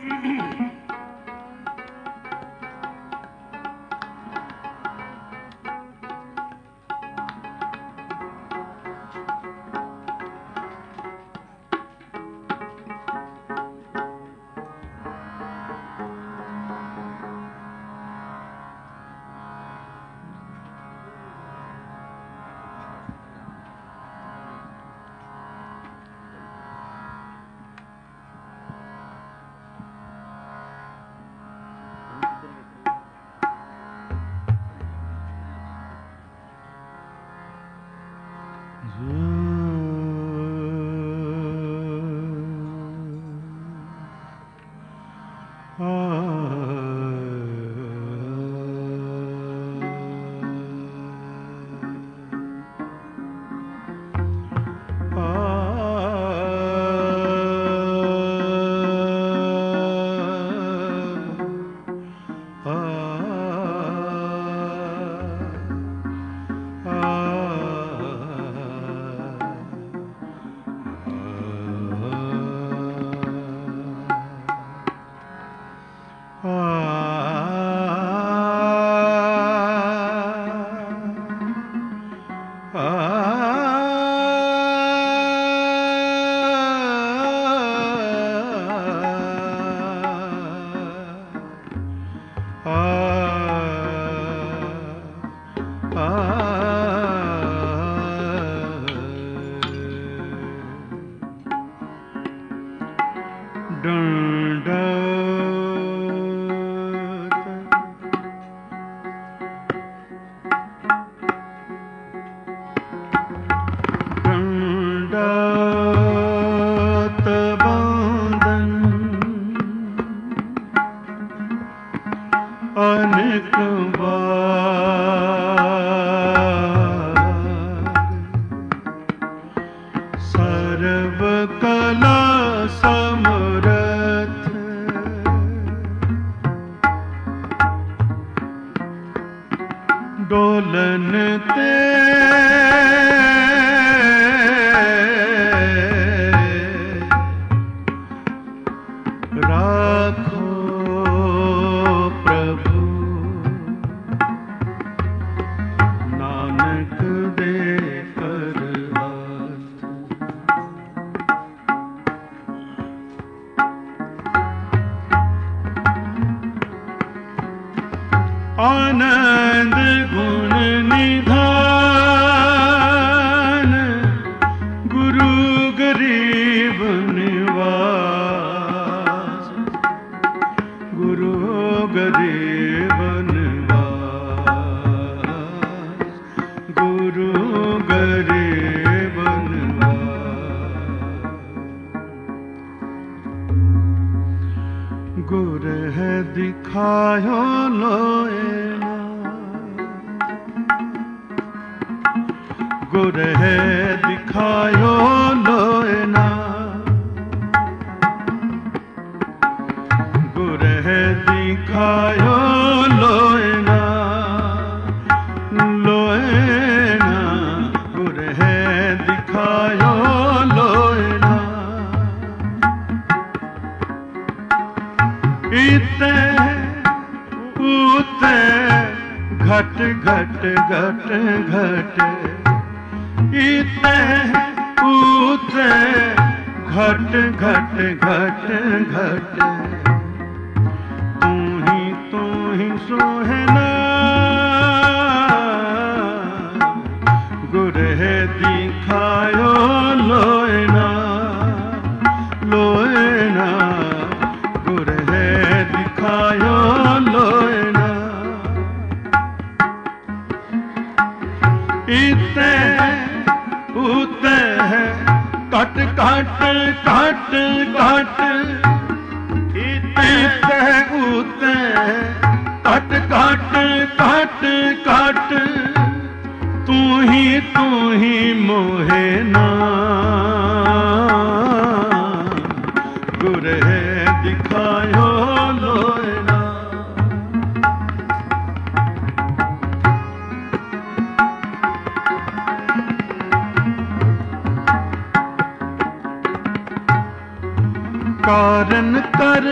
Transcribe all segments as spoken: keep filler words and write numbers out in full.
कारण कर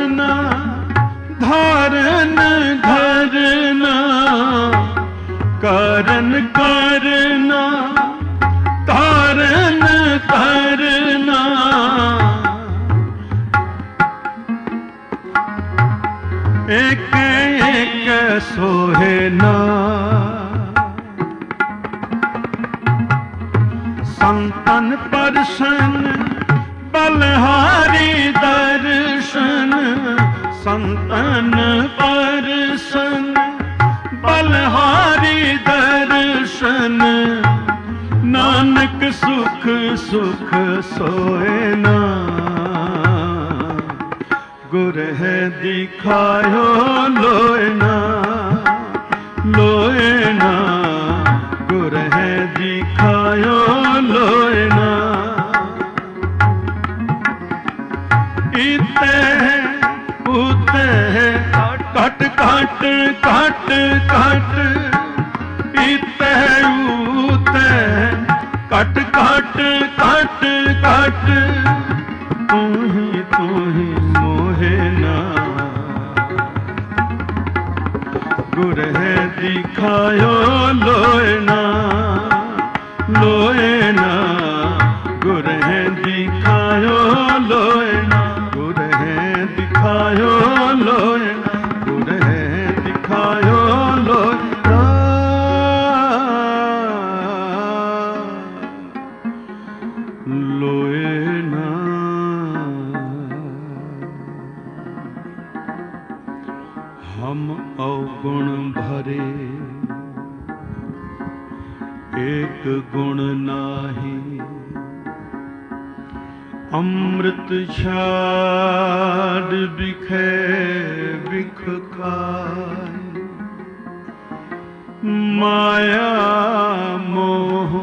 धरना धारन धरना करन करना धारन करना एक एक सोहे ना संतन परसन बलहारी दर्शन संतन परसन बलहारी दर्शन नानक सुख सुख सोए ना गुर है दिखायो लोए ना लोए ना गुर है दिखायो लोए ना इते उते कट कट कट कट इते उते कट कट कट कट तू ही तू ही मोहे ना गुर है दिखायो लोए ना लोए ना गुर है दिखायो लोए ना गुर है दिखायो लोए ना गुर है दिखायो लोए ना लोए ना। हम अवगुण भरे एक गुण नाही अमृत छाड़ बिखे बिख खाए माया मोह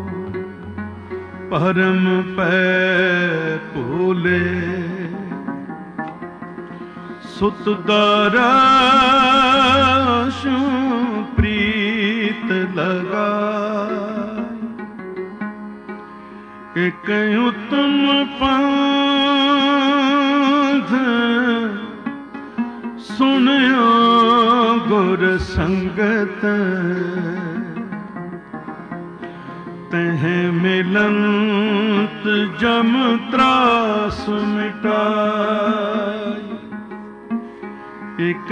परम पै भूले सुत दाराशु प्रीत लगा एक उत्तम पंथ सुनियो गुर संगत तह मिलंत जम त्रास मिटाई एक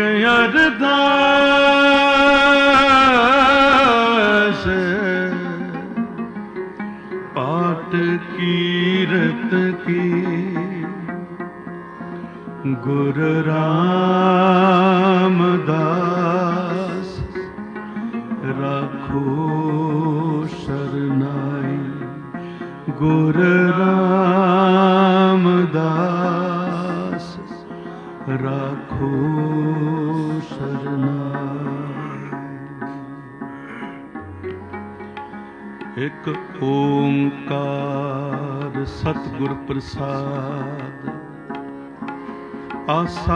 अरदास पाठ कीरत की गुरु रामदास राखो शरनाई गुरु रामदास राखो शरनाई। एक ओंकार सतगुर प्रसाद आसा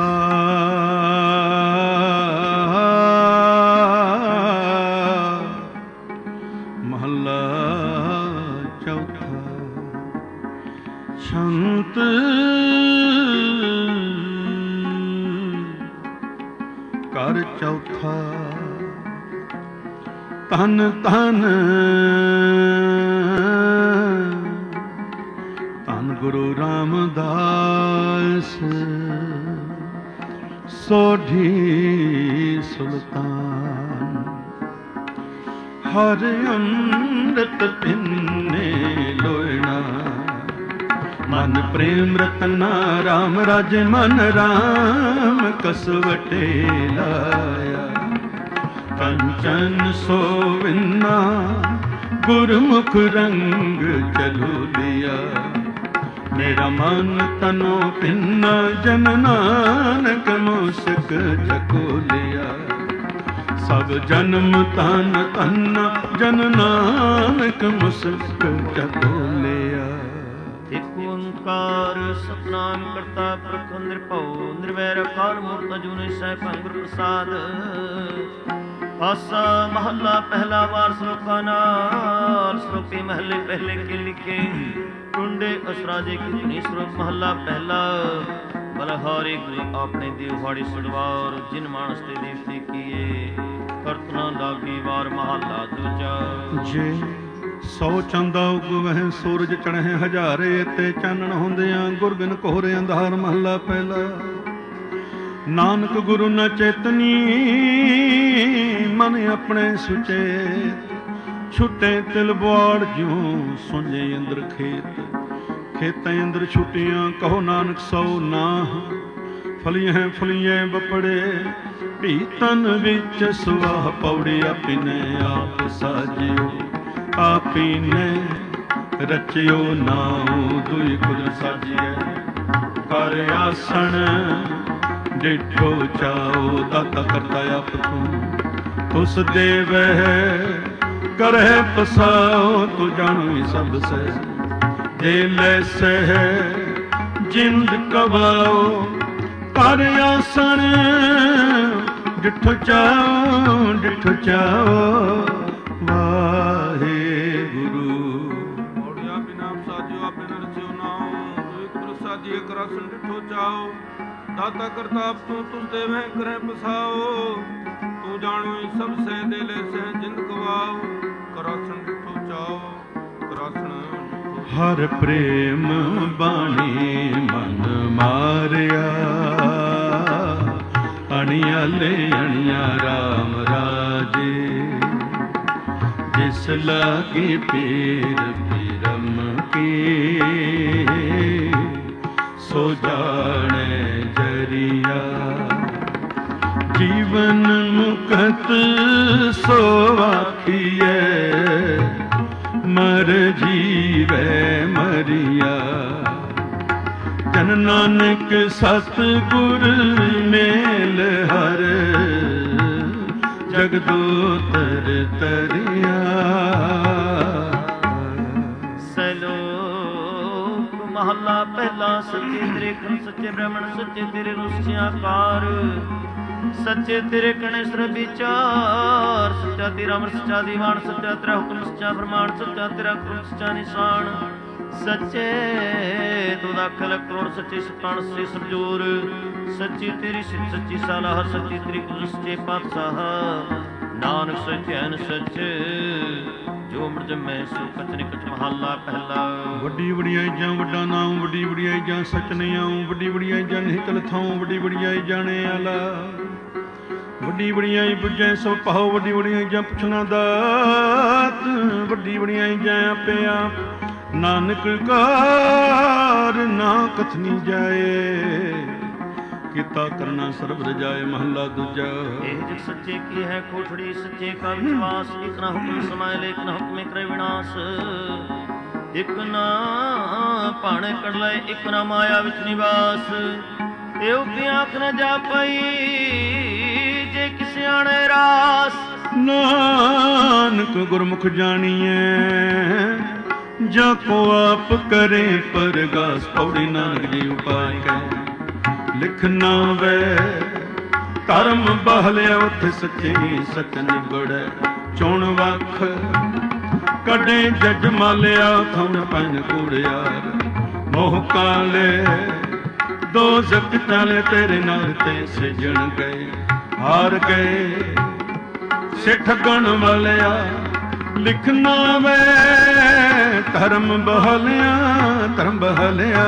महला चौथा छंत कर चौथा तन तन तन गुरु रामदास सोढ़ी सुल्तान हर अमृत पिन्ने लोयना मन प्रेम रतना राम राज मन राम कसवटे लाया कंचन सोविन्ना गुरमुख रंग चलो लिया मेरा मन तनो पिन्ना जन नानक मुस्क जको लिया सब जन्म तन तन्ना जन नानक मुस्क जको लिया। एक ओंकार सतनाम करता पुरख निरभउ निर्वैर अकाल मूरत अजूनी सैभं गुर प्रसाद आसा महला पहला वार श्लोका नाल श्लोके महले पहले के लिखे टुंडे असराजे की धुनी श्लोक महला पहला ਬਲਹਾਰੀ ਗੁਰੂ ਆਪਣੇ ਦਿਵਹਾੜੀ ਸਦਵਾਰ ਜਿਨ ਮਾਨਸ ਤੇ ਦੇਵਤੇ ਕੀਏ ਕਰਤ ਨਾ ਲਾਗੀ ਵਾਰ ਮਹੱਲਾ ਦੂਜਾ। ਜੇ ਸੌ ਚੰਦਾ ਉਗਵਹਿ ਸੂਰਜ ਚੜ੍ਹੇ ਹਜ਼ਾਰੇ ਤੇ ਚਾਨਣ ਹੁੰਦਿਆਂ ਗੁਰਬਿਨ ਕੋਹਰੇ ਅੰਧਾਰ ਮਹੱਲਾ ਪਹਿਲਾ। ਨਾਨਕ ਗੁਰੂ ਨ ਚੇਤਨੀ ਮਨ ਆਪਣੇ ਸੁਚੇਤ ਛੁੱਟੇ ਤਿਲ ਬੁਆੜ ਜਿਉ ਸੁੰਝੇ ਅੰਦਰ ਖੇਤ ਖੇਤਾਂ ਅੰਦਰ ਛੁੱਟੀਆਂ ਕਹੋ ਨਾਨਕ ਸੌ ਨਾਹ ਫਲੀਆਂ ਫਲੀਆਂ ਬਪੜੇ ਭੀਤਨ ਵਿੱਚ ਸੁਆਹ ਪੌੜੀ ਆਪਿਨੇ ਆਪ ਸਾਜਿਓ ਆਪਿਨੇ ਰਚਿਓ ਨਾਉ ਦੁਇ ਕੁਲ ਸਾਜੀਐ ਕਰ ਆਸਣ ਡਿਠੋ ਚਾਓ ਦਾਤਾ ਕਰਤਾ ਆਪ ਤੂੰ ਤੁਸ ਦੇਵਹਿ ਕਰਹਿ ਪਸਾਓ ਤੂੰ ਜਾਣੂ ਸਭ ਸਹਿ ਦੇ ਲੈ ਸਹਿ ਜਿੰਦ ਕਵਾਓ ਕਰ ਆਸਣ ਡਿਠੋ ਚਾਓ ਡਿਠੋ ਚਾਓ ਵਾਹਿਗੁਰੂ। ਔੜਿਆ ਬਿਨਾ ਸਾਜਿਓ ਆਪੇ ਨਰਸਿਓ ਨਾਉ ਦੁਇ ਕੁਲ ਸਾਜੀਐ ਕਰ ਆਸਣ ਡਿਠੋ ਚਾਓ ਦਾਤਾ ਕਰਤਾ ਆਪ ਤੂੰ ਤੁਸ ਦੇਵਹਿ ਕਰਹਿ ਪਸਾਓ ਤੂੰ ਜਾਣੂ ਸਭ ਸਹਿ ਦੇ ਲੈ ਸਹਿ ਜਿੰਦ ਕਵਾਓ ਕਰ ਆਸਣ ਡਿਠੋ ਚਾਓ ਕਰ ਆਸਣ ਹਰ ਪ੍ਰੇਮ ਬਾਣੀ ਮਨ ਮਾਰਿਆ ਅਣਿਆਲੇ ਅਣਿਆ ਰਾਮ ਰਾਜੇ ਜਿਸ ਲਾਗੇ ਪੀਰ ਪੀਰਮ ਕੀ ਸੋ ਜਾਣੇ ਜਰੀਆ ਜੀਵਨ ਮੁਕਤ ਸੋ ਆਖੀਐ ਮਰ ਜੀਵੈ ਮਰੀਆ ਜਨ ਨਾਨਕ ਸਤਿਗੁਰ ਮੇਲ ਹਰ ਜਗਦੋਤਰ ਤਰਿਆ। ਸਲੋਕ ਮਹੱਲਾ ਪਹਿਲਾ। ਸੱਚੇ ਤੇਰੇ ਖੰ ਸੱਚੇ ਬ੍ਰਹਮਣ ਸੱਚੇ ਤੇਰੇ ਰੁਸਿਆਕਾਰ ਸੱਚੇ ਤੇਰੇ ਕਣੇ ਸਰ ਵਿਚਾਰ ਸੱਚਾ ਤੇਰਾ ਅਮਰ ਸੱਚਾ ਦੀਵਾਨ ਸੱਚਾ ਤੇਰਾ ਹੁਕਮ ਸੱਚਾ ਫਰਮਾਨ ਸੱਚਾ ਤੇਰਾ ਕਰਮ ਸੱਚਾ ਨਿਸ਼ਾਨ ਸੱਚੇ ਤੂੰ ਦਾਖਲ ਕਰੋੜ ਸੱਚੇ ਸਤਾਨ ਸੇ ਸਰਜੂਰ ਸੱਚੀ ਤੇਰੀ ਸਿੱਧ ਸੱਚੀ ਸਾਲਾਹ ਸੱਚੀ ਤੇਰੀ ਕੁਲ ਸੱਚੇ ਪਾਤਸ਼ਾਹ ਨਾਨਕ ਸੱਚੈਨ ਸੱਚ ਜੋ ਮਿਟ ਜਮੈ ਸੋ ਕਚ ਨਿਕਟ ਮਹੱਲਾ ਪਹਿਲਾ। ਵੱਡੀ ਵਡਿਆਈ ਜਾਂ ਵੱਡਾ ਨਾਮ ਵੱਡੀ ਵਡਿਆਈ ਜਾਂ ਸੱਚ ਨਹੀਂ ਆਉ ਵੱਡੀ ਵਡਿਆਈ ਜਾਂ ਨਹੀਂ ਕਲ ਥਾਉ ਵੱਡੀ ਵਡਿਆਈ ਜਾਣੇ ਆਲਾ ਵੱਡੀ ਵਡਿਆਈ ਬੁੱਝੈ ਸੋ ਪਾਉ ਵੱਡੀ ਵਡਿਆਈ ਜਾਂ ਪੁੱਛਣਾ ਦਾਤ ਵੱਡੀ ਵਡਿਆਈ ਜਾਂ ਆਪੇ ਆਪ ਨਾਨਕ ਕਾਰ ਨਾ ਕਥਨੀ ਜਾਏ ਕੀਤਾ ਕਰਨਾ ਸਰਬ ਰਜਾਏ ਮਹੱਲਾ ਦੂਜਾ। ਇਹ ਜਗ ਸੱਚੇ ਕੀ ਹੈ ਕੋਠੜੀ ਸੱਚੇ ਕਾ ਵਿਸ਼ਵਾਸ ਇਕ ਨਾ ਹੁਕਮ ਸਮਾਏ ਲੇਕ ਨਾ ਹੁਕਮੇ ਕਰੇ ਵਿਨਾਸ਼ ਇਕ ਨਾ ਭਾਣੇ ਕੜ ਲਏ ਇਕ ਨਾ ਮਾਇਆ ਵਿੱਚ ਨਿਵਾਸ ਇਹੋ ਕੀ ਆਖ ਨਾ ਜਾ ਪਈ ਜੇ ਕਿਸ ਆਣੇ ਰਾਸ ਨਾਨਕ ਗੁਰਮੁਖ ਜਾਣੀਐ ਜਾ ਕੋ ਆਪ ਕਰੇ ਪਰਗਾਸ ਪੌੜੀ ਨਾਨਕ ਜੀ ਉਪਾਇ ਕੈ ਲਿਖਣਾ ਵੇ ਧਰਮ ਬਹਲਿਆ ਉੱਥੇ ਸੱਚੇ ਸੱਚ ਨਿਬੜੈ ਚੁਣ ਵੱਖ ਕੱਢੇ ਜੱਜ ਮਾਲਿਆ ਥਣ ਪੈਨ ਕੂੜਿਆਰ ਮੋਹ ਕਾਲੇ ਦੋ ਜ਼ਕ ਚਾਲੇ ਤੇਰੇ ਨਾਲ ਤੇ ਸਿਜਣ ਗਏ ਹਾਰ ਗਏ ਸਿੱਠ ਗਣ ਵਾਲਿਆ ਲਿਖਣਾ ਵੇ ਧਰਮ ਬਹਲਿਆ ਧਰਮ ਬਹਲਿਆ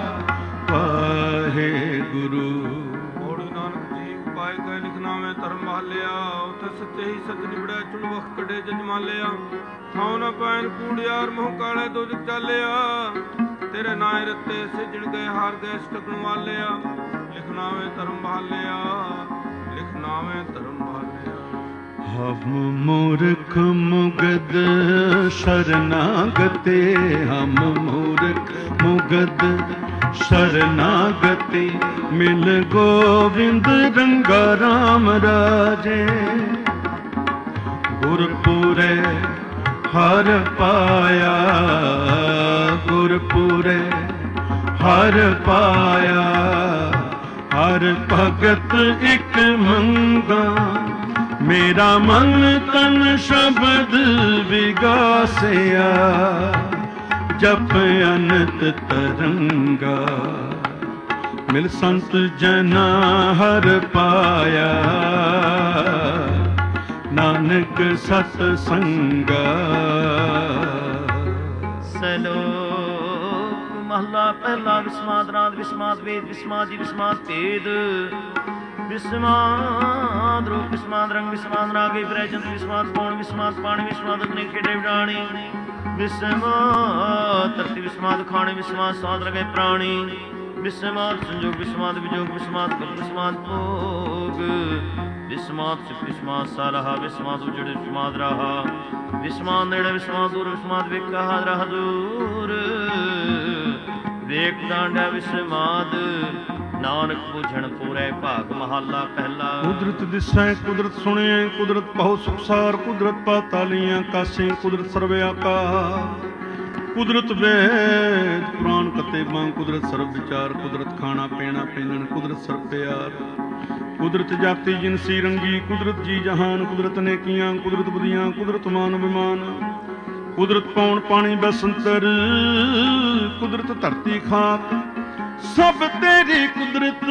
ਵਾਹਿਗੁਰੂ। ਔੜੀ ਨਾਨਕ ਜੀ ਉਪਾਇ ਕੈ ਲਿਖਣਾ ਮੈਂ ਧਰਮ ਹਾਲਿਆ ਉਥੇ ਸੱਚੇ ਹੀ ਸੱਚ ਨਿਬੜਿਆ ਚੁਣ ਵਖ ਕੱਢੇ ਜਜ ਮਾਲਿਆ ਥਾਉ ਨਾ ਪੈਨ ਕੂੜਿਆਰ ਮੋਹ ਕਾਲੇ ਦੋ ਜਗ ਚਾਲਿਆ ਤੇਰੇ ਨਾਏ ਰੱਤੇ ਸਿਜਣ ਗਏ ਹਾਰ ਗਏ ਸਟਕਣ ਵਾਲਿਆ ਲਿਖਣਾ ਮੈਂ ਧਰਮ ਬਹਾਲਿਆ ਲਿਖਣਾ ਮੈਂ ਧਰਮ ਬਹਾਲਿਆ। ਹਮ ਮੂਰਖ ਮੁਗਦ ਸ਼ਰਨਾਗਤੇ ਹਮ ਮੂਰਖ ਮੁਗਦ ਸ਼ਰਨਾਗਤੀ ਮਿਲ ਗੋਬਿੰਦ ਰੰਗਾ ਰਾਮ ਰਾਜੇ ਗੁਰਪੂਰੇ ਹਰ ਪਾਇਆ ਗੁਰਪੂਰੇ ਹਰ ਪਾਇਆ ਹਰ ਭਗਤ ਇੱਕ ਮੰਗਾ ਮੇਰਾ ਮਨ ਤਨ ਸ਼ਬਦ ਵਿਗਾਸਿਆ ਜਪ ਅਨੰਤ ਤਰੰਗਾ ਮਿਲ ਸੰਤ ਜਨਾ ਹਰ ਪਾਇਆ, ਨਾਨਕ ਸਤ ਸੰਗਾ। ਸਲੋਕ ਮਹਲਾ ਪਹਿਲਾ। ਵਿਸਮਾਦ ਰਾਦ ਵਿਸਮਾਦ ਵੇਦ ਵਿਸਮਾਦ ਜੀ ਵਿਸਮਾਦ ਭੇਦ ਵਿਸਮਾਦ ਰੂਪ ਵਿਸਮਾਦ ਰੰਗ ਵਿਸਮਾਦ ਰਾਗੇ ਬ੍ਰੈਜੰਤ ਵਿਸਮਾਦ ਪੌਣ ਵਿਸਮਾਦ ਪਾਣੀ ਵਿਸਮਾਦ ਅਗਨੀ ਖੇਡੇ ਵਿਡਾਣੀ ਵਿਸਮਾਦ ਧਰਤੀ ਵਿਸਮਾਦ ਖਾਣੇ ਵਿਸਮਾਦ ਸਾਧ ਰਗੇ ਪ੍ਰਾਣੀ ਵਿਸਮਾਦ ਸੰਜੋਗ ਵਿਸਮਾਦ ਵਿਜੋਗ ਵਿਸਮਾਦ ਕਲ ਵਿਸਮਾਦ ਭੋਗ ਵਿਸਮਾਦ ਸੁਖ ਵਿਸਮਾਦ ਸਾਰਹਾ ਵਿਸਮਾਦ ਉਜੜ ਵਿਸਮਾਦ ਰਹਾ ਵਿਸਮਾਦ ਨੇੜੇ ਵਿਸਮਾਦ ਦੂਰ ਵਿਸਮਾਦ ਵੇਖਾ ਰਹਾ ਦੂਰ ਵੇਖ ਦਾਂਡਾ ਵਿਸਮਾਦ ਨਾਨਕ ਬੁਝਣ ਪੂਰੇ ਭਾਗ ਮਹੱਲਾ ਪਹਿਲਾ। ਕੁਦਰਤ ਦਿਸੈ ਕੁਦਰਤ ਸੁਣਿਐ ਕੁਦਰਤ ਬਹੁ ਸੁਖਸਾਰ ਕੁਦਰਤ ਪਾਤਾਲੀਆਂ ਕਾਸੇ ਕੁਦਰਤ ਸਰਬ ਆਕਾਰ ਕੁਦਰਤ ਵੇਦ ਪੁਰਾਣ ਕਤੇਬਾਂ ਕੁਦਰਤ ਸਰਬ ਵਿਚਾਰ ਕੁਦਰਤ ਖਾਣਾ ਪੀਣਾ ਪੀਣਨ ਕੁਦਰਤ ਸਰਬ ਪਿਆਰ ਕੁਦਰਤ ਜਾਤੀ ਜਿਨਸੀ ਰੰਗੀ ਕੁਦਰਤ ਜੀ ਜਹਾਨ ਕੁਦਰਤ ਨੇਕੀਆਂ ਕੁਦਰਤ ਬੁੱਧੀਆਂ ਕੁਦਰਤ ਮਾਨ ਵਿਮਾਨ ਕੁਦਰਤ ਪੌਣ ਪਾਣੀ ਬਸੰਤਰ ਕੁਦਰਤ ਧਰਤੀ ਖਾਕ ਸਭ ਤੇਰੀ ਕੁਦਰਤ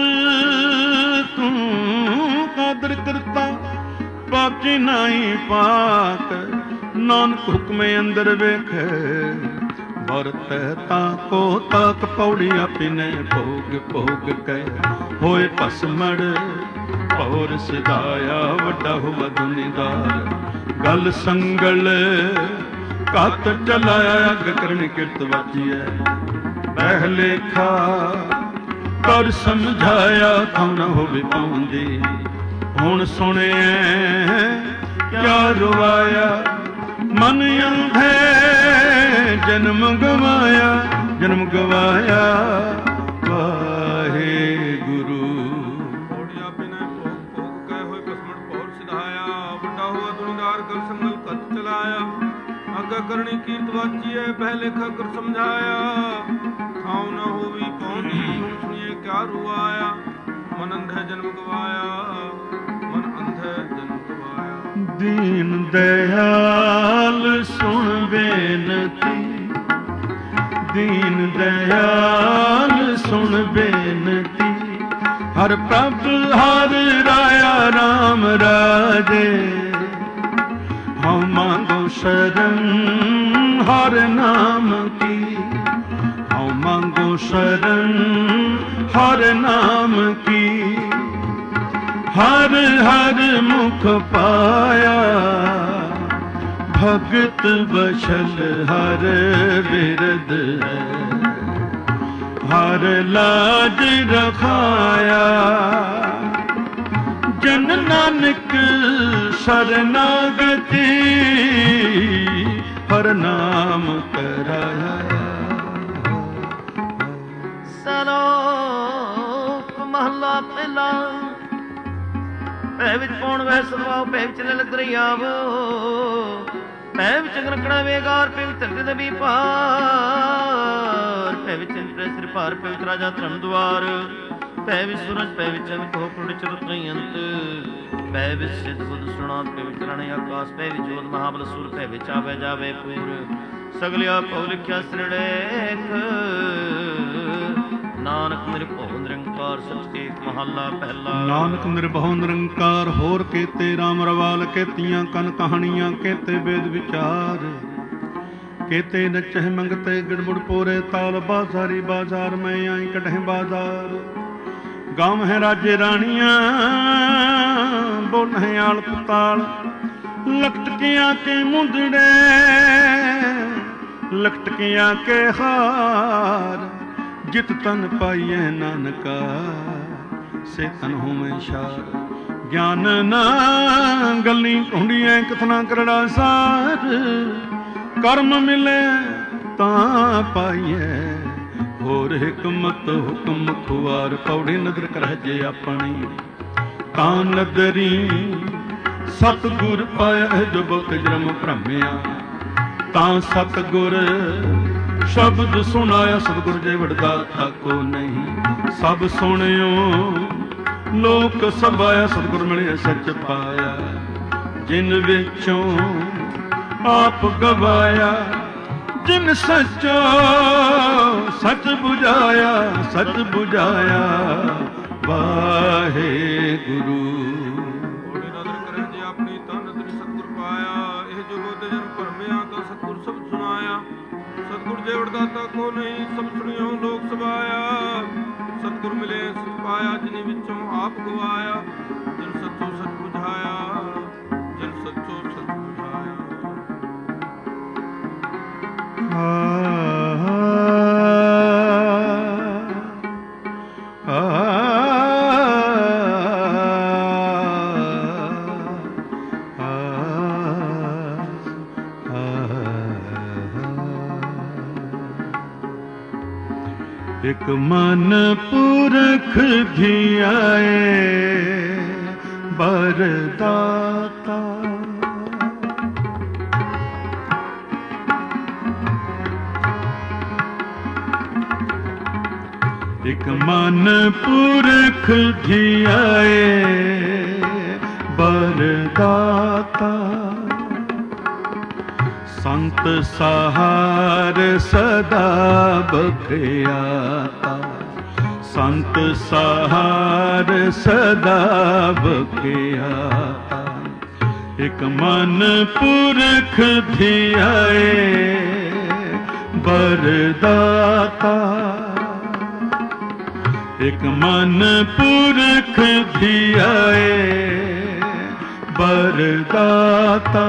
ਤੂੰ ਕਾਦਰ ਕਰਤਾ ਪਾਕੀ ਨਹੀਂ ਪਾਕ ਨਾਨਕ ਹੁਕਮੇ ਅੰਦਰ ਵੇਖੇ ਵਰਤੈ ਤਾਂ ਕੋ ਤਾਕ ਪੌੜੀਆਂ ਪਿਨੇ ਭੋਗ ਭੋਗ ਕਹਿ ਹੋਏ ਭਸਮੜ ਭੌਰ ਸਿਧਾਇਆ ਵੱਡਾ ਹੋਵਾ ਦੁਨੀਦਾਰ ਗਲ ਸੰਗਲ ਕੱਤ ਚਲਾਇਆ ਅੱਗ ਕਰਨੀ ਕਿਰਤ ਵਾਚੀਐ ਬਹਿ ਲੇਖਾ ਕਰ ਸਮਝਾਇਆ ਥਾਂ ਨਾ ਹੋਵੇ ਪਾਉਂਦੀ ਹੁਣ ਸੁਣਿਐ ਕਿਆ ਰਵਾਇਆ ਮਨ ਅੰਧੇ ਜਨਮ ਗਵਾਇਆ ਜਨਮ ਗਵਾਇਆ ਵਾਹਿਗੁਰੂ। ਪੌੜੀਆਂ ਬਿਨਾਂ ਭੋਗ ਭੋਗ ਗਏ ਹੋਏ ਭਸਮੜ ਭੌਰ ਸਿਧਾਇਆ ਵੱਡਾ ਹੋਆ ਦੁਨੀਦਾਰ ਗਲ ਸੰਗਲ ਕੱਤ ਚਲਾਇਆ ਅੱਗਾ ਕਰਨੀ ਕੀਰਤ ਵਾਚੀਐ ਬਹਿ ਲੇਖਾ ਕਰ ਸਮਝਾਇਆ ਥਾਉ ਨਾ ਹੋਵੀ ਪਾਉਂਦੀ ਹੁਣ ਸੁਣੀਏ ਕਿਆ ਰੁਆਇਆ ਮਨ ਅੰਧੇ ਜਨਮ ਗਵਾਇਆ ਮਨ ਅੰਧੇ ਜਨਮ ਗਵਾਇਆ। ਦੀਨ ਦਇਆਲ ਸੁਣ ਬੇਨਤੀ ਦੀਨ ਦਇਆਲ ਸੁਣ ਬੇਨਤੀ ਹਰ ਪ੍ਰਭ ਹਰ ਰਾਇਆ ਰਾਮ ਰਾਜੇ ਹਉ ਮੰਗੋ ਸ਼ਰਨ ਹਰ ਨਾਮ ਕੀ ਹਉ ਮੰਗੋ ਸ਼ਰਨ ਹਰ ਨਾਮ ਕੀ ਹਰ ਹਰ ਮੁਖ ਪਾਇਆ ਭਗਤ ਬਸ਼ਲ ਹਰ ਬਿਰਦ ਹਰ ਲਾਜ ਰਖਾਇਆ ਜਨ ਨਾਨਕ ਸ਼ਰਨਾਗਤੀ ਹਰ ਨਾਮ ਕਰਾਇਆ। ਸਲੋਕ ਮਹਲਾ ਪਹਿਲਾ। ਭੈ ਵਿੱਚ ਪੌਣ ਵਹਿ ਸਦਵਾਓ ਭੈ ਵਿੱਚ ਲਲਕ ਦਰਿਆਵੋ ਭੈ ਵਿੱਚ ਗਰਕਣਾ ਵੇਗਾਰ ਭੈ ਵਿੱਚ ਧਰਤੀ ਦੇ ਵੀ ਪਾਰ ਭੈ ਵਿੱਚ ਇੰਦਰ ਸਿਰ ਭਾਰ ਭੈ ਵਿੱਚ ਰਾਜਾ ਧਰਮ ਦੁਆਰ ਭੈ ਵਿੱਚ ਸੂਰਜ ਭੈ ਵਿੱਚ ਅੰਤ ਹੋ ਪੁਰੜ ਚਰਤ ਨਹੀਂ ਅੰਤ ਭੈ ਵਿੱਚ ਸਿੱਧ ਬੁੱਧ ਸੁਣਾਤ ਭੈ ਵਿੱਚ ਰਣੇ ਆਕਾਸ਼ ਭੈ ਵਿੱਚ ਜੋਤ ਮਹਾਬਲ ਸੂਰ ਭੈ ਵਿੱਚ ਆਵੇ ਜਾਵੇ ਪੂਰ ਸਗਲਿਆ ਭਉ ਲਿਖਿਆ ਸਿਰੜੇਖ ਨਾਨਕ ਨਿਰਭਉ ਨਿਰੰਕਾਰ ਸਚ ਏਕ ਮਹੱਲਾ ਪਹਿਲਾ। ਨਾਨਕ ਨਿਰਭਉ ਨਿਰੰਕਾਰ ਹੋਰ ਕੇਤੇ ਰਾਮ ਰਵਾਲ ਕੇਤੀਆਂ ਕਨ ਕਹਾਣੀਆਂ ਕੇਤੇ ਵੇਦ ਵਿਚਾਰ ਕੇਤੇ ਨਚਹਿ ਮੰਗਤੇ ਗਿੜਮੁੜ ਪੋਰੇ ਤਾਲ ਬਾਜ਼ਾਰੀ ਬਾਜ਼ਾਰ ਮੈਂ ਆਈ ਕਢਹਿ ਬਾਜ਼ਾਰ ਗਾਮ ਹੈ ਰਾਜੇ ਰਾਣੀਆਂ ਬੋਲ ਹੈ ਆਲ ਪੁਤਾਲ ਲਖਟਕਿਆਂ ਕੇ ਮੁੰਦੜੇ ਲਖਟਕਿਆਂ ਕੇ ਹਾਰ ਜਿਤ ਤਨ ਪਾਈਐ ਨਾਨਕਾ ਸੇ ਤਨ ਹੋਵੇਂ ਸ਼ਾਰ ਗਿਆਨ ਨਾ ਗੱਲੀ ਢੂੰਡੀਐ ਕਥਨਾ ਕਰੜਾ ਸਾਰ ਕਰਮ ਮਿਲੇ ਤਾਂ ਪਾਈਐ ਹੋਰ ਹਕਮਤ ਹੁਕਮ ਖੁਆਰ ਪੌੜੀ ਨਦਰ ਕਰਹਿ ਜੇ ਆਪਣੀ ਤਾਂ ਨਦਰੀ ਸਤਿਗੁਰ ਪਾਇਆ ਜੋ ਬਹੁਤ ਜਨਮ ਭ੍ਰਮਿਆ ਤਾਂ ਸਤਿਗੁਰ ਸ਼ਬਦ ਸੁਣਾਇਆ ਸਤਿਗੁਰ ਜੇ ਵਡਦਾ ਤਾਕੋ ਨਹੀਂ ਸਭ ਸੁਣਿਓ ਲੋਕ ਸਭਾਇਆ ਸਤਿਗੁਰ ਮਿਲਿਆ ਸੱਚ ਪਾਇਆ ਜਿਨ ਵਿੱਚੋਂ ਆਪ ਗਵਾਇਆ जिन सचो सच बुझाया सच बुझाया वाहे गुरु। होली नदर करें जे अपनी तन नदरी सतगुर पाया, यह जो बोते जन भरमिया तो सतगुर सब सुनाया। सतगुर जे वरदाता को नहीं सब सुनियो लोक सभाया, सतगुर मिले सुख पाया जिन्हीं विचों आप गवाया। जिन सचो सच बुझाया जिन सचो सच बुझाया। एक मन पुरख धियाए बरदाता, एक मन पुरख धियाए बरदाता। संत सहार सदा बख्याता, संत सहार सदा बख्याता। एक मन पुरख धियाए बरदाता, एक मन पुरख धियाए बरदाता।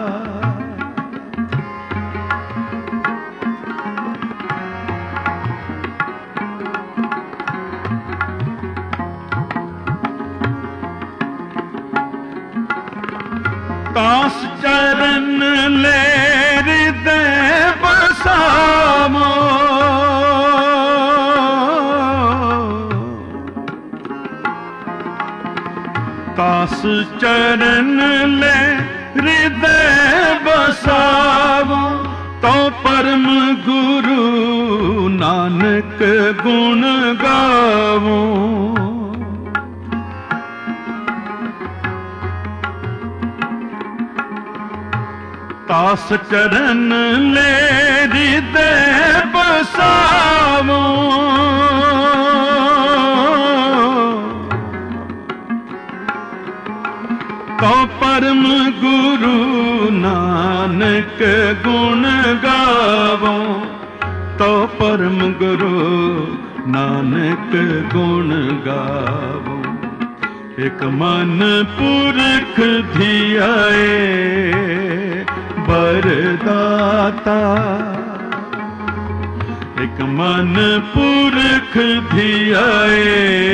दास चरण ले हृदय बसामो, दास चरण ले हृदय बसावो। तो परम गुरु नानक गुण गावो। दास चरण ले हृदय बसावो। तो परम गुरु नानक गुण गावो। तो परम गुरु नानक गुण गावो। एक मन पुरख धियाए बरदाता, एक मन पुरख धियाए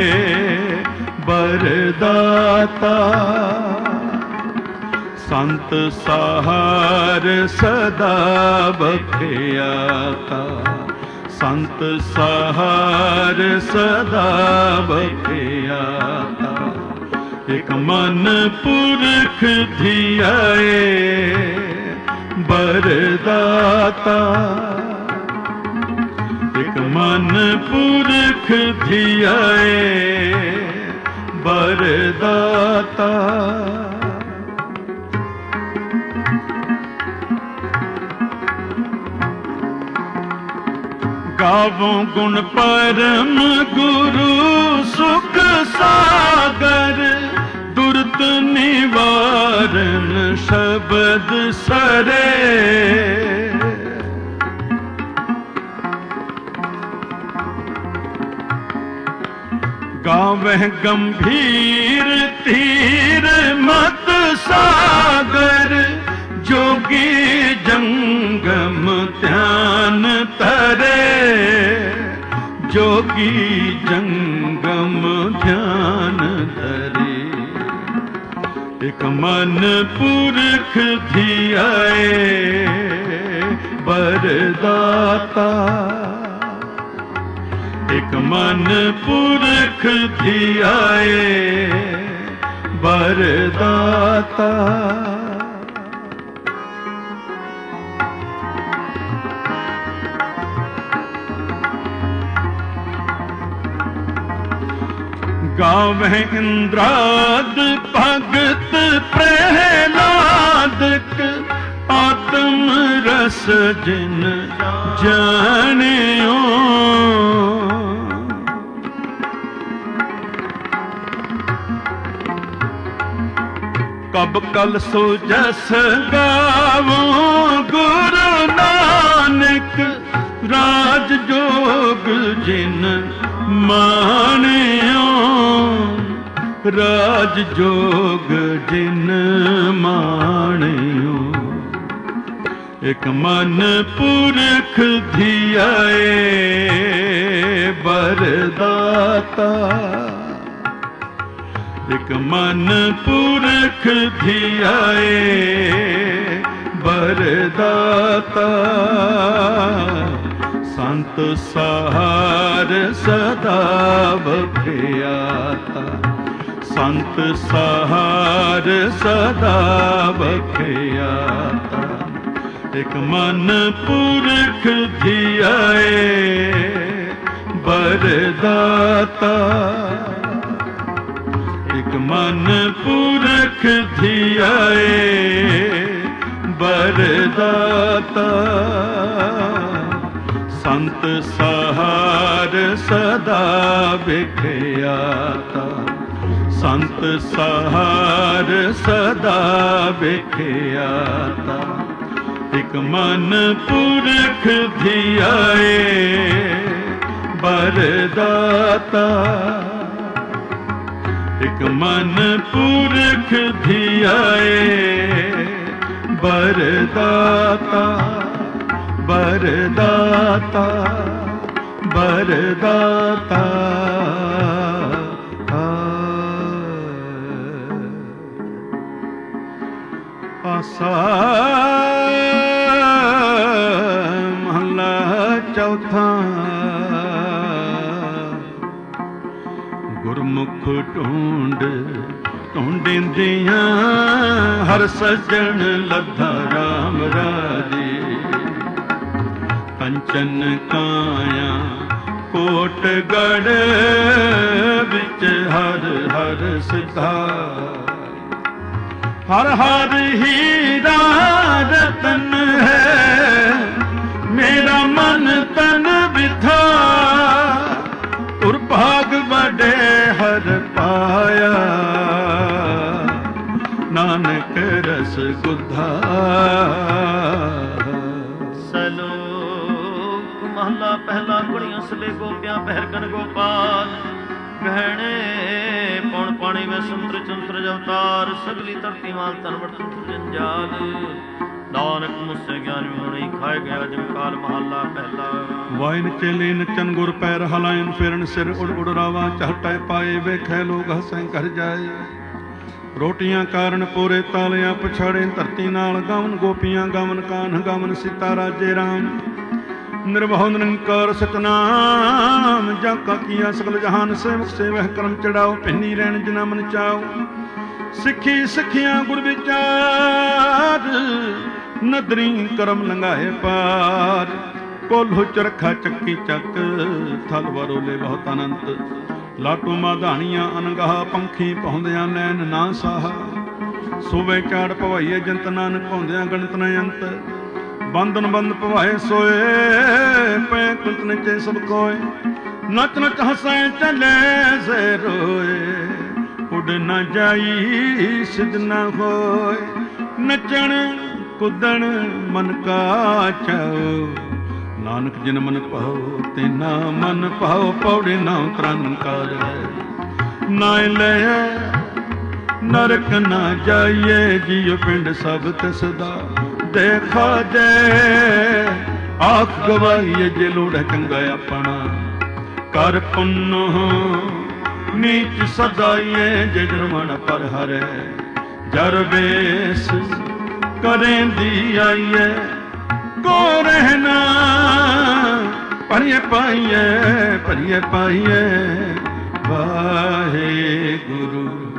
बरदाता। संत सहार सदा बख्याता, संत सहार सदा बख्याता। एक मन पुरख धियाए बरदाता, एक मन पुरख धियाए बरदाता। गावो गुण परम गुरु सुख सागर, दुर्त निवारण शब्द सरे। गावह गंभीर तीर मत सागर, जोगी जंगम ध्यान तरे। जोगी जंगम ध्यान धरे। एक मन पुरख धियाए बरदाता, एक मन पुरख धियाए बरदाता। गावह इंद्राद भगत प्रहलाद, आत्म जस जिन जानियो। कब कल सो जस गावो गुरु नानक, राज जोग जिन मानियो। राज जोग जिन मानियो। एक मन पुरख धियाए बरदाता। एक मन पुरख धियाए बरदाता। संत सहार सदा बखियाता। संत सहार सदा बखियाता। एक मन पुरख धियाए बरदाता। एक मन पुरख धियाए बरदाता। संत सहार सदा बिखियाता। संत सहार सदा बिखियाता। एक मन पुरख धियाए बरदाता। एक मन पुरख धियाए बरदाता। बरदाता बरदाता। आसा महला चौथा। गुरमुख ढूंढ ढूंढिंदियां हर सजन लद्धा राम राजे। कंचन काया कोटगढ़ विच हर हर सिद्धा। हर हर हीरा रतन है मेरा मन तन विधा। भाग बड़े हर पाया नानक रस गुधा। सलोक महला पहला। कुड़ियां सले गोपियां पहरकन गोपाल। गहने पौन पानी में संतर चंतर अवतार। सगली धरती माल तनवट जंजाल। नानक मुझसे ज्ञान नहीं खाए गया जमकाल। महला पहला। वाइन चेले नचन गुर पैर हलायन फिरन सिर उड़ उड़ रावा। चहटाए पाए वेखे लोग हसें कर जाए। रोटियां कारण पूरे तालियां पछाड़े धरती नाल। गावन गोपियां गावन कान्ह गावन सीता राजे राम। निर्भव निरंकार सतनाम जाका किया सकल जहान। सेवक से वह कर्म चढ़ाओ पिन्नी रैन जिना मन चाओ। सिੱਖੀ ਸਿੱਖਿਆ ਗੁਰ ਵਿਚਾਰ ਨਦਰੀ ਕਰਮ ਲੰਘਾਏ ਪਾਰ। ਕੋਲ੍ਹੋ ਚਰਖਾ ਚੱਕੀ ਚੱਕ ਥਲ ਵਰੋਲੇ ਬਹੁਤ ਅਨੰਤ। ਲਾਟੂ ਮਾਧਾਣੀਆਂ ਅਨਗਾਹ ਪੰਖੀ ਪਾਉਂਦਿਆਂ ਨੈਣ ਨਾ ਸਾਹਾ। ਸੂਵੇ ਚਾੜ ਭਵਾਈਏ ਜੰਤ ਨਾਨਕ ਪਾਉਂਦਿਆਂ ਗਣਤ ਨ ਅੰਤ। ਬੰਧਨ ਬੰਦ ਭਵਾਏ ਸੋਏ ਪੈ ਕੁੰਤ ਨਚੇ ਸਭ ਕੋਏ। ਨਚ ਨਚ ਹਸੈ ਚਲੇ ਸੇ ਰੋਏ। उड़ न जाई सिद्ध न होय। नचण कुदण मन का चाओ। नानक जिन मन पाओ तेना मन पाओ। पौड़े ना त्रन काल है नाय ले नरक ना जाइए। जियो पिंड सब तिसदा देखा जे। आख गवाइए जे लोड़ चंगा अपना। कर पुन्नो नीच सदाइए जे जरमण पर हरे। जर बेस करें दी आइए को रहना। परिए पाइए परिए पाइए वाहे गुरु।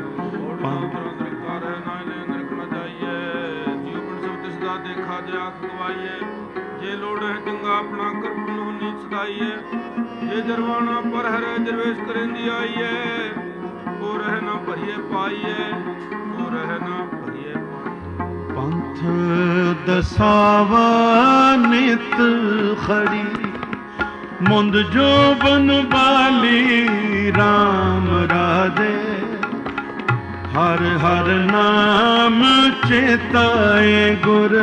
देखा जे आख गवाइए। जे लोड़ है चंगा अपना कर पुन्नो नीच सदाइए। ये जरवाना पर हरे दरवेश करेंदी आइए। वो रह ना भरिए पाइए। वो रह ना भरिए पाइए। पंथ ਦਸਾਵਾ ਨਿਤ ਖੜੀ, ਮੁੰਦ ਜੋ ਬਨ ਬਾਲੀ ਰਾਮ ਰਾਜੇ। ਹਰ ਹਰ ਨਾਮ ਚੇਤਾਏ ਗੁਰ,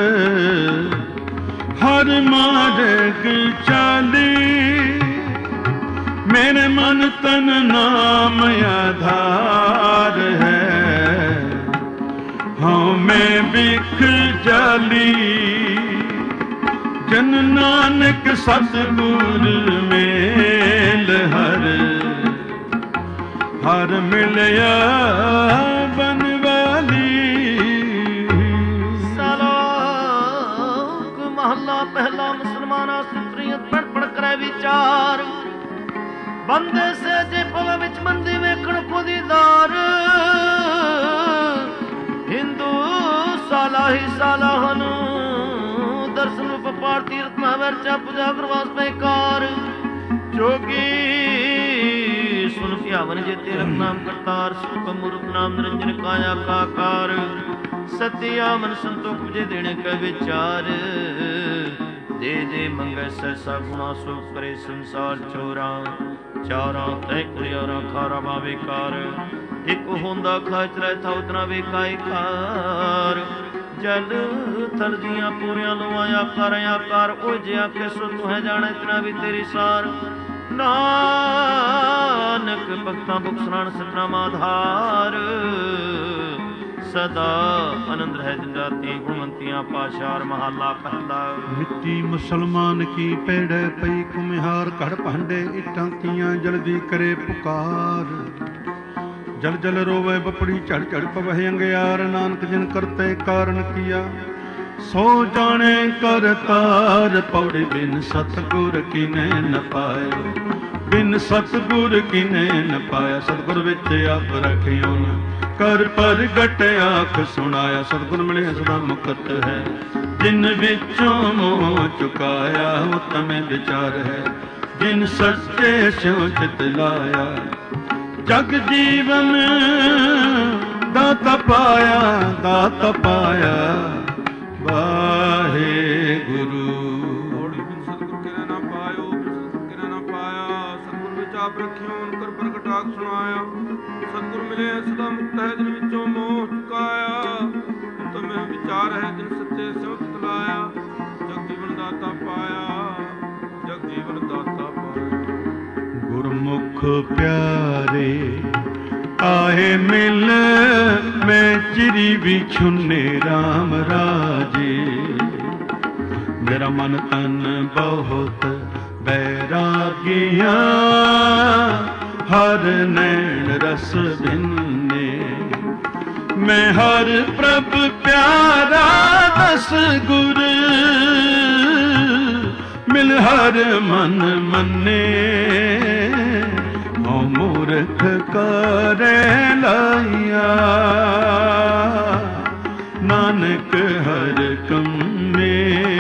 ਹਰ ਮਾਰਗ ਚਾਲੀ। ਮੇਰੇ ਮਨ ਤਨ ਨਾਮ ਆਧਾਰ ਹੈ, ਹਾਂ ਮੈਂ ਬਿਖ ਜਾਲੀ। ਜਨ ਨਾਨਕ ਸਤਿਗੁਰ ਮੇਲ ਹਰ, ਹਰ ਮਿਲਿਆ ਬਨਵਾਲੀ। ਸਲੋਕ ਮਹਲਾ ਪਹਿਲਾ। ਮੁਸਲਮਾਨਾ ਸੁਤਰੀਆਂ ਪੜ ਪੜ ਕਰੇ ਵਿਚਾਰ, ਬੰਦੇ ਸਹਿਜੇ ਪਵੇ ਵਿੱਚ ਮੰਦੀ ਵੇਖਣ ਕੋ ਦੀਦਾਰ। ਹਿੰਦੂ ਸਾਲਾ ਹੀ ਸਾਲਾ ਨੂੰ ਦਰਸ਼ਨ ਰੂਪ ਪਾਰ ਤੀਰਥ ਮਹਾਵੀਰ ਚ ਪੂਜਾ ਕਰਵਾਸ ਬੇਕਾਰ। ਜੋਗੀ ਸੁਨ ਧਿਆਵਨ ਜੇ ਤੇਰਾ ਨਾਮ ਕਰਤਾਰ। ਸੁਖ ਮੂਰਤ ਨਾਮ ਨਿਰੰਜਨ ਕਾਇਆ ਕਾਕਾਰ। ਸਤਿਆ ਮਨ ਸੰਤੋਖ ਜੇ ਦੇਣੇ ਕੈ ਵਿਚਾਰ। ਦੇ ਦੇ ਮੰਗੈ ਸੈਸਾ ਗੁਣਾ ਸੋ ਕਰੇ ਸੰਸਾਰ ਚੋਰਾ। ਚਾਰਾਂ ਤੈ ਕਰਿਆਰਾ ਖਾਰਾ ਬਾਵੇ ਕਾਰ। ਇੱਕ ਹੁੰਦਾ ਖਾਚ ਰਹਿ ਥਾ ਉਤਨਾ ਵੇਖਾਇ ਕਾਰ। ਜਲ ਥਲ ਦੀਆਂ ਪੂਰੀਆਂ ਲਵਾਇਆ ਕਰ ਆਕਾਰ। ਉਹ ਜੇ ਆਖੇ ਸੋ ਤੂੰ ਹੈ ਜਾਣੇ ਇਤਨਾ ਵੀ ਤੇਰੀ ਸਾਰ। ਨਾਨਕ ਭਗਤਾਂ ਬੁਖ ਸਰਾਣ ਸਤਨਾਮ ਆਧਾਰ। ਸਦਾ ਆਨੰਦ ਹੈ ਦਿਨ ਰਾਤੀ ਗੁਣਵੰਤੀਆਂ ਪਾਸ਼ਾਰ। ਮਹਲਾ ਪਹਿਲਾ। ਮਿੱਟੀ ਮੁਸਲਮਾਨ ਕੀ ਪੈੜੈ ਪਈ ਘੁਮਿਹਾਰ। ਘੜ ਭਾਂਡੇ ਇੱਟਾਂ ਤੀਆਂ ਜਲਦੀ ਕਰੇ ਪੁਕਾਰ। ਜਲ ਜਲ ਰੋਵੇ ਬਪੜੀ ਝੜ ਝੜ ਪਵਹਿ ਅੰਗਿਆਰ। ਨਾਨਕ ਜਿਨ ਕਰਤੇ ਕਾਰਨ ਕੀਆ ਸੋ ਜਾਣੇ ਕਰਤਾਰ। ਪੌੜੀ ਬਿਨ ਸਤਿਗੁਰ ਕੀਨੇ ਨ ਪਾਇਆ, ਬਿਨ ਸਤਿਗੁਰ ਕੀਨੇ ਨ ਪਾਇਆ। ਸਤਿਗੁਰ ਵਿੱਚ ਆਪ ਰਖਿਓ ਕਰ ਪ੍ਰਗਟ ਆਖ ਸੁਣਾਇਆ। ਸਤਿਗੁਰ ਮਿਲਿਆ ਸਦਾ ਮੁਕਤ ਹੈ, ਜਿਨ ਵਿੱਚੋਂ ਮੋਹ ਚੁਕਾਇਆ। ਉਤਮੇ ਵਿਚਾਰ ਹੈ, ਜਿਨ ਸੱਚੇ ਸਿਉ ਚਿਤ ਲਾਇਆ। ਜਗ ਜੀਵਨ ਦਾਤਾ ਪਾਇਆ, ਦਾਤਾ ਪਾਇਆ ਵਾਹਿਗੁਰੂ। ਔੜੀ ਬਿਨ ਸਤਿਗੁਰ ਕਿਨੇ ਨਾ ਪਾਇਓ, ਬਿਨ ਕਿਨੇ ਨਾ ਪਾਇਆ। ਸਤਿਗੁਰ ਵਿੱਚ ਆਪ ਰਖਿਓ ਕਰ ਪ੍ਰਗਟ ਆਖ ਸੁਣਾਇਆ। ਸਤਿਗੁਰ ਮਿਲੇ ਸਦਾ ਮੁਕਤ ਹੈ, ਜਿਨ ਵਿੱਚੋਂ ਮੋਹ ਚੁਕਾਇਆ। ਤੁਮੇ ਵਿਚਾਰ ਹੈ, ਜਿਨ ਸੱਚੇ ਸਿਉ ਚਿਤ ਲਾਇਆ। ਜਗ ਜੀਵਨ ਦਾਤਾ ਪਾਇਆ, ਜਗ ਜੀਵਨ ਦਾਤਾ ਪਾਇਆ। ਗੁਰਮੁਖ ਪਿਆਰੇ ਆਏ ਮਿਲ, ਮੈਂ ਚਿਰੀ ਵਿਛੁਨੇ ਰਾਮ ਰਾਜੇ। ਮੇਰਾ ਮਨ ਤਨ ਬਹੁਤ ਬੈਰਾਗੀਆਂ, ਹਰ ਨੈਣ ਰਸ ਬਿੰਨੇ। ਮੈਂ ਹਰ ਪ੍ਰਭ ਪਿਆਰਾ ਦਸ ਗੁਰ, ਮਿਲ ਹਰ ਮਨ ਮੰਨੇ। ਹਉ ਮੂਰਖ ਕਰੇ ਲਾਇਆ, ਨਾਨਕ ਹਰ ਕੰਮੇ।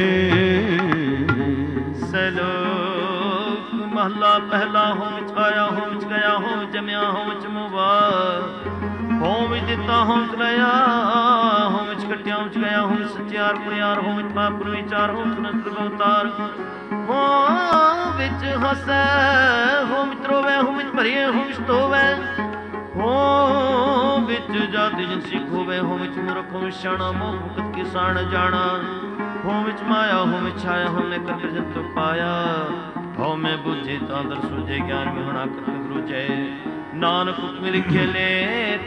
ਸਲੋਕ ਮਹਲਾ ਪਹਿਲਾ। ਹੋ ਵਿੱਚ ਆਇਆ, ਹੋ ਵਿੱਚ ਗਿਆ, ਹੋ ਵਿੱਚ ਜਮਿਆ, ਹੋ ਵਿੱਚ ਮੁਵਾ। ਹੋ ਵਿੱਚ ਦਿੱਤਾ, ਹੋ ਵਿੱਚ ਲਿਆ, ਹੋ ਵਿੱਚ ਕੱਟਿਆ, ਹੋ ਵਿੱਚ ਗਿਆ, ਹੋ ਵਿੱਚ ਸੱਚਿਆਰ ਪੁਰਿਆਰ। ਹੋ ਵਿੱਚ ਪਾਪ ਵਿਚਾਰ, ਹੋ ਵਿੱਚ ਨਸਲ ਅਵਤਾਰ। ਹੋ ਵਿੱਚ ਹਸੈ, ਹੋ ਵਿੱਚ ਰੋਵੈ, ਹੋ ਵਿੱਚ ਭਰੀਏ, ਹੋ ਵਿੱਚ ਧੋਵੈ। ਹੋ ਵਿੱਚ ਜਾਤੀ ਜਨ ਸਿੱਖ ਹੋਵੇ, ਹੋ ਵਿੱਚ ਮੂਰਖ, ਹੋ ਵਿੱਚ ਸਿਆਣਾ। ਮੋਹ ਭੁਗਤ ਕਿਸਾਨ ਜਾਣਾ। ਹੋ ਵਿੱਚ ਮਾਇਆ, ਹੋ ਵਿੱਚ ਛਾਇਆ, ਹੋ ਮੈਂ ਕਰ ਜੰਤੁ ਪਾਇਆ। ਹੋ ਮੈਂ ਬੁੱਝੇ ਤਾਂ ਦਰ ਸੂਝੇ, ਗਿਆਨ ਵਿਹਣਾ ਕਰਤ ਰੁਝੇ। ਨਾਨਕ ਹੁਕਮ ਲਿਖੇ ਲੇਖ,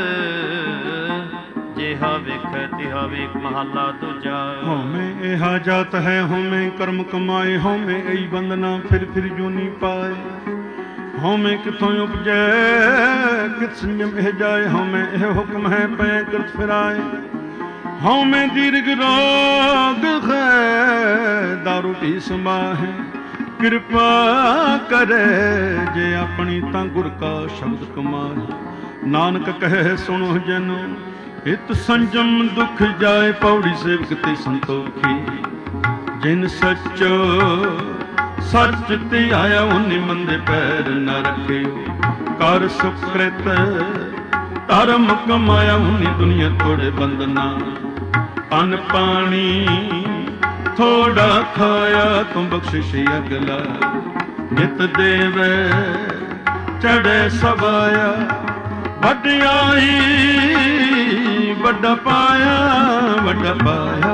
ਜਿਹਾ ਵੇਖ ਤਿਹਾ ਵੇਖ। ਮਹਲਾ ਦੂਜਾ। ਹਉਮੈ ਇਹਾ ਜਾਤ ਹੈ, ਹਉਮੈ ਕਰਮ ਕਮਾਏ। ਹਉਮੈ ਇਹੀ ਬੰਦਨਾ ਫਿਰ ਫਿਰ ਜੂਨੀ ਪਾਏ। ਹਉਮੈ ਕਿਥੋਂ ਉਪਜੈ, ਕਿਤ ਸੰਜਮ ਇਹ ਜਾਏ। ਹਉਮੈ ਇਹ ਹੁਕਮ ਹੈ, ਪੈ ਕਿਰਤ ਫਿਰਾਏ। ਹਉਮੈ ਦੀਰਘ ਰੋਗ ਹੈ, ਦਾਰੂ ਪੀ ਸਮਾਹੈ। ਕਿਰਪਾ ਕਰੇ ਜੇ ਆਪਣੀ ਤਾਂ ਗੁਰ ਕਾ ਸ਼ਬਦ ਕਮਾਏ। ਨਾਨਕ ਕਹੇ ਸੁਣੋ ਜਨੋ, ਹਿਤ ਸੰਜਮ ਦੁਖ ਜਾਏ। ਪੌੜੀ ਸੇਵਕ ਤੇ ਸੰਤੋਖੀ, ਜਿਨ ਸੱਚੋ ਸੱਚ ਤੇ ਆਇਆ। ਉਹਨੇ ਮੰਦੇ ਪੈਰ ਨ ਰੱਖਿਓ, ਕਰ ਸੁਕ੍ਰਿਤ ਧਰਮ ਕਮਾਇਆ। ਉਹਨੇ ਦੁਨੀਆ ਤੋੜੇ ਬੰਦਨਾ, अन्न पानी थोड़ा खाया तुम बख्शिश अगला नित देवे चढ़े सवाया वड्याई वड्डा पाया वड्डा पाया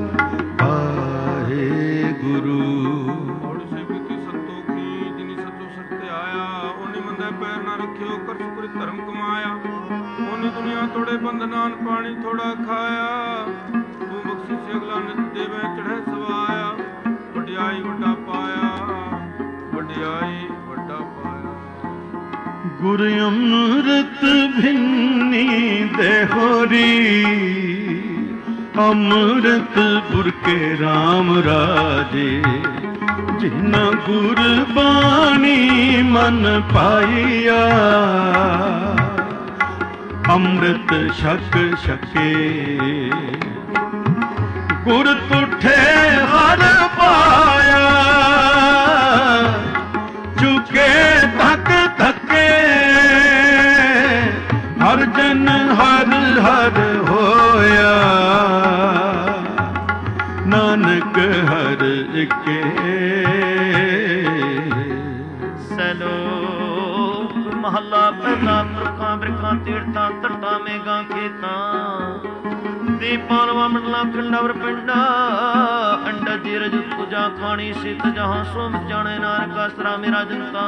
पाहे गुरु धर्म कमाया ओनी दुनिया थोड़े बंधनान पानी थोड़ा खाया तू बख्शिश अगला नित देवे चढ़े सवाया वड्याई वड्डा पाया वड्याई वड्डा पाया गुर अमृत भिन्नी देहोरी अमृतपुर के राम राजे जिन्ना गुरबानी मन पाइया अमृत शक शके गुर तुठे हर पाया चुके थक थके हर जन हर हर होया नानक हर के सलोक महला पहला पुरखा बिरखा तीर्थां तट्टां मेघां खेतां दीपालवा मंडला खंडवर पिंडा अंडा जीरज पूजा खानी सित जहां सोम जाने नानक आसरा मेरा जनता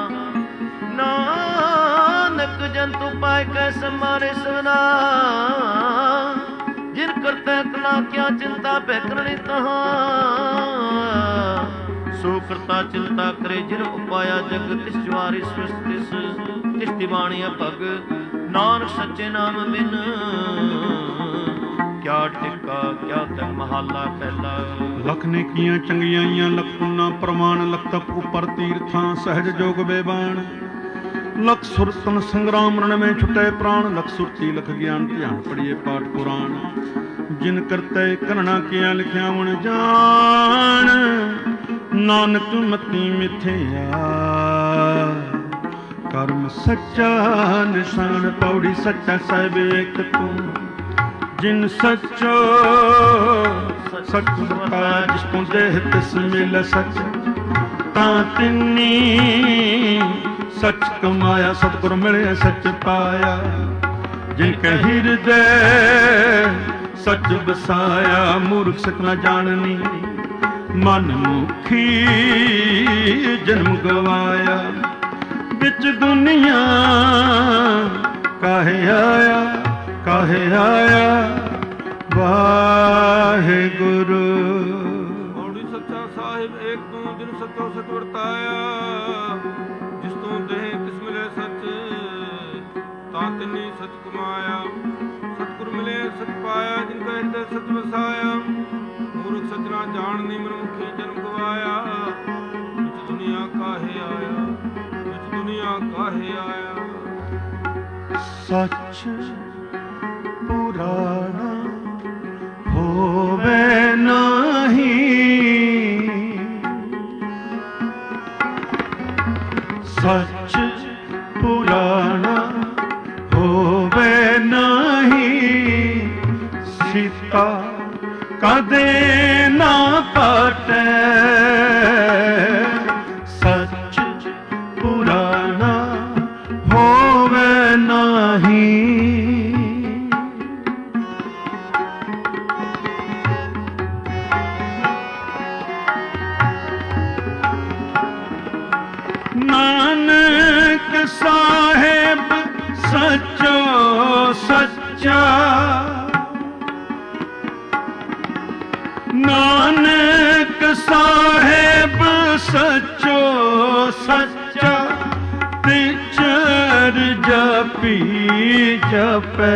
नानक जंतु पाए कैसे मारे सवना जिन करते कला क्या चिंता पे करनी तहां सो करता चिंता करे जिन उपाया जग तिस ज्वारी तिस तिस दिवाणी भग नानक सच्चे नाम बिन क्या टिका क्या तक महाला पहला लख ने किया चंगियाइयां लख पुन्ना प्रमाण लख तप उपर तीर्थां सहज जोग बेबान लख सुरतन संग्राम रण में छुटे प्राण लख सुरती लख ज्ञान ध्यान पढ़िए पाठ पुराण जिन करते करना किया लिखिया मन जान नानक मती मिथ्या कर्म सच्चा निशान पौड़ी सच्चा साहिब एक तू जिन सचो सच बताया जिसको देह तिस मिल सच तां तिन्नी सच कमाया सतगुर मिले सच पाया जिनके हृदय सच बसाया मूर्ख सच न जाननी मन मुखी जन्म गवाया बिच दुनिया काहे आया काहे आया वाहे गुरु औड़ी सच्चा साहिब एक तू जिन सचो सच वरताया जिस तू देह तिस मिले सच तां तिन्नी सच कमाया सतगुर मिले सच पाया जिनका हृदय सच वसाया मूर्ख सच ना जाननी मनमुखी जन्म गवाया बिच दुनिया काहे आया बिच दुनिया काहे आया सच पुराना होवे नहीं सच पुराना होवे नहीं सीता कदे ना पाटे सच पुराना होवे नहीं नानक साहेब सचो सच्चा नानक साहेब सचो सच्चा तिचर जपी जपै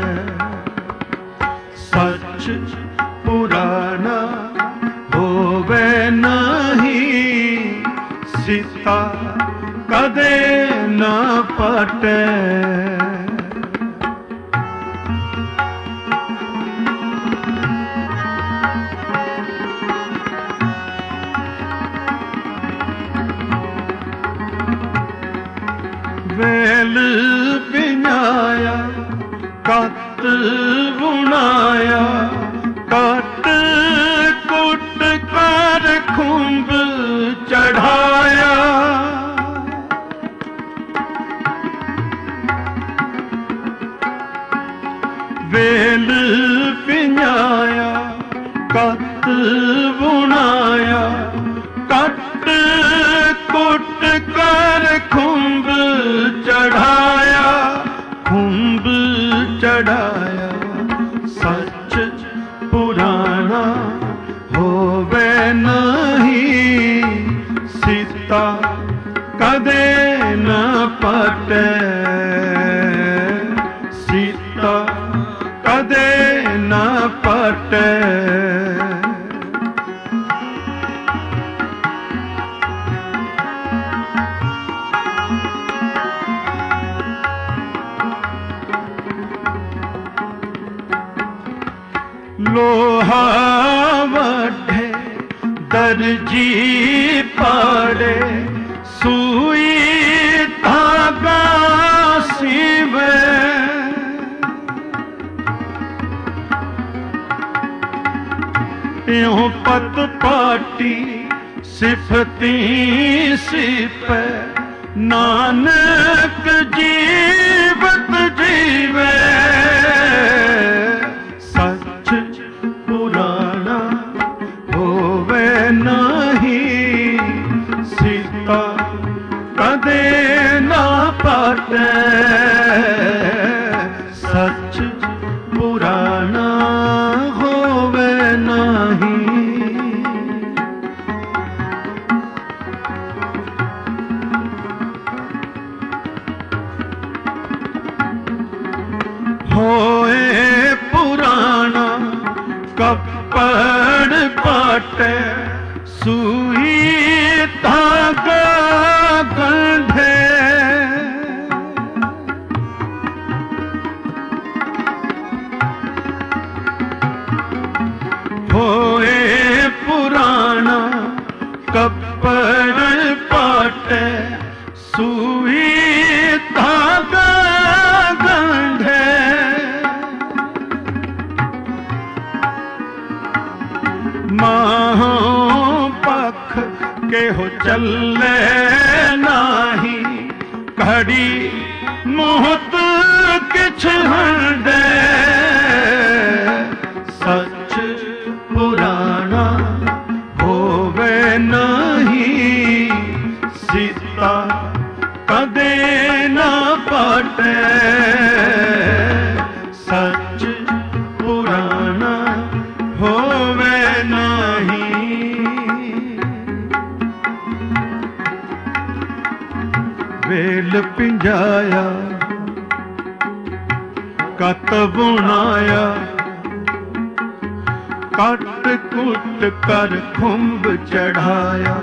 सच पुराना होवे नहीं सीता कदे न पटे वेल बिनाया कत बुनाया काट कुट कर खुंब चढ़ाया, वेल पिंजाया कत बुनाया, कट कुट कर खुंब चढ़ाया, खुंब चढ़ाया। सच पुराना होवे नहीं, सीता कदे न पटे, सीता कदे न पटे। लोहा वढे दर्जी पाड़े, सुई धागा सीवे, यों पत पाटी सिफती सिपे, नानक जीवत जीवे। सच पुराना होवे नहीं, सीता कदे ना पाटे। सच पुराना होवे नहीं। होए पुराना कपड़ पाटे, सुई धागा गंढे, होए पुराना कपड़ पाटे, सुई धागा गंढे। माहों पख के हो चले नाही, घड़ी मुहत किछ हंडे। सच पुराना होवे नहीं, सीता कदे ना पाटे। सच पुराना होवे नहीं। वेल पिंजाया कत बुनाया, कट कुट कर खुंब चढ़ाया।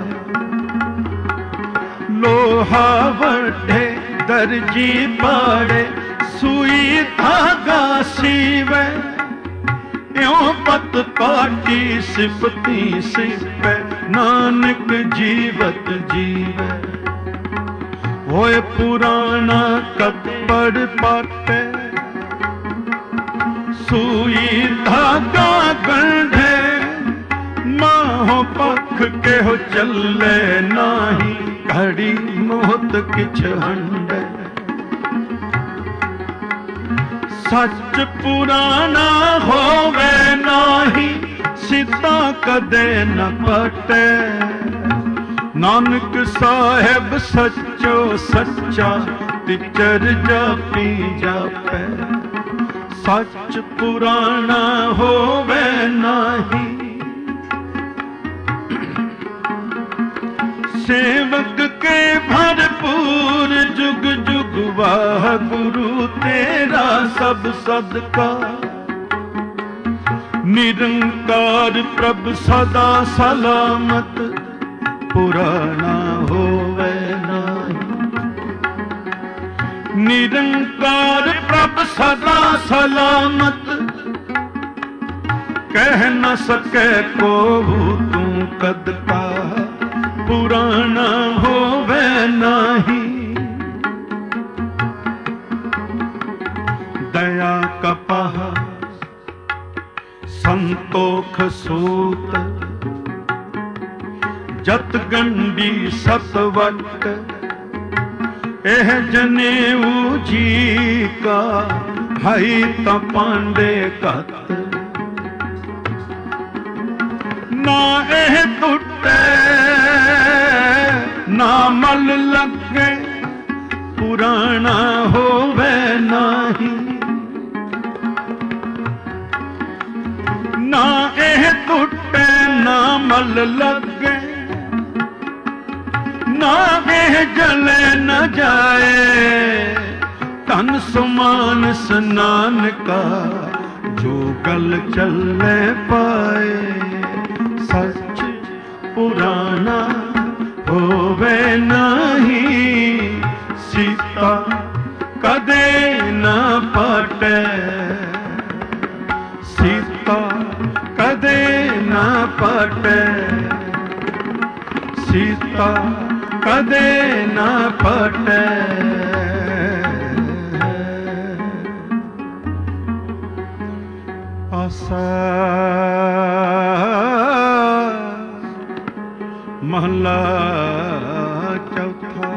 लोहा वढे दर्जी पाड़े, सुई धागा सीवे, यों पत पाटी सिफती सिपे, नानक जीवत जीवे। होए पुराना कपड़ पाटे, सुई धागा गंढे। माहो पख के हो चले नाही, घड़ी मोहत किछ हंडे। सच पुराना होवे नाही, सीता कदे न पटे। नानक साहेब सच्चो सच्चा, तिचर जापी जापे। सच पुराना होवे नाही, सेवक के भरपूर जुग जुग वाह गुरु तेरा सब सदका। निरंकार प्रभ सदा सलामत, पुराना होवे नाही। निरंकार प्रभ सदा सलामत, कह न सके को तू कद का। पुराना होवे नाही, दया का पहाड़ ਸੰਤੋਖ ਸੂਤ ਜਤ ਗੰਢੀ ਸਤਵਟ ਇਹ ਜਨੇਊ ਜੀ ਕਾ ਭਾਈ ਤਾਂ ਪਾਂਡੇ ਘਤ ਨਾ ਇਹ ਟੁੱਟੇ ਨਾ ਮਲ ਲੱਗੇ ਪੁਰਾਣਾ ਹੋਵੇ ਨਹੀਂ ਨਾ ਇਹ ਟੁੱਟੇ ਨਾ ਮਲ ਲੱਗੇ ਨਾ ਇਹ ਜਲੇ ਨ ਜਾਏ ਤਨ ਸਮਾਨ ਸਨਾਨ ਕਾ ਜੋ ਗਲ ਚੱਲੇ ਪਾਏ ਸੱਚ ਪੁਰਾਣਾ ਹੋਵੇ ਨਹੀਂ ਸੀਤਾ ਕਦੇ ਨਾ ਪਾਟੇ ਸੀਤਾ ਕਦੇ ਨਾ ਪਾਟੇ ਸੀਤਾ ਕਦੇ ਨਾ ਪਾਟੇ ਆਸਾ ਮਹਲਾ ਚੌਥਾ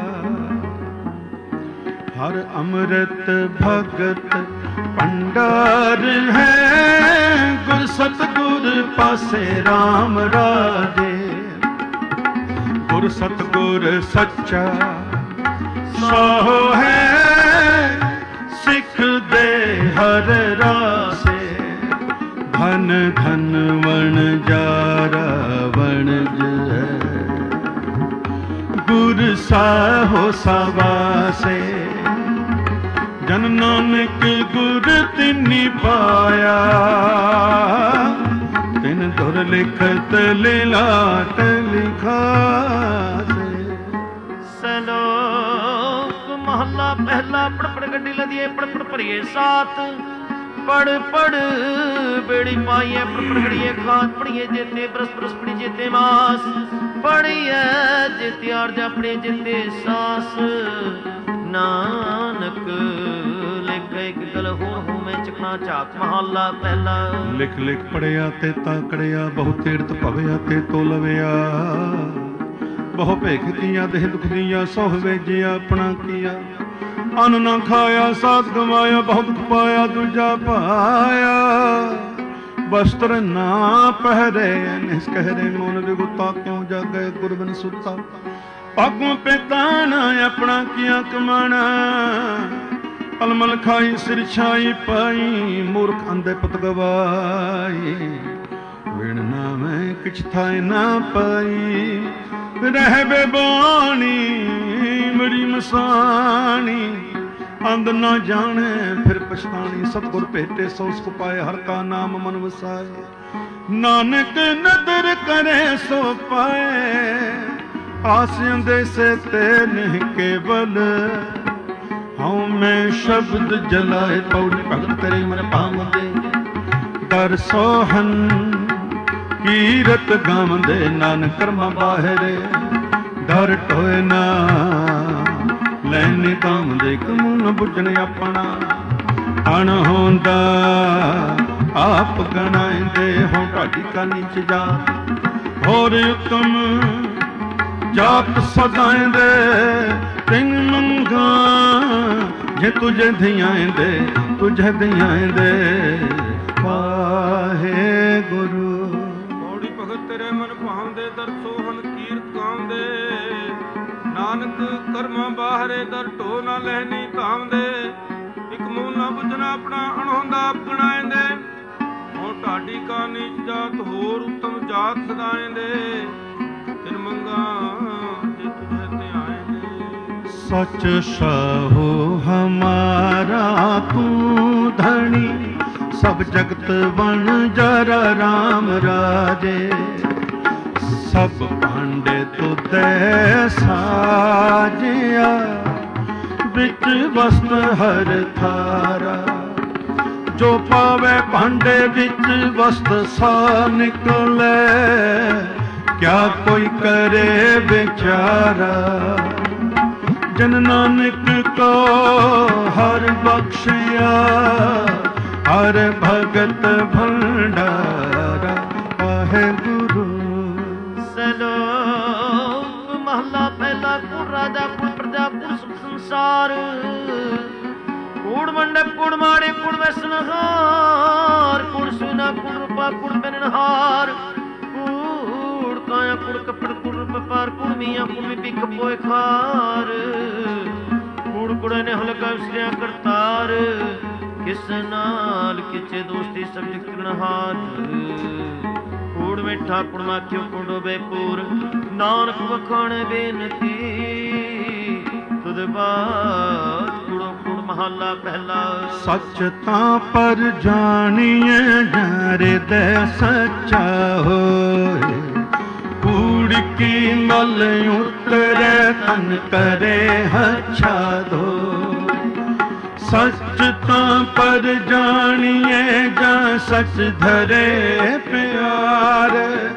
ਹਰ ਅੰਮ੍ਰਿਤ ਭਗਤ ਭੰਡਾਰ ਹੈ ਗੁਰ ਸਤਿਗੁਰ ਪਾਸੇ ਰਾਮ ਰਾਜੇ ਗੁਰ ਸਤਿਗੁਰ ਸੱਚਾ ਸੋ ਹੈ ਸਿੱਖ ਦੇ ਹਰ ਰਾਸੇ ਧਨ ਧਨ ਵਣ ਜਾਰਾ ਵਣਜ ਗੁਰ ਸਾਹੋ ਸਵਾਸੇ ਜਨ ਨਾਨਕ ਗੁਰ ਤਿਨੀ ਪਾਇਆ ਤਿਨ ਦੁਰ ਲਿਖਤ ਲੀਲਾਟ ਲਿਖਾਸੇ। ਸਲੋਕ ਮਹਲਾ ਪਹਿਲਾ ਪੜ ਪੜ ਗੱਡੀ ਲਦੀਏ ਪੜ ਪੜ ਭਰੀਏ ਸਾਥ ਪੜ ਪੜ ਬੇੜੀ ਪਾਈਏ ਪੜ ਪੜ ਗੜੀਏ ਖਾਤ ਪੜੀਏ ਜੇਤੇ ਬਰਸ ਬਰਸ ਪੜੀ ਜੇਤੇ ਮਾਸ ਪੜੀਏ ਜੇਤੇ ਅਰਜ ਆਪਣੇ ਜੇਤੇ ਸਾਸ ਨਾਨਕ ਲਿਖ ਇੱਕ ਗਲ ਹੋਰ ਹੋਵੇਂ ਚਖਣਾ ਝਾਕ ਮਹਲਾ ਪਹਿਲਾ। ਲਿਖ ਲਿਖ ਪੜਿਆ ਤੇ ਤਾਕੜਿਆ ਬਹੁ ਤੀਰਥ ਭਵਿਆ ਤੇ ਤੋ ਲਵਿਆ ਬਹੁ ਭੇਖ ਕੀਆਂ ਦੇਹ ਦੁਖ ਦੀਆਂ ਸੋਹ ਵੇਜਿਆ ਆਪਣਾ ਕੀਆ ਅੰਨ ਨਾ ਖਾਇਆ ਸਾਧ ਗਵਾਇਆ ਬਹੁਤ ਪਾਇਆ ਦੂਜਾ ਪਾਇਆ ਵਸਤਰ ਨਾ ਪਹਿਰੇ ਨਿਸ ਕਹਿਰੇ ਮਨ ਵਿਗੁਤਾ ਕਿਉ ਜਾਗੇ ਗੁਰਬਨ ਸੁਤਾ ਪਾਗੋਂ ਪੈਤਾਣਾ ਆਪਣਾ ਕੀਆ ਕਮਾਣਾ ਅਲਮਲ ਖਾਈ ਸਿਰ ਛਾਈ ਪਾਈ ਮੂਰਖ ਅੰਧੇ ਪੁੱਤ ਗਵਾਈ ਵਿਣ ਨਾ ਮੈਂ ਕਿਛ ਥਾਏ ਨਾ ਪਾਈ ਰਹਿ ਬੇਬਾਣੀ ਮੜੀ ਮਸਾਣੀ ਅੰਧ ਨਾ ਜਾਣੇ ਫਿਰ ਪਛਤਾਣੀ ਸਤਿਗੁਰ ਭੇਟੇ ਸੋ ਸੁਖ ਪਾਏ ਹਰ ਕਾ ਨਾਮ ਮਨ ਵਸਾਏ ਨਾਨਕ ਨਦਰ ਕਰੇ ਸੋ ਪਾਏ ਆਸਿਆਂ ਦੇ ਸੇ ਤੇ ਨਹੀਂ ਕੇਵਲ ਹਉ ਮੈਂ ਸ਼ਬਦ ਜਲਾਏ ਪੌੜੀ ਭਗਤ ਤੇਰੇ ਮਨ ਪਾਵੰਦੇ ਦਰ ਸੋਹਨ ਕੀਰਤ ਗਾਵੰਦੇ ਨਾਨਕ ਕਰਮਾਂ ਬਾਹਰੇ ਡਰ ਟੋਏ ਨਾ ਲੈਨੇ ਕੰਮ ਦੇ ਕਮਨ ਬੁੱਝਣ ਆਪਣਾ ਅਣ ਹੁੰਦਾ ਆਪ ਗਣਾਇਂਦੇ ਹੋ ਢਾਡੀ ਕਾਨੀ ਚ ਜਾ ਹੋਰ ਉਤਮ ਜਾਤ ਸਦਾਇਂਦੇ ਤਿੰਨ ਮੰਗਾ ਜੇ ਤੁਝੇ ਧਿਆਇਂਦੇ ਤੁਝੇ ਧਿਆਇਂਦੇ ਵਾਹੇ ਗੁਰੂ ਮੋੜੀ ਭਗਤ ਤੇਰੇ ਮਨ ਭਾਉਂਦੇ ਦਰ ਸੋਹਣ ਕੀਰਤ ਗਾਉਂਦੇ ਨਾਨਕ ਕਰਮਾਂ ਬਾਹਰੇ ਦਰ ਢੋ ਨਾ ਲੈਣੀ ਧਾਮਦੇ ਇੱਕ ਮੂਲ ਨਾ ਬੁੱਝਣਾ ਆਪਣਾ ਅਣਹੋਂਦਾ ਆਪ ਗਣਾਇਂਦੇ ਹੋ ਢਾਡੀ ਕਾ ਨੀਚ ਜਾਤ ਹੋਰ ਉੱਤਮ ਜਾਤ ਸਦਾਇਂਦੇ ਤਿਨ ਮੰਗਾ ਜੇ ਤੁਝੇ ਧਿਆਇਂਦੇ ਸਚ ਸਾਹੋ ਹਮਾਰਾ ਤੂੰ ਧਣੀ ਸਭ ਜਗਤ ਬਣ ਜਰਾ ਰਾਮ ਰਾਜੇ ਸਭ ਭਾਂਡੇ ਤੁਧੇ ਸਾਜਿਆ ਵਿੱਚ ਵਸਤ ਹਰ ਥਾਰਾ ਜੋ ਪਾਵੇ ਭਾਂਡੇ ਵਿੱਚ ਵਸਤ ਸਾ ਨਿਕਲੇ ਕਿਆ ਕੋਈ ਕਰੇ ਵਿਚਾਰਾ ਜਨ ਨਾਨਕ ਕੋ ਹਰ ਬਖਸ਼ਿਆ ਹਰ ਭਗਤ ਭੰਡਾਰ ਸੰਸਾਰ। ਕੂੜ ਮੰਡਪ ਕੂੜ ਮਾੜੇ ਕੂੜ ਵੈਸਨਹਾਰ, ਕੂੜ ਸੁਨਾ ਕੂੜ ਰੂਪਾ ਕੂੜ ਪਹਿਨਣਹਾਰ। ਕੂੜ ਕਾਇਆ ਕੂੜ ਕੱਪੜ ਕੂੜ ਵਪਾਰ, ਕੂੜ ਮੀਆਂ ਕੂੜ ਵੀ ਭਿੱਖ ਪੋਏ ਖਾਰ। ਕੂੜ ਕੂੜੇ ਨੇ ਹਲਕਾ ਵਿਸਰਿਆ ਕਰਤਾਰ, ਕਿਸ ਨਾਲ ਕਿਚੇ ਦੋਸਤੀ ਸਭ ਜਿਕਰਨਹਾਰ। ਕੂੜ ਮਿੱਠਾ ਕੂੜ ਮਾਖਿਓ ਕੂੜ ਡੋਬੇ ਪੂਰ, ਨਾਨਕ ਵਖਾਣੇ ਬੇਨਤੀ ਤੁਧ ਬਾਤ। ਕੂੜੋ ਕੂੜ ਮਹੱਲਾ ਪਹਿਲਾ। ਸੱਚ ਤਾਂ ਪਰ ਜਾਣੀਏ ਹਿਰਦੈ ਸੱਚਾ ਹੋਏ, ਕੂੜ ਕੀ ਮਲ ਉਤਰੈ ਤਨ ਕਰੇ ਹੱਛਾ ਧੋਏ। ਸੱਚ ਤਾਂ ਪਰ ਜਾਣੀਏ ਜਾਂ ਸੱਚ ਧਰੇ ਪਿਆਰ,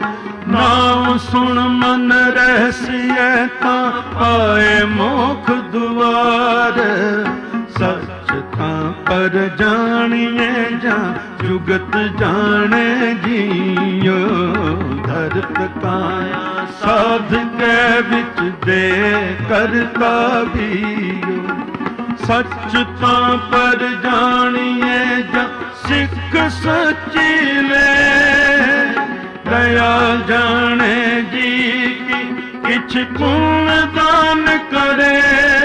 ਨਾਮ ਸੁਣ ਮਨ ਰਹਿਸੀਐ ਤਾਂ ਪਾਏ ਮੋਖ ਦੁਆਰ। ਸੱਚ ਤਾਂ ਪਰ ਜਾਣੀਏ ਜਾਂ ਜੁਗਤ ਜਾਣੇ ਜੀਓ, ਧਰਤ ਕਾਇਆ ਸਾਧ ਕੇ ਵਿੱਚ ਦੇ ਕਰਤਾ ਵੀਓ। ਸੱਚ ਤਾਂ ਪਰ ਜਾਣੀਏ ਜਾਂ ਸਿੱਖ ਸੱਚੀ ਲੈ, ਦਇਆ ਜਾਣੇ ਜੀ ਕੀ ਕਿਛ ਪੁੰਨ ਦਾਨ ਕਰੇ।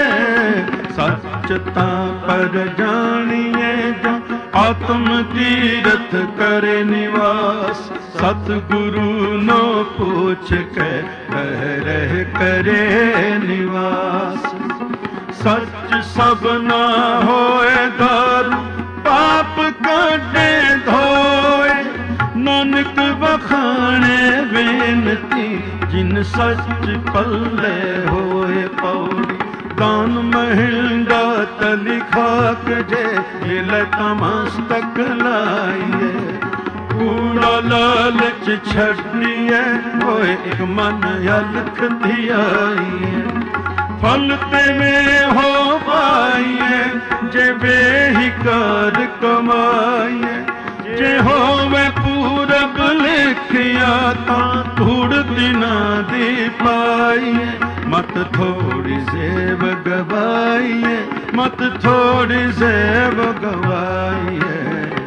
ਸੱਚ ਤਾਂ ਪਰ ਜਾਣੀਏ ਜਾਂ ਆਤਮ ਤੀਰਥ ਕਰੇ ਨਿਵਾਸ। ਸਤਿਗੁਰੂ ਨੋ ਪੁੱਛ ਕੇ ਕਹਿ ਰਹਿ ਕਰੇ ਨਿਵਾਸ। ਸੱਚ ਸਭ ਨਾ ਹੋਏ ਦਾਰੂ, ਪਾਪ ਕਾਢੇ ਧੋਏ। ਨਾਨਕ ਵਖਾਣੇ ਬੇਨਤੀ ਜਿਨ ਸੱਚ ਪੱਲੇ ਹੋਏ। ਪੌੜੀ ਦਾਨ ਮਹਿੰਗਾ ਤਲੀ ਖਾਕ ਜੇ, ਮਿਲੇ ਤਮਸਤਕ ਲਾਈਏ। ਕੂੜਾ ਲਾਲਚ ਛੱਡੀਏ, ਹੋਏ ਇੱਕ ਮਨ ਅਲਖ ਧਿਆਈਏ। ਫਲ ਤੇ ਹੋ ਪਾਈਏ, ਜੇ ਵੇਹੀ ਕਰ ਕਮਾਈਏ। ਜੇ ਹੋਵੇ ਪੂਰਬ ਲਿਖਿਆ ਤਾਂ ਧੂੜ ਦਿਨਾਂ ਦੀ ਪਾਈਏ। ਮਤ ਥੋੜੀ ਸੇਵ ਗਵਾਈਏ, ਮਤ ਥੋੜੀ ਸੇਵ ਗਵਾਈਏ।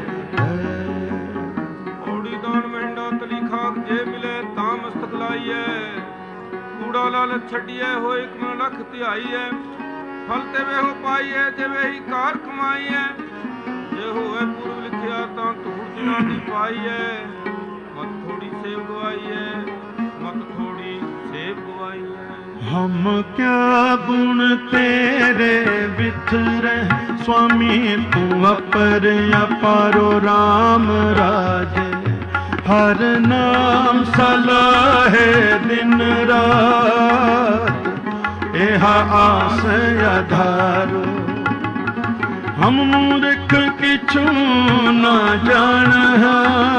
ਔੜੀ ਦਾਨ ਮਹਿੰਡਾ ਤਲੀ ਖਾਕ ਜੇ ਮਿਲੇ ਤਾਂ ਮਸਤਕ ਲਾਈਏ। ਕੂੜਾ ਲਾਲਚ ਛੱਡੀਏ, ਹੋਏ ਇੱਕ ਮਨ ਲੱਖ ਧਿਆਈਏ। ਫਲ ਤੇ ਵੇਹੋ ਪਾਈਏ, ਜੇ ਵੇਹੀ ਕਾਰ ਕਮਾਈਏ। ਜੇ ਹੋਵੇ ਪੂਰਬ ਲਿਖਿਆ ਤਾਂ ਧੂੜ ਦਿਨਾਂ ਦੀ ਪਾਈਏ। ਮਤ ਥੋੜੀ ਸੇਵ ਗਵਾਈਏ, ਮਤ ਥੋੜੀ ਸੇਵ ਗਵਾਈਏ। ਹਮ ਕਿਆ ਗੁਣ ਤੇਰੇ ਵਿਥਰੇ, ਸੁਆਮੀ ਤੂੰ ਅਪਰ ਅਪਾਰੋ ਰਾਮ ਰਾਜੇ। ਹਰ ਨਾਮ ਸਲਾਹੇ ਦਿਨ ਰਾਤ, ਇਹ ਆਸ ਆਧਾਰੋ। ਹਮ ਮੂਰਖ ਕਿਛੂ ਨਾ ਜਾਣਿਆ,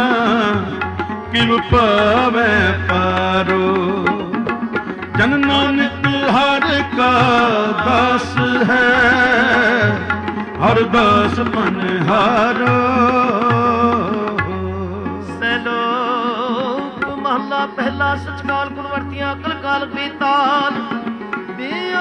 ਕਿਵ ਪਾਵੈ ਪਾਰੋ। ਜਨ ਨਾਨਕ ਹਰ ਕਾ ਦਾਸ ਹੈ, ਹਰ ਦਾਸ ਮਨ ਹਾਰੋ। ਸੈਲੋਕ ਮਹੱਲਾ ਪਹਿਲਾ। ਸਚ ਕਾਲ ਗੁਣ ਵਰਤੀਆਂ ਅਕਲ ਕਾਲ ਬੀਤਾਲ। ਬੀਓ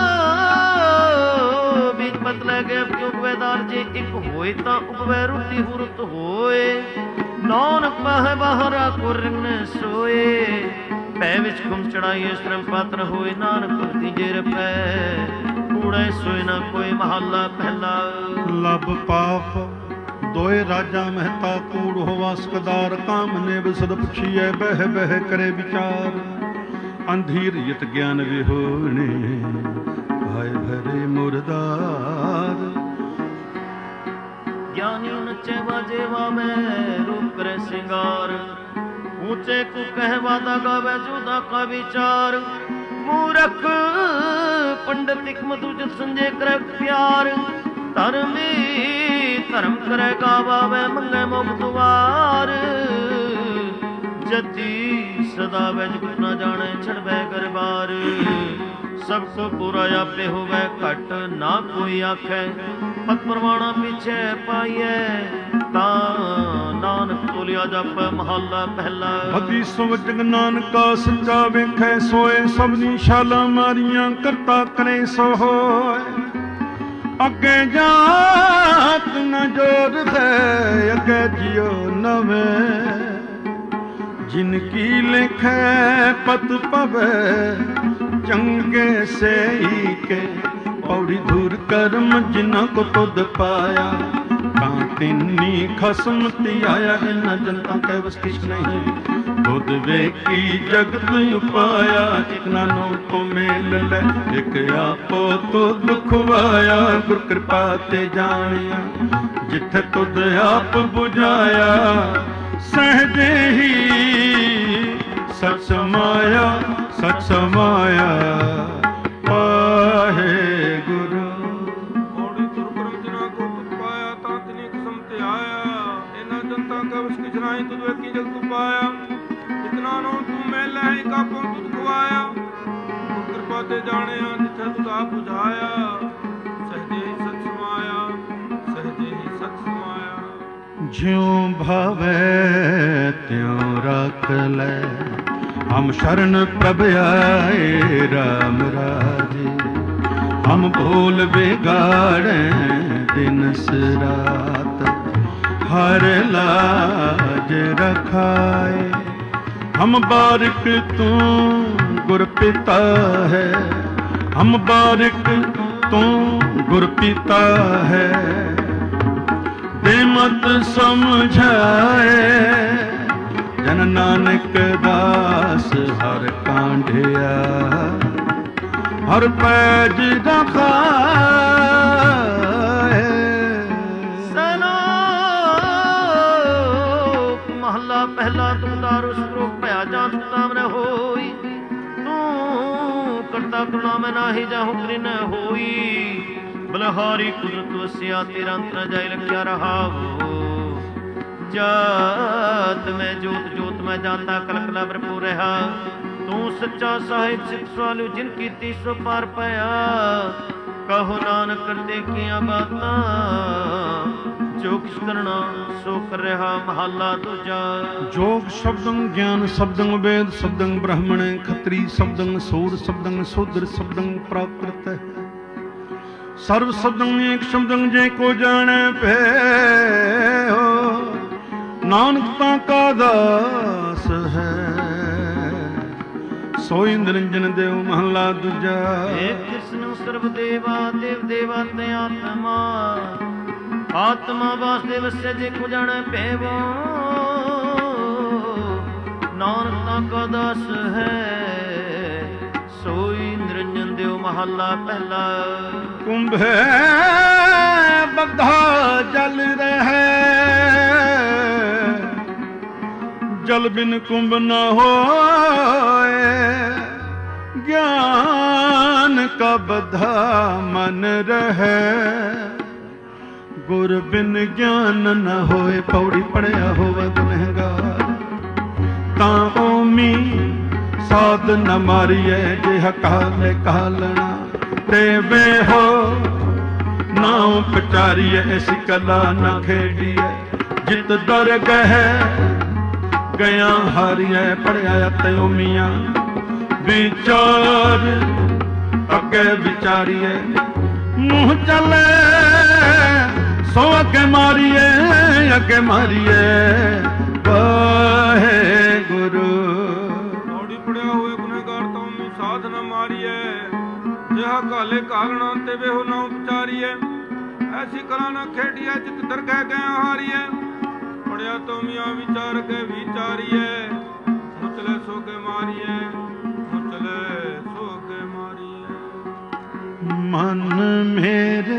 ਬੀਜ ਪਤ ਲੈ ਗਏ ਕਿਉਂ ਉਪਵੇਦਾਰ। ਜੇ ਇੱਕ ਹੋਏ ਤਾਂ ਉਪਵੈ ਰੋਟੀ ਹੁਰਤ ਹੋਏ। ਨਾਨਕ ਪਾਹੈ ਬਾਹਰਾ ਕੋ ਰਿੰਨ ਸੋਏ। ਪੈ ਵਿੱਚ ਖੁੰਮ ਚੜਾਈਏ ਸ਼ਰਮ ਪਾਤਰ ਹੋਏ। ਨਾਨਕ ਭਗਤੀ ਜੇ ਰਪੈ ਕੂੜੇ ਸੋਏ ਨਾ ਕੋਈ। ਮਹੱਲਾ ਪਹਿਲਾ। ਲਬ ਪਾਪ ਦੋਏ ਰਾਜਾ ਮਹਿਤਾ, ਕੂੜ ਹੋਵਾ ਸਕਦਾਰ। ਕਾਮ ਨੇ ਵਿਸਦ ਪੁੱਛੀਐ, ਬਹਿ ਬਹਿ ਕਰੇ ਵਿਚਾਰ। ਅੰਧੀਰ ਯਤ ਗਿਆਨ ਵਿਹੋਣੇ, ਭਾਏ ਭਰੇ ਮੁਰਦਾਰ। ਗਿਆਨੀ ਨੱਚੇ ਵਾਜੇ ਵਾਵੇ, ਰੂਪ ਕਰੇ ਸਿੰਗਾਰ। ਊਚੇ ਕੋ ਕਹਿਵਾ ਦਾ ਗਾਵੇ, ਜੁਦਾ ਕਾ ਵਿਚਾਰ। ਮੂਰਖ ਪੰਡਤ ਇਕ ਮਧੁ ਜਤ ਸੰਜੇ ਕਰੇ ਪਿਆਰ। ਧਰਮੀ ਧਰਮ ਕਰੇ ਗਾਵੇ, ਮੰਗੇ ਮੁਖ ਦੁਆਰ। ਜਤੀ ਸਦਾ ਵੈ ਜੁਗਤ ਨਾ ਜਾਣੇ, ਛੜਬੈ ਗਰਬਾਰ। ਸਭ ਕੋ ਪੂਰਾ ਆਪੇ ਹੋਵੇ, ਘਟ ਨਾ ਕੋਈ ਆਖੈ। ਪਤ ਪ੍ਰਮਾਣਾ ਪਿਛੇ ਪਾਈਐ, ਤਾਂ ਨਾਨਕ ਤੋਲਿਆ ਜਪੈ। ਮਹੱਲਾ ਪਹਿਲਾ। ਅਤੀ ਸੁਵਜਗ ਨਾਨਕਾ ਸੱਚਾ ਵੇਖੈ ਸੋਏ। ਸਭਨੀ ਛਾਲਾਂ ਮਾਰੀਆਂ ਕਰਤਾ ਕਰੇ ਸੋ ਹੋਏ। ਅੱਗੇ ਜਾਤ ਨ ਜੋੜ ਦੇ ਅੱਗੇ ਜਿਉ ਨਵੇਂ ਜਿਨ ਕੀ ਲਿਖੈ ਪਤ ਪਵੇ ਚੰਗੇ ਸਈ ਕੇ ਪੌੜੀ ਦੂਰ ਕਰਮ ਜਿਨ੍ਹਾਂ ਕੋ ਤੁਧ ਪਾਇਆ ਤਾਂ ਤਿੰਨੀ ਖਸਮ ਧਿਆਇਆ ਇਨ ਜਨਤਾ ਕੈ ਵਸ ਕਿਛ ਨਹੀਂ ਤੁਧ ਵੇਖੀ ਜਗਤ ਉਪਾਇਆ ਇਕ ਨਾਨੋ ਕੋ ਮੇਲ ਲੈ ਇਕ ਆਪੋ ਤੁਧ ਖੁਆਇਆ ਗੁਰ ਕਿਰਪਾ ਤੇ ਜਾਣਿਆ ਜਿੱਥੇ ਤੁਧ ਆਪ ਬੁਝਾਇਆ ਸਹਜੇ ਹੀ ਸਚ ਸਮਾਇਆ ਸਚ ਸਮਾਇਆ ਪਾਹੇ ਗੁਰੂ ਪੌੜੀ ਤੁਰ ਕਰਮ ਜਿਨਾ ਕੋ ਤੁਧ ਪਾਇਆ ਤਾਂ ਤਿਨੀ ਖਸਮ ਧਿਆਇਆ ਇਹਨਾਂ ਜਨਤਾ ਕੈ ਵਸ ਕਿਛ ਨਾਹੀ ਤੁਧ ਵੇਖੀ ਜਗਤ ਉਪਾਇਆ ਇਤਨਾ ਨੂੰ ਤੂੰ ਮੇਲਾ ਇਕ ਆਪੋ ਤੁਧ ਖੁਆਇਆ ਗੁਰ ਕਿਰਪਾ ਤੇ ਜਾਣਿਆ ਜਿੱਥੇ ਤੁਧ ਆਪ ਬੁਝਾਇਆ ਸਹਜੇ ਹੀ ਸਚ ਸਮਾਇਆ ਸਹਜੇ ਹੀ ਸਚ ਸਮਾਇਆ ਜਿਉ ਭਾਵੈ ਤਿਉ ਰੱਖ ਲੈ ਹਮ ਸ਼ਰਨ ਪ੍ਰਭ ਆਏ ਰਾਮ ਰਾਜੇ ਹਮ ਭੂਲ ਬਿਗਾੜੈ ਦਿਨ ਰਾਤ ਹਰ ਲਾਜ ਰਖਾਏ ਹਮ ਬਾਰਿਕ ਤੂੰ ਗੁਰ ਪਿਤਾ ਹੈ ਹਮ ਬਾਰਿਕ ਤੂੰ ਗੁਰ ਪਿਤਾ ਹੈ ਦੇ ਮਤ ਸਮਝਾਏ ਜਨ ਨਾਨਕ ਦਾਸ ਹਰ ਕਾਂਢਿਆ ਹਰ ਪੈਜ ਰਖਾਏ ਸਲੋਕ ਮਹਲਾ ਪਹਿਲਾ ਤੂੰ ਦਾਰੂ ਸਰੂਪ ਭਇਆ ਜਾਂ ਤਾਮ ਨ ਹੋਈ ਤੂੰ ਕਰਤਾ ਕਰੁਣਾ ਮੈਂ ਨਾਹੀ ਜਾਹੂ ਕਰਿ ਨ ਹੋਈ ਬਲਹਾਰੀ ਕੁਦਰਤ ਵਸਿਆ ਤੇਰਾ ਅੰਤਰ ਜਾਇ ਲਖਿਆ ਰਹਾਵੋ ਜਾਤ ਮੈਂ ਜੋਤ ਜੋਤ ਮੈਂ ਜਾਤਾ ਕਲਕਲਾ ਭਰਪੂਰ ਰਹਾ ਤੂੰ ਸੱਚਾ ਸਾਹਿਬ ਸਿੱਖ ਸਵਾਲੂ ਜਿਨ ਕੀਤੀ ਸੋ ਪਾਰ ਪਿਆ ਕਹੋ ਨਾਨਕ ਕਰਤੇ ਕੀਆਂ ਬਾਤਾਂ ਜੋ ਕਿਛ ਕਰਨਾ ਸੋ ਕਰ ਰਿਹਾ ਮਹੱਲਾ ਦੂਜਾ ਜੋਗ ਸ਼ਬਦੰ ਗਿਆਨ ਸ਼ਬਦੰ ਵੇਦ ਸ਼ਬਦੰ ਬ੍ਰਾਹਮਣ ਖੱਤਰੀ ਸ਼ਬਦੰ ਸੂਰ ਸ਼ਬਦੰ ਸ਼ੂਦਰ ਸ਼ਬਦੰ ਪ੍ਰਾਕ੍ਰਿਤ ਸਰਵ ਸ਼ਬਦੰ ਏਕ ਸ਼ਬਦੰ ਜੇ ਕੋ ਜਾਣੈ ਭਇਓ ਨਾਨਕ ਤਾਂ ਕਾ ਦਾਸ ਹੈ ਸੋਈ ਨਿਰੰਜਨ ਦੇਵ ਮਹਲਾ ਦੂਜਾ ਏਕ ਕ੍ਰਿਸ਼ਨ ਸਰਬ ਦੇਵਾ ਦੇਵ ਦੇਵਾ ਤੇ ਆਤਮਾ ਆਤਮਾ ਵਾਸਦੇ ਵਸੈ ਜੇ ਕੋ ਜਾਣੈ ਭਇਓ ਨਾਨਕ ਤਾਂ ਕਾ ਦਾਸ ਹੈ ਸੋਈ ਨਿਰੰਜਨ ਦੇਵ ਮਹਲਾ ਪਹਿਲਾ ਕੁੰਭੇ ਬੱਧਾ ਜਲ ਰਹਿ ਜਲ ਬਿਨ ਕੁੰਭ ਨ ਹੋਏ ਗਿਆਨ ਕਾ ਬੱਧਾ ਮਨ ਰਹਿ ਗੁਰ ਬਿਨ ਗਿਆਨ ਨ ਹੋਏ ਪੌੜੀ ਪੜਿਆ ਹੋਵੇ ਗੁਨਹਗਾਰ ਤਾਂ ਓਮੀ ਸਾਧ ਨ ਮਾਰੀਏ ਜਿਹ ਕਾਲੇ ਕਾਲਣਾ ਤੇ ਵੇਹੋ ਨਾਉ ਪਚਾਰੀਏ ਐਸੀ ਕਲਾ ਨ ਖੇਡੀਏ ਜਿਤ ਦਰ ਗਹਿ ਗਿਆ ਹਾਰੀਏ ਪੜਿਆ ਤੇ ਓਮੀਆਂ ਵਿਚਾਰ ਅੱਗੇ ਵਿਚਾਰੀਏ ਮੂੰਹ ਚੱਲੇ ਸੋ ਅੱਗੇ ਮਾਰੀਏ ਅੱਗੇ ਮਾਰੀਏ ਵਾਹਿਗੁਰੂ ਪੌੜੀ ਪੜਿਆ ਹੋਏ ਗੁਨਹਗਾਰ ਤੋਂ ਵੀ ਸਾਧ ਨ ਮਾਰੀਏ ਜਿਹਾ ਕਾਲੇ ਕਾਲਣਾ ਤੇ ਵੇਹੋ ਨਾ ਉਪਚਾਰੀਏ ਐਸੀ ਕਲਾ ਨਾ ਖੇਡੀਏ ਜਿਤ ਦਰਗਹਿ ਗਿਆ ਹਾਰੀਏ ਪੜਿਆ ਤੋਂ ਮੀਆਂ ਵਿਚਾਰ ਕੇ ਵਿਚਾਰੀਏ ਮੁਚਲੇ ਸੋ ਕੇ ਮਾਰੀਏ ਮੁਚਲੇ ਸੋ ਕੇ ਮਾਰੀਏ ਮਨ ਮੇਰੇ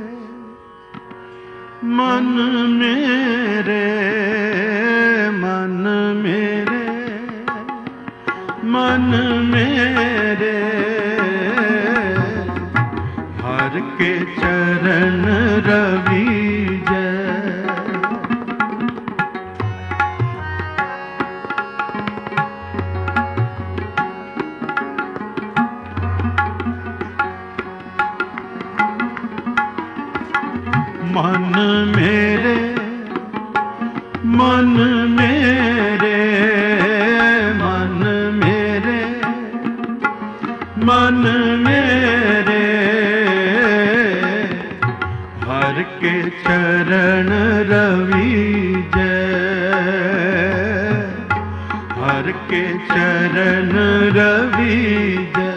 ਮਨ ਮੇਰੇ ਮਨ ਮੇਰੇ ਮਨ ਮੇਰੇ ਹਰ ਕੇ ਚਰਨ ਰਵੀਜੈ ਮਨ ਮੇਰੇ ਮਨ ਮੇਰੇ ਮਨ ਮੇਰੇ ਮਨ ਮੇਰੇ के चरण रविजय, हर के चरण रविजय।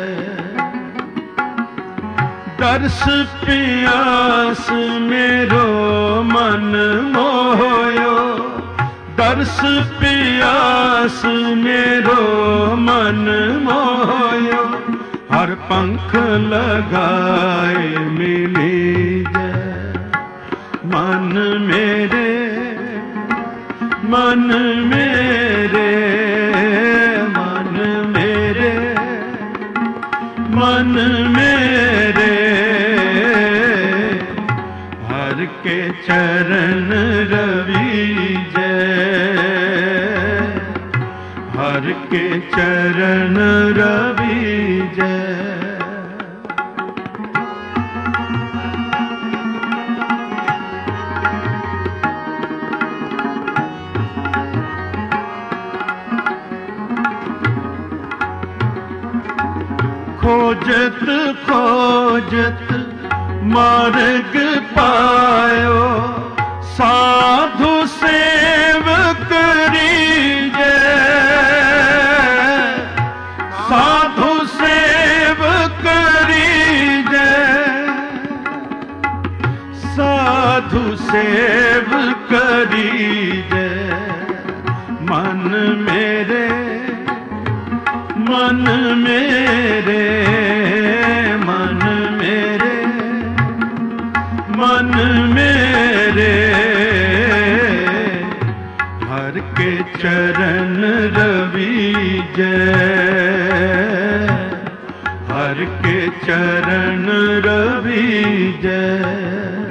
दर्श पियास मेरो मन मोयो, दर्श पियास मेरो मन मोयो। हर पंख लगाए मिली जय, मन मेरे मन मेरे मन मेरे मन मेरे। हर के चरण रविजय, हर के चरण रविजय। खोजत खोजत मार्ग पायो, साधु सेवक रीजय, साधु सेवक रीजय, साधु सेवक रीजय। मन मेरे मन मेरे मन मेरे मन मेरे। हर के चरण रविजय, हर के चरण रविजय।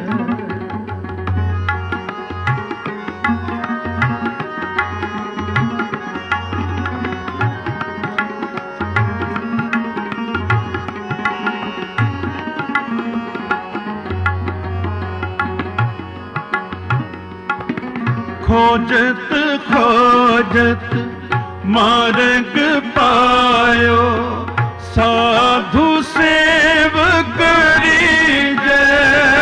खोजत खोजत मार्ग पायो, साधु सेवक रीजय,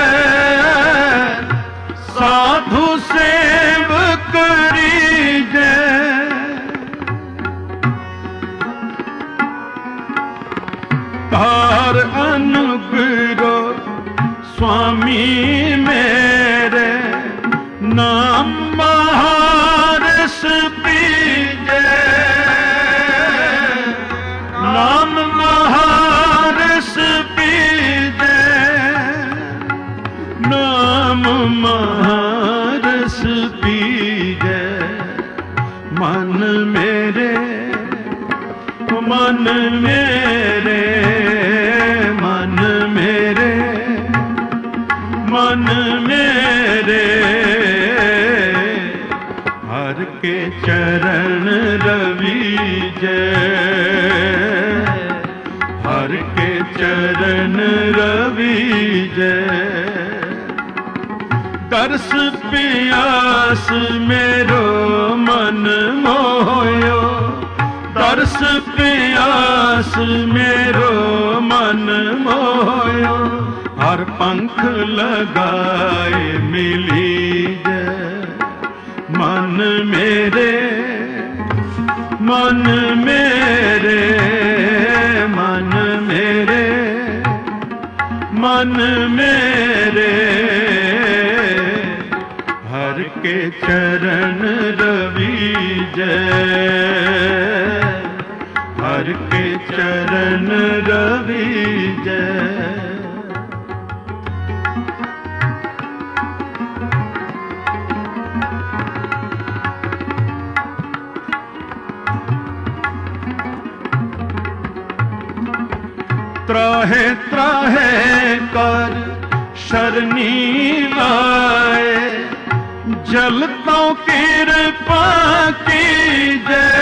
साधु सेवक रीजय। तार अनुग्रह स्वामी मेरे, नाम महारस पीजय, नाम महारस पीजय, नाम महारस पीजय। मन मेरे मन मेरे मन मेरे मन मेरे। हर के चरण रविजय, हर के चरण रविजय। दर्श पियास मेरो मन मोयो, दर्श पियास मेरो मन मोयो। हर पंख लगाए मिली जय, मन मेरे मन मेरे मन मेरे मन मेरे। हर के चरण रविजय, हर के चरण रविजय। त्राहे त्राहे कर शरणी लाए, जलतों कृपा कीजय,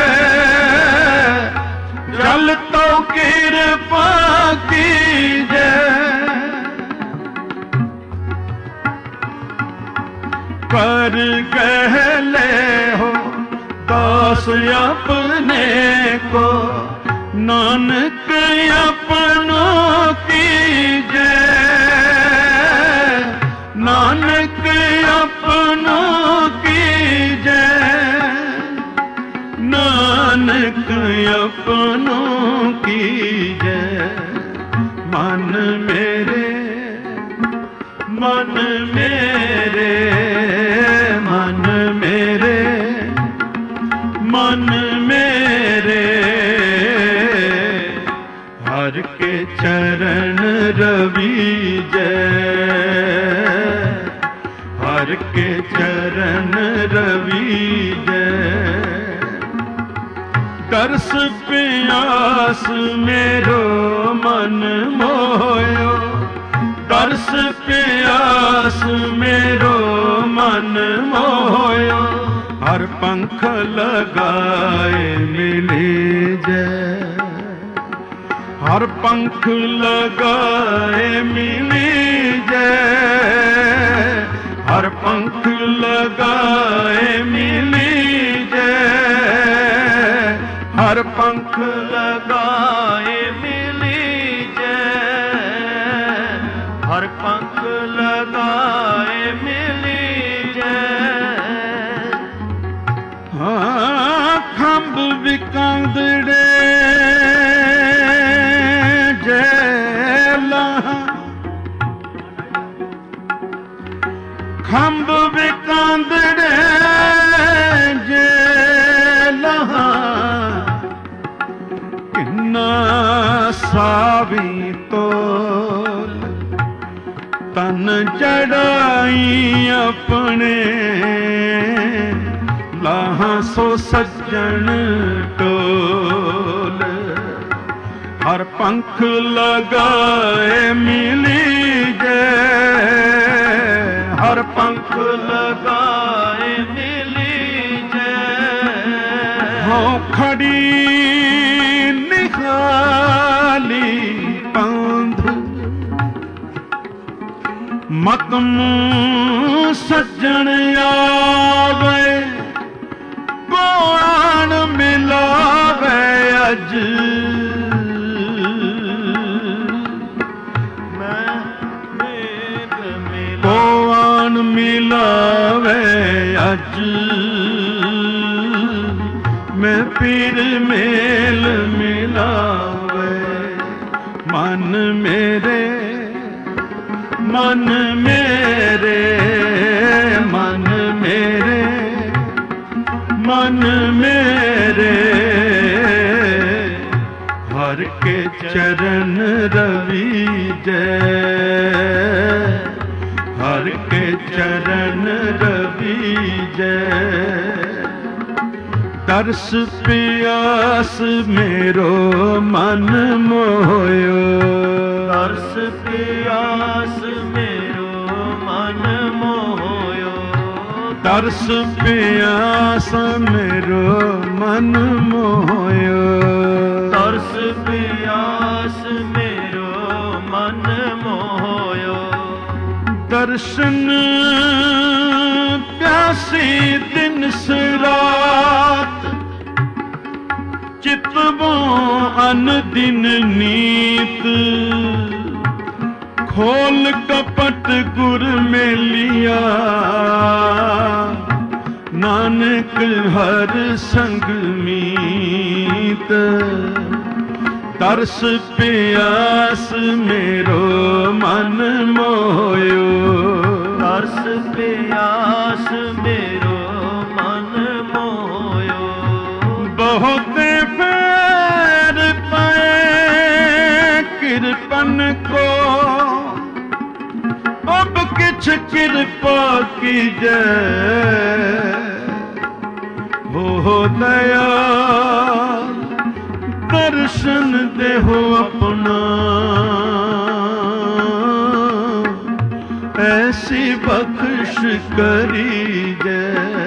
जलतों कृपा कीजय। कर गहले हो दास अपने को, नानक अपनों की जय, नानक अपनों की जय। मन मेरे मन मेरे मन मेरे मन मेरे हर के चरण रवि जय। हर के चरण रवि जय। दर्श प्यास मेरो मन मोयो। दर्श प्यास मेरो मन मोयो। हर पंख लगाए मिली जय। हर पंख लगाए मिली जय। हर पंख लगाए मिली जय। हर पंख लगाए मिली जय। हर पंख लगाए मिली जय। हाँ खंभ विकांदड़े खंभ विकांदड़े जेलहा। किन्ना सावी तोल तन चढ़ाई अपने। लाहा सो सज्जन टोल। हर पंख लगाए मिली जय। हर पंख लगाए मिली जय। हो खड़ी निहाली पंध मत मुँह सज्जन आवे। कौन मिलावे अज। कौन मिलावे अज। मैं पीर मेल मिलावे। मन मेरे मन मेरे मन मेरे मन मेरे हर के चरण रवि जय। हर के चरण रवि जय। दर्श प्यास मेरो मन मोयो। दर्श प्यास मेरो मन मोयो। दर्श प्यास मेरो मन मोयो। दर्श प्यास मेरो मन मोयो। दर्शन प्यासी दिन रात। चितवो अन दिन नीत। खोल कपट गुर में लिया। नानक हर संग मीत। दर्श प्यास मेरो मन मोयो। दर्श प्यास मेरो मन मोयो। बहुत फेर पाए कृपन को। अब किछ कृपा कीजै। हो दया दर्शन देहो अपना। ऐसी बख्श करीजै।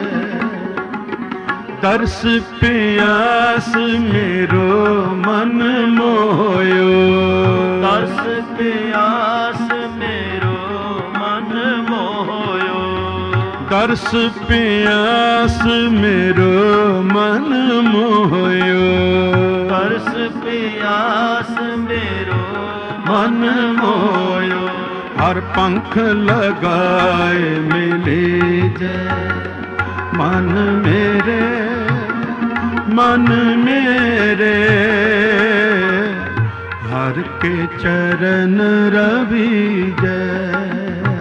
दर्श प्यास मेरो मन मोयो। दर्श प्यास मेरो मन मोयो। दर्श प्यास मेरो मन मोयो। दर्श प्यास मेरो मन मोयो। हर पंख लगाए मिले जय। मन मेरे मन मेरे हर के चरण रवि जय।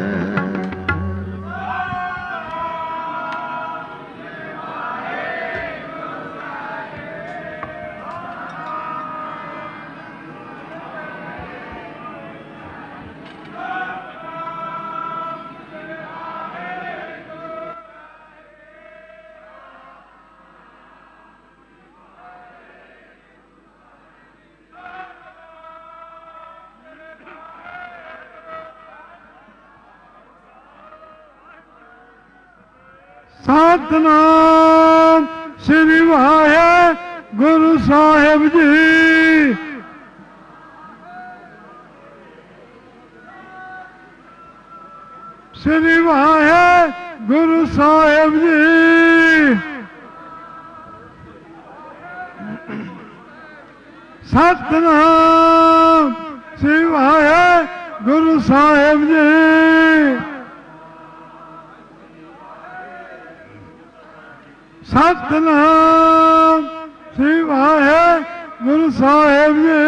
सतनाम श्री वाहेगुरु साहिब जी। श्री वाहेगुरु साहिब जी। सतनाम श्री वाहेगुरु साहिब जी। सतनाम श्री वाहेगुरु साहिब जी।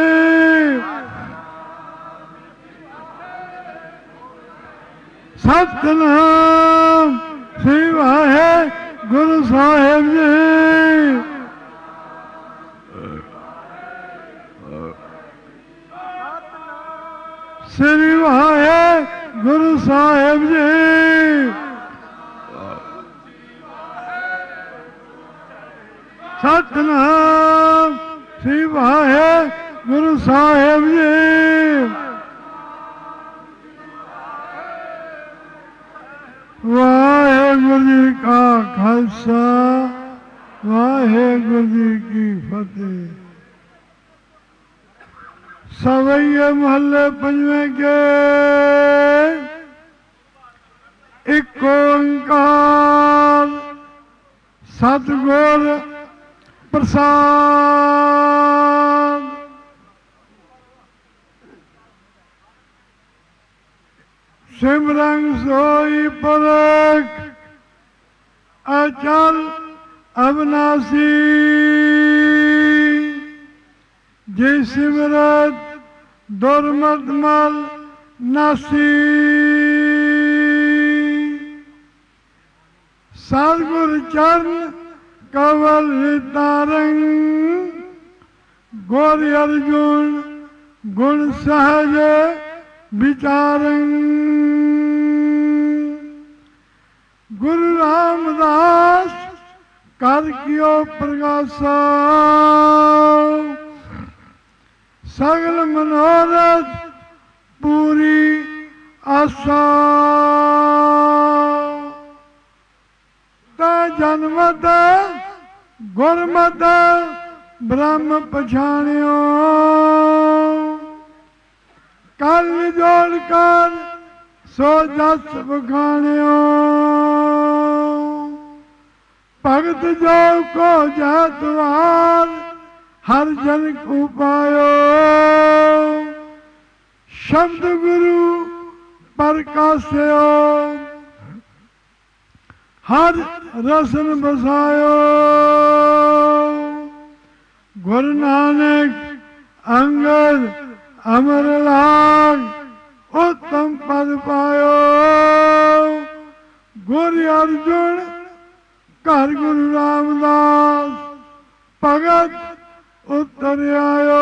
सतनाम श्री वाहेगुरु साहिब जी। श्री वाहेगुरु साहिब जी। सतनाम श्री वाहेगुरु साहिब जी। वाहेगुरु जी का खालसा वाहेगुरु जी की फतेह। सवैये महल्ले पंजवें के एक ओंकार सतगुर प्रसाद। सिमरन सोई परख अचल अविनाशी। जे सिमरत दुर्मत मल नासी। सतगुर चरण कवल तारंग। गौर अर्जुन गुण सहज विचारंग। गुरु रामदास कर कियो प्रकाशा। सगल मनोरथ पूरी आशा। जन्मत गुरमत ब्रह्म पछाणियो। कल जोड़ कर सो जस बखाणियो। भगत जो को जातवार हर जन को पायो। शब्द गुरु प्रकाशयो हर रसन बसायो। गुरु नानक अंगद अमर लाग उत्तम पद पायो। गुरु अर्जुन घर गुरु रामदास भगत उत्तर आयो।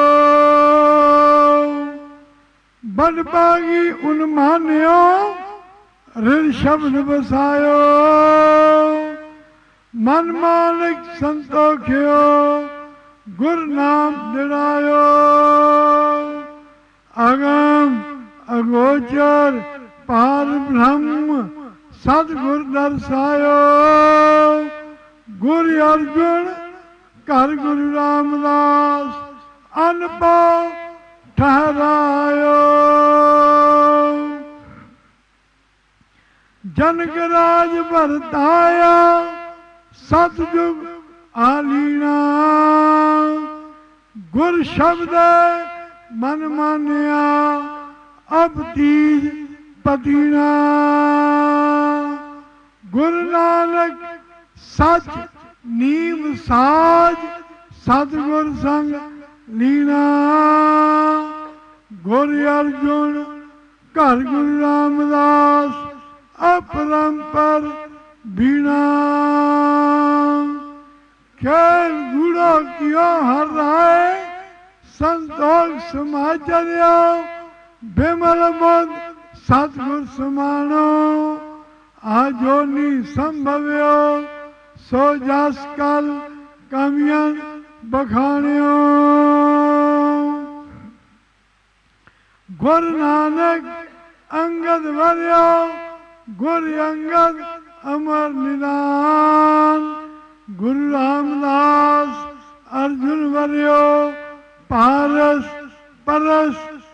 बड़ भागी उन मान्यो ऋण शब्द बसायो। मन मालिक संतोख्यो गुर नाम दिड़ायो। अगम अगोचर पार ब्रह्म सतगुर दर्शायो। गुरु अर्जुन घर गुरु रामदास अनपव ठहरायो। जनक राज बरताया सतयुग आलीना। गुर शब्द मन मानिया अब तीज पतीना। गुरु नानक सच नीम साज ਸਤਿਗੁਰ ਸੰਗ ਲੀਣਾ। ਗੁਰ ਅਰਜੁਨ ਘਰ ਗੁਰੂ ਰਾਮਦਾਸ ਅਪਰੰਪਰ ਬੀਣਾ। ਖੇਲ ਗੂੜੋ ਕਿਓ ਹਰ ਰਾਏ ਸੰਤੋਖ ਸਮਾਚਰਿਓ। ਬਿਮਲ ਮੁਦ ਸਤਿਗੁਰ ਸਮਾਣੋ ਆਜੋ ਨੀ ਸੰਭਵਿਓ। ਸੋ ਜਸ ਕਲ ਕਮੀਆਂ ਬਖਾਣਿਓ। ਗੁਰ ਨਾਨਕ ਅੰਗਦ ਵਰਿਓ ਗੁਰ ਅੰਗਦ ਅਮਰ ਨਿਦਾਨ। ਗੁਰੂ ਰਾਮਦਾਸ ਅਰਜੁਨ ਵਰਿਓ ਪਾਰਸ ਪਰਸ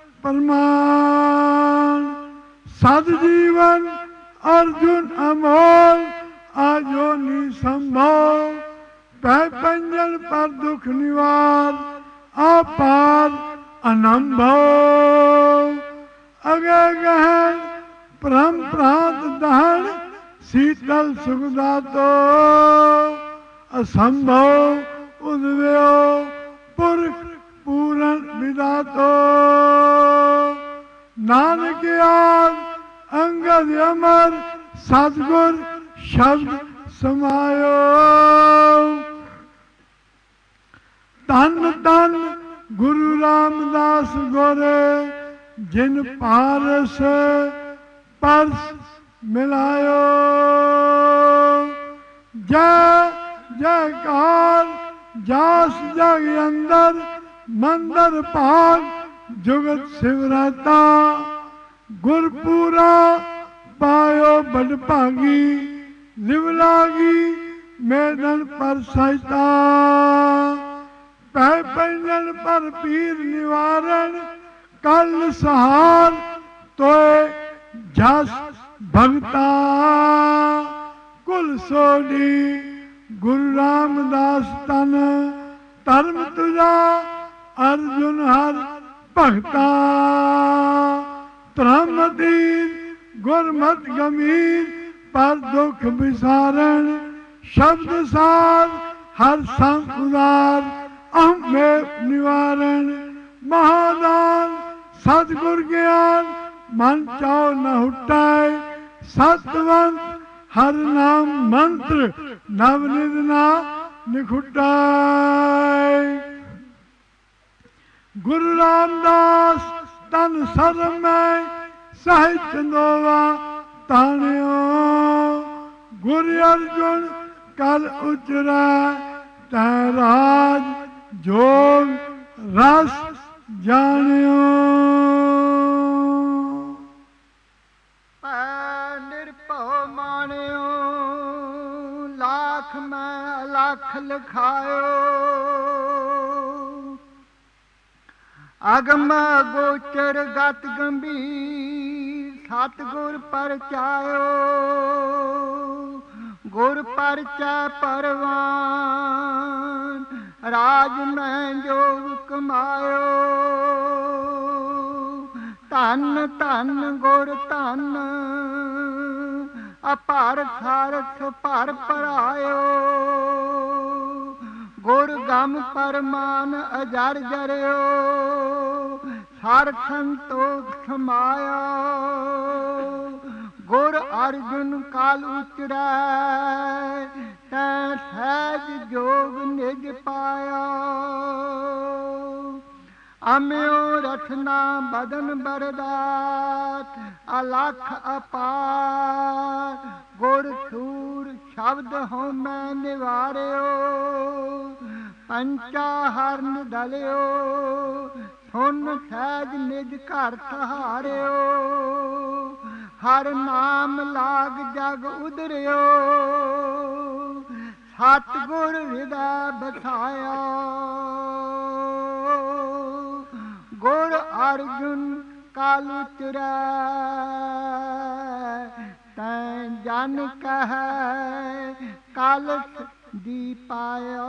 ਪਰਮਾਨ। ਸਦ ਜੀਵਨ ਅਰਜੁਨ ਅਮੋਲ ਆਜੋ ਨੀ ਸੰਭੋ। ਪੈ ਪੰਜਨ ਪਰ ਦੁਖ ਨਿਵਾਰ ਆਪਾਰ ਅਨੰਭੋ। ਅਗੇ ਗਹਿਣ ਪ੍ਰਮ ਪ੍ਰਾਂਤ ਦਹਨ ਸੀਤਲ ਸੁਖਦਾਤੋ। ਅਸੰਭਵ ਉਦਵਿਓ ਪੁਰਖ ਪੂਰਨ ਵਿਦਾਤੋ। ਨਾਨਕ ਆਦ ਅੰਗਦ ਅਮਰ ਸਤਿਗੁਰ ਸ਼ਬਦ ਸਮਾਇਓ। ਧੰਨ ਧੰਨ ਗੁਰੂ ਰਾਮਦਾਸ ਗੁਰ ਜਿਨ ਪਾਰਸ ਪਰਸ ਮਿਲਾਇਓ। ਜੈ ਜੈਕਾਰ ਜਾਸ ਜਗ ਅੰਦਰ ਮੰਦਰ ਭਾਗ ਜੁਗਤ ਸਿਵਰਾਤਾ। ਗੁਰਪੂਰਾ ਪਾਇਓ ਬੜ ਭਾਗੀ ਲਿਵ ਲਾਗੀ ਮੈਦਨ ਪਰ ਸਹਿਤਾ। ਪੈ ਪੈਨਨ ਪਰ ਪੀਰ ਨਿਵਾਰਨ ਕਲ ਸਹਾਰ ਤੋਏ ਜਸ ਭਗਤਾ। ਕੁਲ ਸੋਢੀ ਗੁਰੂ ਰਾਮਦਾਸ ਤਨ ਧਰਮ ਤੁਝਾ ਅਰਜੁਨ ਹਰ ਭਗਤਾ। ਧਰਮ ਦੀਨ ਗੁਰਮਤਿ ਗੰਭੀਰ ਪਰ ਦੁਖ ਵਿਸਾਰਨ। ਸ਼ਬਦ ਸਾਰ ਹਰ ਸੰਗ ਉਦਾਰ ਅਹੰ ਮੇਵ ਨਿਵਾਰਨ। ਮਹਾਦਾਨ ਸਤਿਗੁਰ ਗਿਆਨ ਮਨ ਚਾਉ ਨ ਹੁਟਾਏ। ਸਤਵੰਤ ਹਰ ਨਾਮ ਮੰਤਰ ਨਵ ਨਿਧ ਨਾ ਨਿਖੁਟਾਏ। ਗੁਰੂ ਰਾਮਦਾਸ ਤਨ ਸਰਮ ਮੈਂ ਸਹਿ ਚੰਦੋਵਾ ਤਾਣਿਓ। ਗੁਰ ਅਰਜੁਨ ਕਲ ਉਚਰੈ ਤੈ ਰਾਜ ਜੋਗ ਰਸ ਜਾਣਿਓ। ਪੈ ਨਿਰਭਉ ਮਾਣਿਓ ਲਾਖ ਮੈਂ ਲੱਖ ਲਿਖਾਇਓ। ਅਗਮ ਗੋਚਰ ਗਤ ਗੰਭੀਰ ਸਤਿਗੁਰ ਪਰਚਾਇਓ। ਗੁਰ ਪਰਚੈ ਪਰਵਾਨ ਰਾਜ ਮੈਂ ਜੋਗ ਕਮਾਇਓ। ਧੰਨ ਧੰਨ ਗੁਰ ਧੰਨ ਅਪਾਰ ਸਾਰਥ ਭਰ ਭਰਾਇਓ। ਗੁਰ ਗਮ ਪਰਮਾਨ ਅਜਰ ਜਰਿਓ। ਹਰ ਸੰਤੋਖ ਸਮਾਇਆ। ਗੁਰ ਅਰਜੁਨ ਕਾਲ ਉਚਰੈ ਤੈ ਸਹਿਜ ਜੋਗ ਨਿਜ ਪਾਇਆ। ਅਮਿਓ ਰਥਨਾ ਬਦਨ ਬਰਦਾਤ ਅਲਖ ਅਪਾਰ। ਗੁਰ ਸੂਰ ਸ਼ਬਦ ਹੋ ਮੈਂ ਨਿਵਾਰਿਓ। ਪੰਚਾ ਹਰਨ ਦਲਿਓ ਸੁਨ ਸਹਿਜ ਨਿਜ ਘਰ ਸਹਾਰਿਓ। ਹਰ ਨਾਮ ਲਾਗ ਜਗ ਉਦਰਿਓ। ਸਤਿਗੁਰ ਹਿਰਦੈ ਬਸਾਇਆ। ਗੁਰ ਅਰਜੁਨ ਕਾਲ ਉਚਰੈ ਤੈ ਜਨ ਕਹੈ ਕਲਸ ਦੀ ਪਾਇਆ।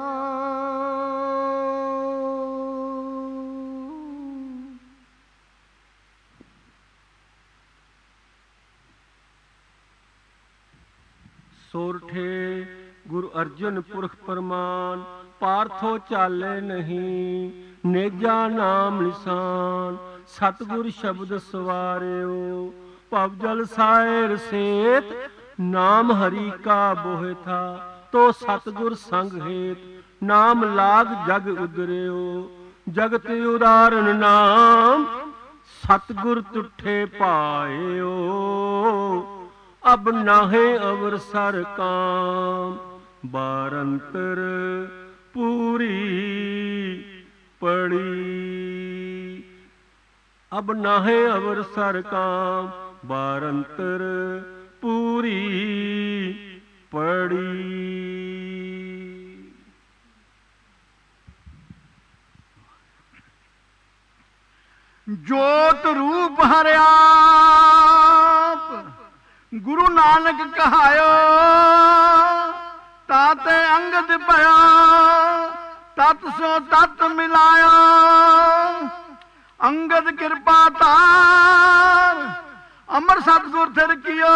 ਸੋਰਠੇ ਗੁਰੂ ਅਰਜਨ ਪੁਰਖ ਪਰਮਾਨ ਪਾਰਥੋ ਚਾਲੇ ਨਹੀਂ, ਨੇਜਾ ਨਾਮ ਨਿਸ਼ਾਨ। ਸਤਿਗੁਰ ਸ਼ਬਦ ਸਵਾਰਿਓ, ਭਵ ਜਲ ਸਾਇਰ ਸੇਤ, ਨਾਮ ਹਰੀ ਕਾ ਬੋਹਿ ਥਾ। ਤੋ ਸਤਿਗੁਰ ਸੰਗ ਹੇਤ, ਨਾਮ ਲਾਗ ਜਗ ਉਦਰਿਓ। ਜਗਤ ਉਦਾਰਨ ਨਾਮ, ਸਤਿਗੁਰ ਤੁਠੇ ਪਾਇਓ। ਅਬ ਨਾਹੇ ਅਵਰਸਰ ਕਾਮ, ਬਾਰੰਤਰ ਪੂਰੀ ਪੜੀ। ਅਬ ਨਾਹੇ ਅਵਰਸਰ ਕਾਮ, ਬਾਰੰਤਰ ਪੂਰੀ ਪੜੀ। ਜੋਤ ਰੂਪ ਹਰਿਆ ਗੁਰੂ ਨਾਨਕ ਕਹਾਇਓ। ਤਾਤੇ ਅੰਗਦ ਭਇਆ, ਤਤ ਸੋ ਤਤ ਮਿਲਾਇਆ। ਅੰਗਦ ਕਿਰਪਾ ਧਾਰ, ਅਮਰ ਸਤਿਗੁਰ ਥਿਰ ਕੀਓ।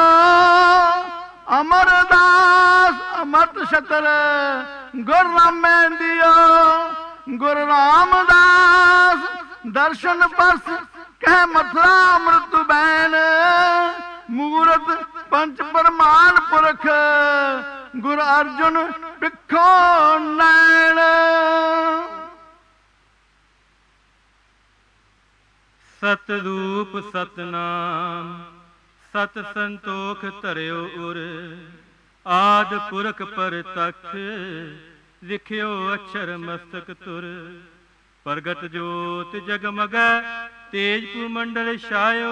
ਅਮਰਦਾਸ ਅਮਰਤ ਛਤਰ, ਗੁਰ ਰਾਮੈ ਦਿਓ। ਗੁਰ ਰਾਮਦਾਸ ਦਰਸ਼ਨ ਪਰਸ, ਕਹਿ ਮਥੁਰਾ ਅੰਮ੍ਰਿਤ ਬੈਨ। ਮੂਰਤ ਪੰਚ ਪ੍ਰਮਾਨ ਪੁਰਖ, ਗੁਰ ਅਰਜੁਨ ਪਿੱਖੋ ਨੈਣ। ਸਤਿਰੂਪ ਸਤਨਾਮ, ਸਤ ਸੰਤੋਖ ਧਰਿਓ ਉਰ। ਆਦ ਪੁਰਖ ਪਰਤਖ, ਲਿਖਿਓ ਅਛਰ ਮਸਤਕ ਤੁਰ। ਪ੍ਰਗਟ ਜੋਤ ਜਗਮਗੈ, ਤੇਜ ਭੂਮੰਡਲ ਛਾਇਓ।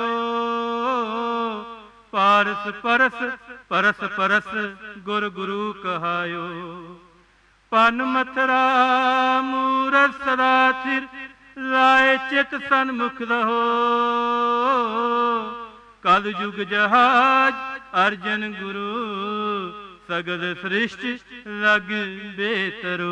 ਪਾਰਸ ਪਰਸ ਪਰਸ ਪਰਸ, ਗੁਰ ਗੁਰੂ ਕਹਾਇਓ। ਪਨ ਮਥਰਾ ਮੂਰਤ ਸਦਾ ਥਿਰ, ਲਾਏ ਚਿਤ ਸਨਮੁਖ ਰਹੋ। ਕਲ ਯੁਗ ਜਹਾਜ ਅਰਜਨ ਗੁਰੂ, ਸਗਲ ਸ੍ਰਿਸ਼ਟ ਲਗ ਬੇਤਰੋ।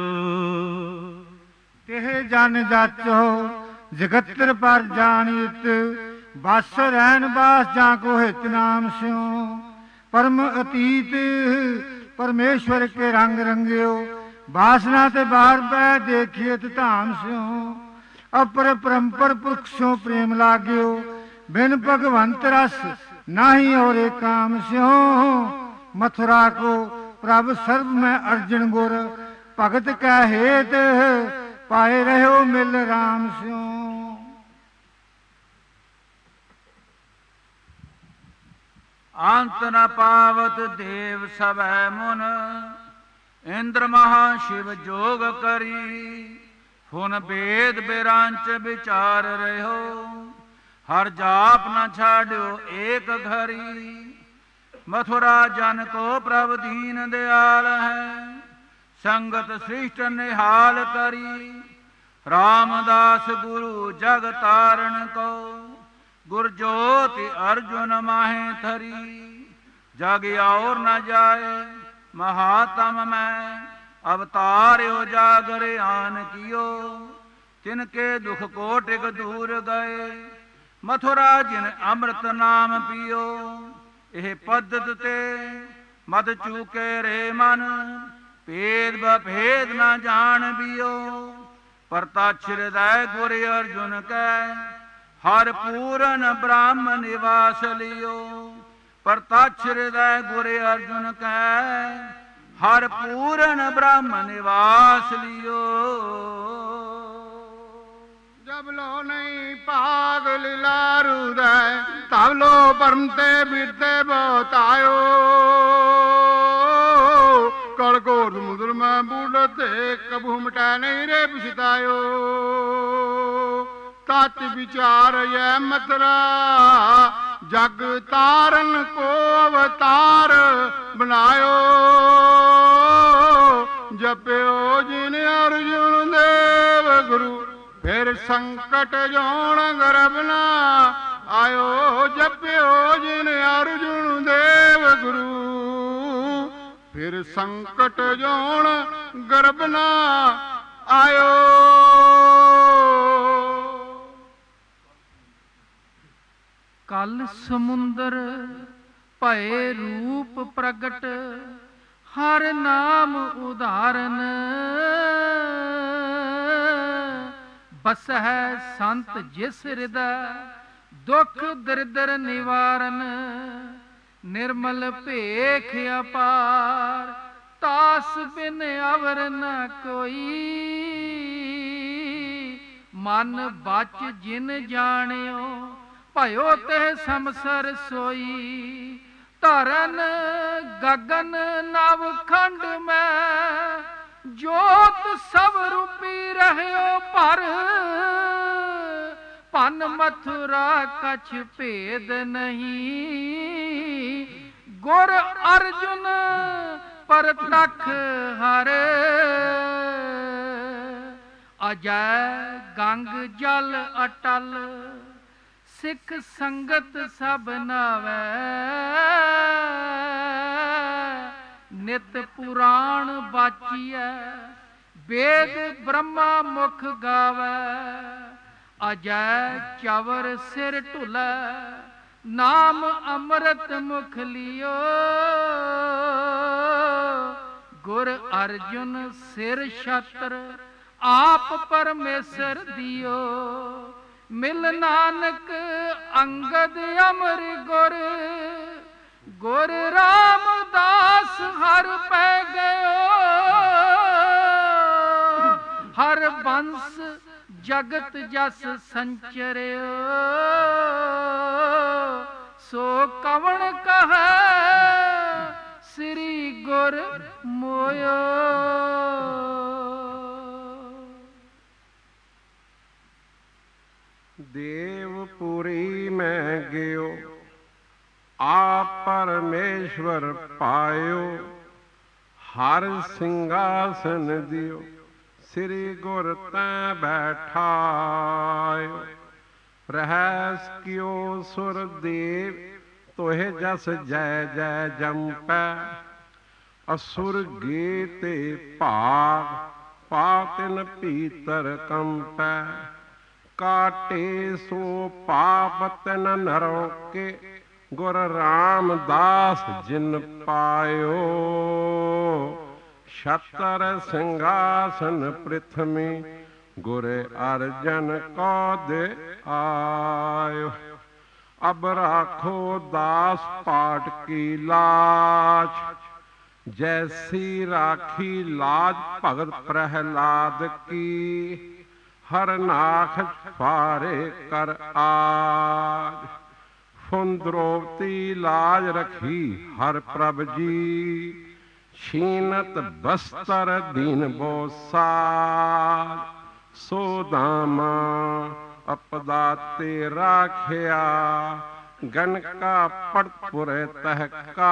ਤਿਹ ਜਨ ਜਾਚੋ ਜਗਤਰ ਪਰ ਜਾਣੀਤ। ਬਸ ਰਹਿਣ ਬਾਸ ਜਾਂ ਕੋ ਹਿਤ ਨਾਮ ਸਿਉ। ਪਰਮ ਅਤੀਤ ਪਰਮੇਸ਼ਵਰ ਕੇ ਰੰਗ ਰੰਗਿਓ। ਬਾਸਨਾ ਤੇ ਬਾਹਰ ਪੈ ਦੇਖੀਤ ਧਾਮ ਸਿਉ। ਅਪਰ ਪਰੰਪਰ ਪੁਰਖ ਸਿਉ ਪ੍ਰੇਮ ਲਾਗਿਓ। ਬਿਨ ਭਗਵੰਤ ਰਸ ਨਾਹੀ ਔਰੇ ਕਾਮ ਸਿਉ। ਮਥੁਰਾ ਕੋ ਪ੍ਰਭ ਸਰਬ ਮੈਂ ਅਰਜਨ ਗੁਰ। ਭਗਤ ਕੈ ਹੇਤ ਪਾਏ ਰਹਿਓ ਮਿਲ ਰਾਮ ਸਿਉ। ਅੰਤ ਨ ਪਾਵਤ ਦੇਵ ਸਭੈ ਮੁਨ। ਇੰਦਰ ਮਹਾ ਸ਼ਿਵ ਜੋਗ ਕਰੀ। ਫੁਨ ਬੇਦ ਬਿਰਾਂਚ ਵਿਚਾਰ ਰਹਿਓ। ਹਰ ਜਾਪ ਨ ਛਾੜਿਓ ਏਕ ਘਰੀ। ਮਥੁਰਾ ਜਨ ਕੋ ਪ੍ਰਭ ਦੀਨ ਦਿਆਲ ਹੈ। ਸੰਗਤ ਸ੍ਰਿਸ਼ਟ ਨਿਹਾਲ ਕਰੀ। ਰਾਮਦਾਸ ਗੁਰੂ ਜਗ ਤਾਰਨ ਕੋ। ਗੁਰ ਜੋਤਿ ਅਰਜੁਨ ਮਾਹੇ ਥਰੀ। ਜਗ ਔਰ ਨ ਜਾਏ ਮਹਾਤਮ ਮੈਂ। ਅਵਤਾਰਿਓ ਜਾਗਰ ਆਨ ਕੀਓ। ਤਿਨਕੇ ਦੁਖ ਕੋਟਿਕ ਦੂਰ ਗਏ। ਮਥੁਰਾ ਜਿਨ ਅੰਮ੍ਰਿਤ ਨਾਮ ਪੀਓ। ਇਹ ਪੱਦਤ ਤੇ ਮਦ ਚੂਕੇ ਰੇ ਮਨ। ਭੇਦ ਬਭੇਦ ਨ ਜਾਣ ਬਿਓ। ਪਰਤਛ ਹਿਰਦੈ ਗੁਰ ਅਰਜੁਨ ਕੈ। ਹਰ ਪੂਰਨ ਬ੍ਰਹਮ ਨਿਵਾਸ ਲਿਓ। ਪਰਤਛ ਹਿਰਦੈ ਗੁਰ ਅਰਜੁਨ ਕੈ। ਹਰ ਪੂਰਨ ਬ੍ਰਹਮ ਨਿਵਾਸ ਲਿਓ। ਜਬ ਲੋ ਨਹੀਂ ਭਾਗ ਲੀਲਾ ਰੂਦੈ। ਤਬ ਲੋ ਪਰਮ ਤੇ ਬਿਰਤੇ ਬਹੁਤਾਇਓ। ਕਲ ਘੋਰ ਸਮੁਦਰ ਮੈਂ ਬੂੜ ਤੇ ਕਬੂ ਮਿਟੈ ਨਹੀਂ ਰੇ ਪਛਤਾਇਓ। ਤਤ ਵਿਚਾਰ ਯੈ ਮਥੁਰਾ। ਜਗ ਤਾਰਨ ਕੋ ਅਵਤਾਰ ਬਣਾਇਓ। ਜਪਿਓ ਜਿਨ ਅਰਜੁਨ ਦੇਵ ਗੁਰੂ। ਫਿਰ ਸੰਕਟ ਜੋਣ ਗਰਭ ਨਾ ਆਇਓ। ਜਪਿਓ ਜਿਨ ਅਰਜੁਨ ਦੇਵ ਗੁਰੂ। ਫਿਰ ਸੰਕਟ ਜੋਣ ਗਰਭ ਨਾ ਆਇਓ। ਕਲ ਸਮੁੰਦਰ ਭਏ ਰੂਪ ਪ੍ਰਗਟ। ਹਰ ਨਾਮ ਉਧਾਰਨ। ਬਸਹਿ ਸੰਤ ਜਿਸ ਹਿਰਦੈ ਦੁਖ ਦਰਿਦਰ ਨਿਵਾਰਨ। ਨਿਰਮਲ ਭੇਖ ਅਪਾਰ ਤਾਸ ਬਿਨ ਅਵਰ ਨ ਕੋਈ। ਮਨ ਬਚ ਜਿਨ ਜਾਣਿਓ ਭਇਓ ਤੇ ਸਮਸਰ ਸੋਈ। ਧਰਨ ਗਗਨ ਨਵ ਖੰਡ ਮੈਂ ਜੋਤ ਸਭ ਰੂਪੀ ਰਹਿਓ ਭਰ। ਭਨ ਮਥੁਰਾ ਕਛ ਭੇਦ ਨਹੀਂ। ਗੁਰ ਅਰਜੁਨ ਪਰਤਖ ਹਰ। ਅਜੈ ਗੰਗ ਜਲ ਅਟਲ ਸਿੱਖ ਸੰਗਤ ਸਭ ਨਾਵੈ। ਨਿਤ ਪੁਰਾਣ ਬਾਚੀਐ ਵੇਦ ਬ੍ਰਹਮਾ ਮੁਖ ਗਾਵੈ। ਅਜੈ ਚਵਰ ਸਿਰ ਢੁਲੈ ਨਾਮ ਅੰਮ੍ਰਿਤ ਮੁਖ ਲਿਓ। ਗੁਰ ਅਰਜੁਨ ਸਿਰ ਛਤਰ ਆਪ ਪਰਮੇਸ਼ਰ ਦਿਓ। ਮਿਲ ਨਾਨਕ ਅੰਗਦ ਅਮਰ ਗੁਰ। ਗੁਰ ਰਾਮਦਾਸ ਹਰ ਪੈ ਗਇਓ। ਹਰ ਬੰਸ ਜਗਤ ਜਸ ਸੰਚਰਿਓ। ਸੋ ਕਵਣ ਕਹੈ ਸ੍ਰੀ ਗੁਰ ਮੋਇਓ। ਦੇਵਪੁਰੀ ਮੈਂ ਗਿਓ ਆਪ ਪਰਮੇਸ਼ਵਰ ਪਾਇਓ। ਹਰ ਸਿੰਘਾਸਨ ਦਿਓ ਸ੍ਰੀ ਗੁਰ ਤੈ ਬੈਠਾਇਓ। ਰਹਿਸ ਕਿਓ ਸੁਰ ਦੇਵ ਤੋਹਿ ਜਸ ਜੈ ਜੈ ਜੰਪੈ। ਅਸੁਰ ਗੇ ਤੇ ਭਾਗ ਪਾਤਿਨ ਭੀਤਰ ਕੰਪੈ। ਕਾਟੇ ਸੋ ਪਾਪ ਤਿਨ ਨਰੋ ਕੇ ਗੁਰ ਰਾਮਦਾਸ ਜਿਨ ਪਾਇਓ। ਛਤਰ ਸਿੰਘਾਸਨ ਪ੍ਰਿਥਵੀ ਗੁਰ ਅਰਜਨ ਕੋ ਦੇ ਆਇਓ। ਅਬ ਰਾਖੋ ਦਾਸ ਪਾਟ ਕੀ ਲਾਜ। ਜੈਸੀ ਰਾਖੀ ਲਾਜ ਭਗਤ ਪ੍ਰਹਿਲਾਦ ਕੀ। ਹਰ ਨਾਖ ਫਾਰੇ ਕਰ ਆਜ। ਫੁਨ ਦ੍ਰੋਪਤੀ ਲਾਜ ਰਖੀ ਹਰ ਪ੍ਰਭ ਜੀ। ਛੀਨਤ ਬਸਤਰ ਦੀਨ ਬੋ ਸਾਜ। ਸੋ ਦਾਮਾ ਅਪਦਾ ਤੇ ਰਾਖਿਆ। ਗਨਕਾ ਪੜਪੁਰੇ ਤਹਿਕਾ।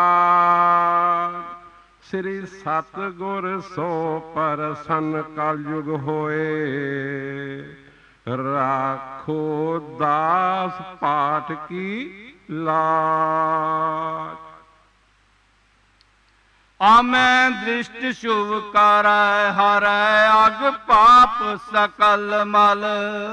ਸ੍ਰੀ ਸਤਿਗੁਰ ਸੋ ਪਰਸਨ ਕਲਯੁਗ ਹੋਏ। ਰਾਖੋ ਦਾਸ ਪਾਠ ਕੀ ਲਾਜ। ਆਮੈ ਦ੍ਰਿਸ਼ਟ ਸ਼ੁਭ ਕਰੈ ਹਰੈ ਅਗ ਪਾਪ ਸਕਲ ਮਲ।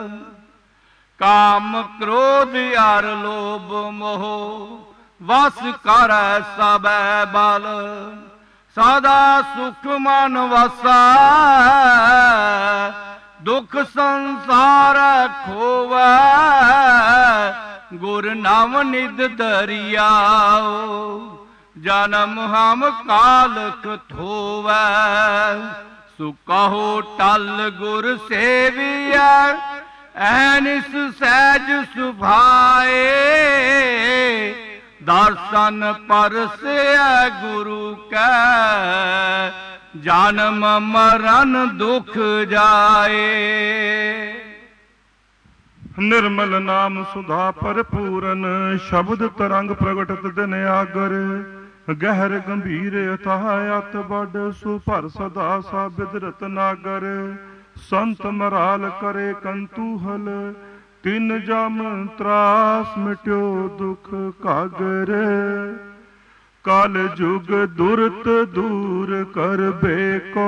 ਕਾਮ ਕ੍ਰੋਧ ਅਰ ਲੋਭ ਮੋਹ ਵਸ ਕਰੈ ਸਭੈ ਬਲ। ਸਦਾ ਸੁਖ ਮਨ ਵਸੈ ਦੁਖ ਸੰਸਾਰ ਖੋਵੈ। ਗੁਰ ਨਾਮ ਨਿਧ ਦਰਿਆਓ ਜਨਮ ਹਮ ਕਾਲਖ ਥੋਵੈ। ਸੁ ਕਹੋ ਟਲ ਗੁਰ ਸੇਵੀਐ ਐਨਿਸ ਸਹਿਜ ਸੁਭਾਏ। ਦਰਸ਼ਨ ਪਰਸੈ ਗੁਰੂ ਕੈ ਜਨਮ ਮਰਨ ਦੁਖ ਜਾਏ। ਨਿਰਮਲ ਨਾਮ ਸੁਧਾ ਭਰਪੂਰਨ ਸ਼ਬਦ ਤਰੰਗ ਪ੍ਰਗਟਤ ਦਿਨ ਆਗਰ। ਗਹਿਰ ਗੰਭੀਰ ਅਥਾਹ ਅਤ ਵੱਡ ਸੁਭਰ ਸਦਾ ਸਾਬਿਦ ਰਤਨਾਗਰ। ਸੰਤ ਮਰਾਲ ਕਰੇ ਕੰਤੂਹਲ ਤਿਨ ਜਮ ਤਰਾਸ ਮਿਟਿਓ ਦੁਖ ਕਾਗਰ। ਕਲ ਜੁਗ ਦੁਰਤ ਦੂਰ ਕਰਬੇ ਕੋ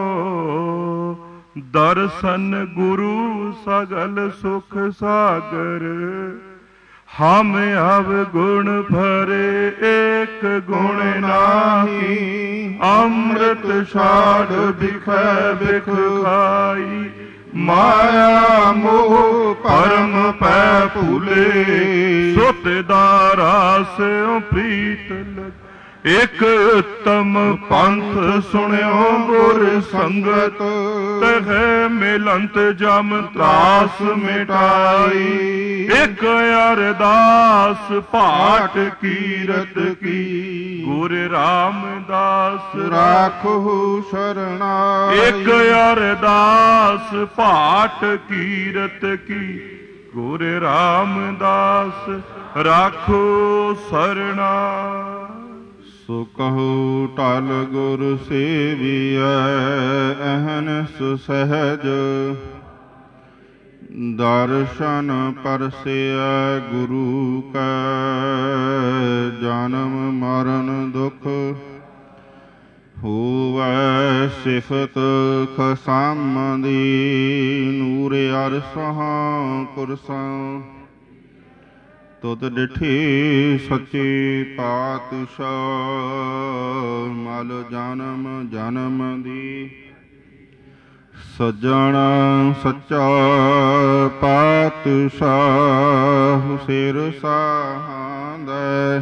ਦਰਸ਼ਨ ਗੁਰੂ ਸਗਲ ਸੁਖ ਸਾਗਰ। ਹਮ ਅਵਗੁਣ ਭਰੇ ਏਕ ਗੁਣ ਨਾਹੀ। ਅੰਮ੍ਰਿਤ ਛਾੜ ਬਿਖੈ ਬਿਖ ਖਾਈ ਮਾਇਆ ਮੋਹ ਭਰਮ ਪੈ ਭੂਲੇ, ਸੋ ਤੇਦਾ ਰਾਸਿਓ ਪ੍ਰੀਤ ਲਗ। ਇਕ ਉਤਮ ਪੰਥ ਸੁਣਿਓ ਗੁਰ ਸੰਗਤ, ਤਹਿ ਮਿਲੰਤ ਜਮ ਤਰਾਸ ਮਿਟਾਈ। ਇਕ ਅਰਦਾਸ ਪਾਠ ਕੀਰਤ ਕੀ, ਗੁਰ ਰਾਮਦਾਸ ਰਾਖੋ ਸ਼ਰਨਾਈ। ਇਕ ਅਰਦਾਸ ਪਾਠ ਕੀਰਤ ਕੀ, ਗੁਰ ਰਾਮਦਾਸ ਰਾਖੋ ਸਰਨਾਈ। ਸੋ ਕਹੋ ਟਲ ਗੁਰ ਸੇਵੀਐ, ਅਹਨਿਸ ਸਹਿਜ ਦਰਸ਼ਨ ਪਰਸਿਐ ਗੁਰੂ ਕੈ। ਜਨਮ ਮਰਨ ਦੁਖ ਹੋਵੈ ਸਿਫਤ ਖਸਮ ਦੀ, ਨੂਰ ਅਰਸਹਾਂ ਕੁਰਸਾਂ ਤੁਧ ਡਿਠੀ ਸੱਚੇ ਪਾਤਸ਼ਾਹ। ਮਲ ਜਨਮ ਜਨਮ ਦੀ ਸੱਜਣ ਸੱਚਾ ਪਾਤਸ਼ਾਹ। ਸਿਰ ਸਾਹਾਂਦੈ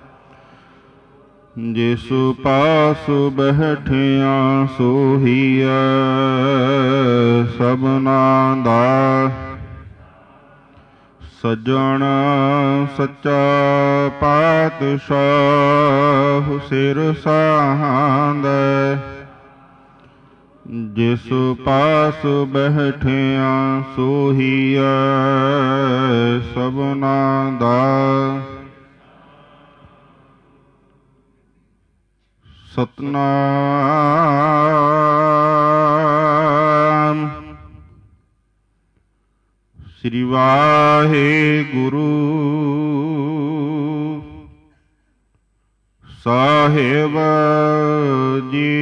ਜਿਸ ਪਾਸ ਬੈਠਿਆ ਸੋਹੀਐ, ਸਭਨਾ ਦਾ ਸੱਜਣ ਸੱਚਾ ਪਾਤਸ਼ਾਹ। ਸਿਰ ਸਾਹਾਂਦੈ ਜਿਸ ਪਾਸ ਬੈਠਿਆ ਸੋਹੀਐ, ਸਭਨਾ ਦਾ ਸਤਨਾਮ। ਸ੍ਰੀ ਵਾਹਿਗੁਰੂ ਸਾਹਿਬ ਜੀ।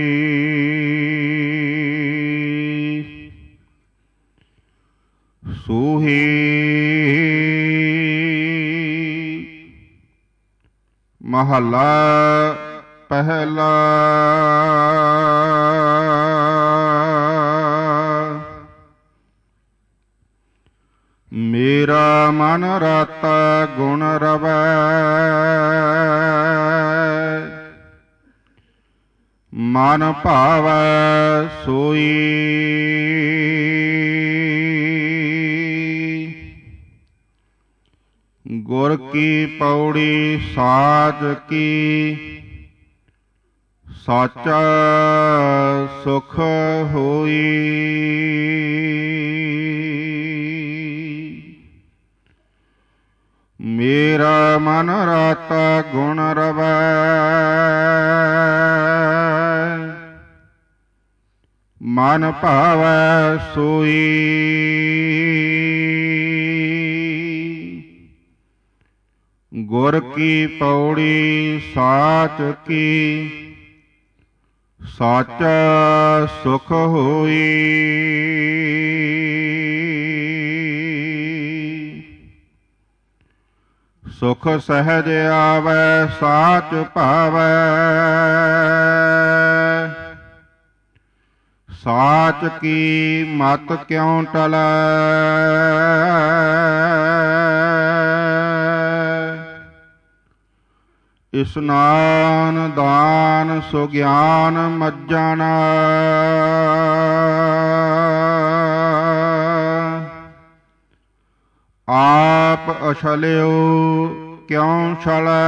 ਸੋਹੀ ਮਹਲਾ ਪਹਿਲਾ। ਮੇਰਾ ਮਨ ਰਾਤਾ ਗੁਣ ਰਵੈ, ਮਨ ਭਾਵੈ ਸੋਈ। ਗੁਰ ਕੀ ਪੌੜੀ ਸਾਚ ਕੀ, ਸਾਚਾ ਸੁਖ ਹੋਈ। ਮੇਰਾ ਮਨ ਰਾਤਾ ਗੁਣ ਰਵੈ, ਮਨ ਭਾਵੈ ਸੋਈ। ਗੁਰ ਕੀ ਪੌੜੀ ਸਾਚ ਕੀ, ਸਾਚਾ ਸੁਖ ਹੋਈ। ਸੁਖ ਸਹਿਜ ਆਵੈ ਸਾਚ ਭਾਵੈ, ਸਾਚ ਕੀ ਮਤ ਕਿਉ ਟਲੈ। ਇਸਨਾਨ ਦਾਨ ਸੁਗਿਆਨ ਮੱਜਣ, ਆਪ ਅਛਲਿਓ ਕਿਉ ਛਲੈ।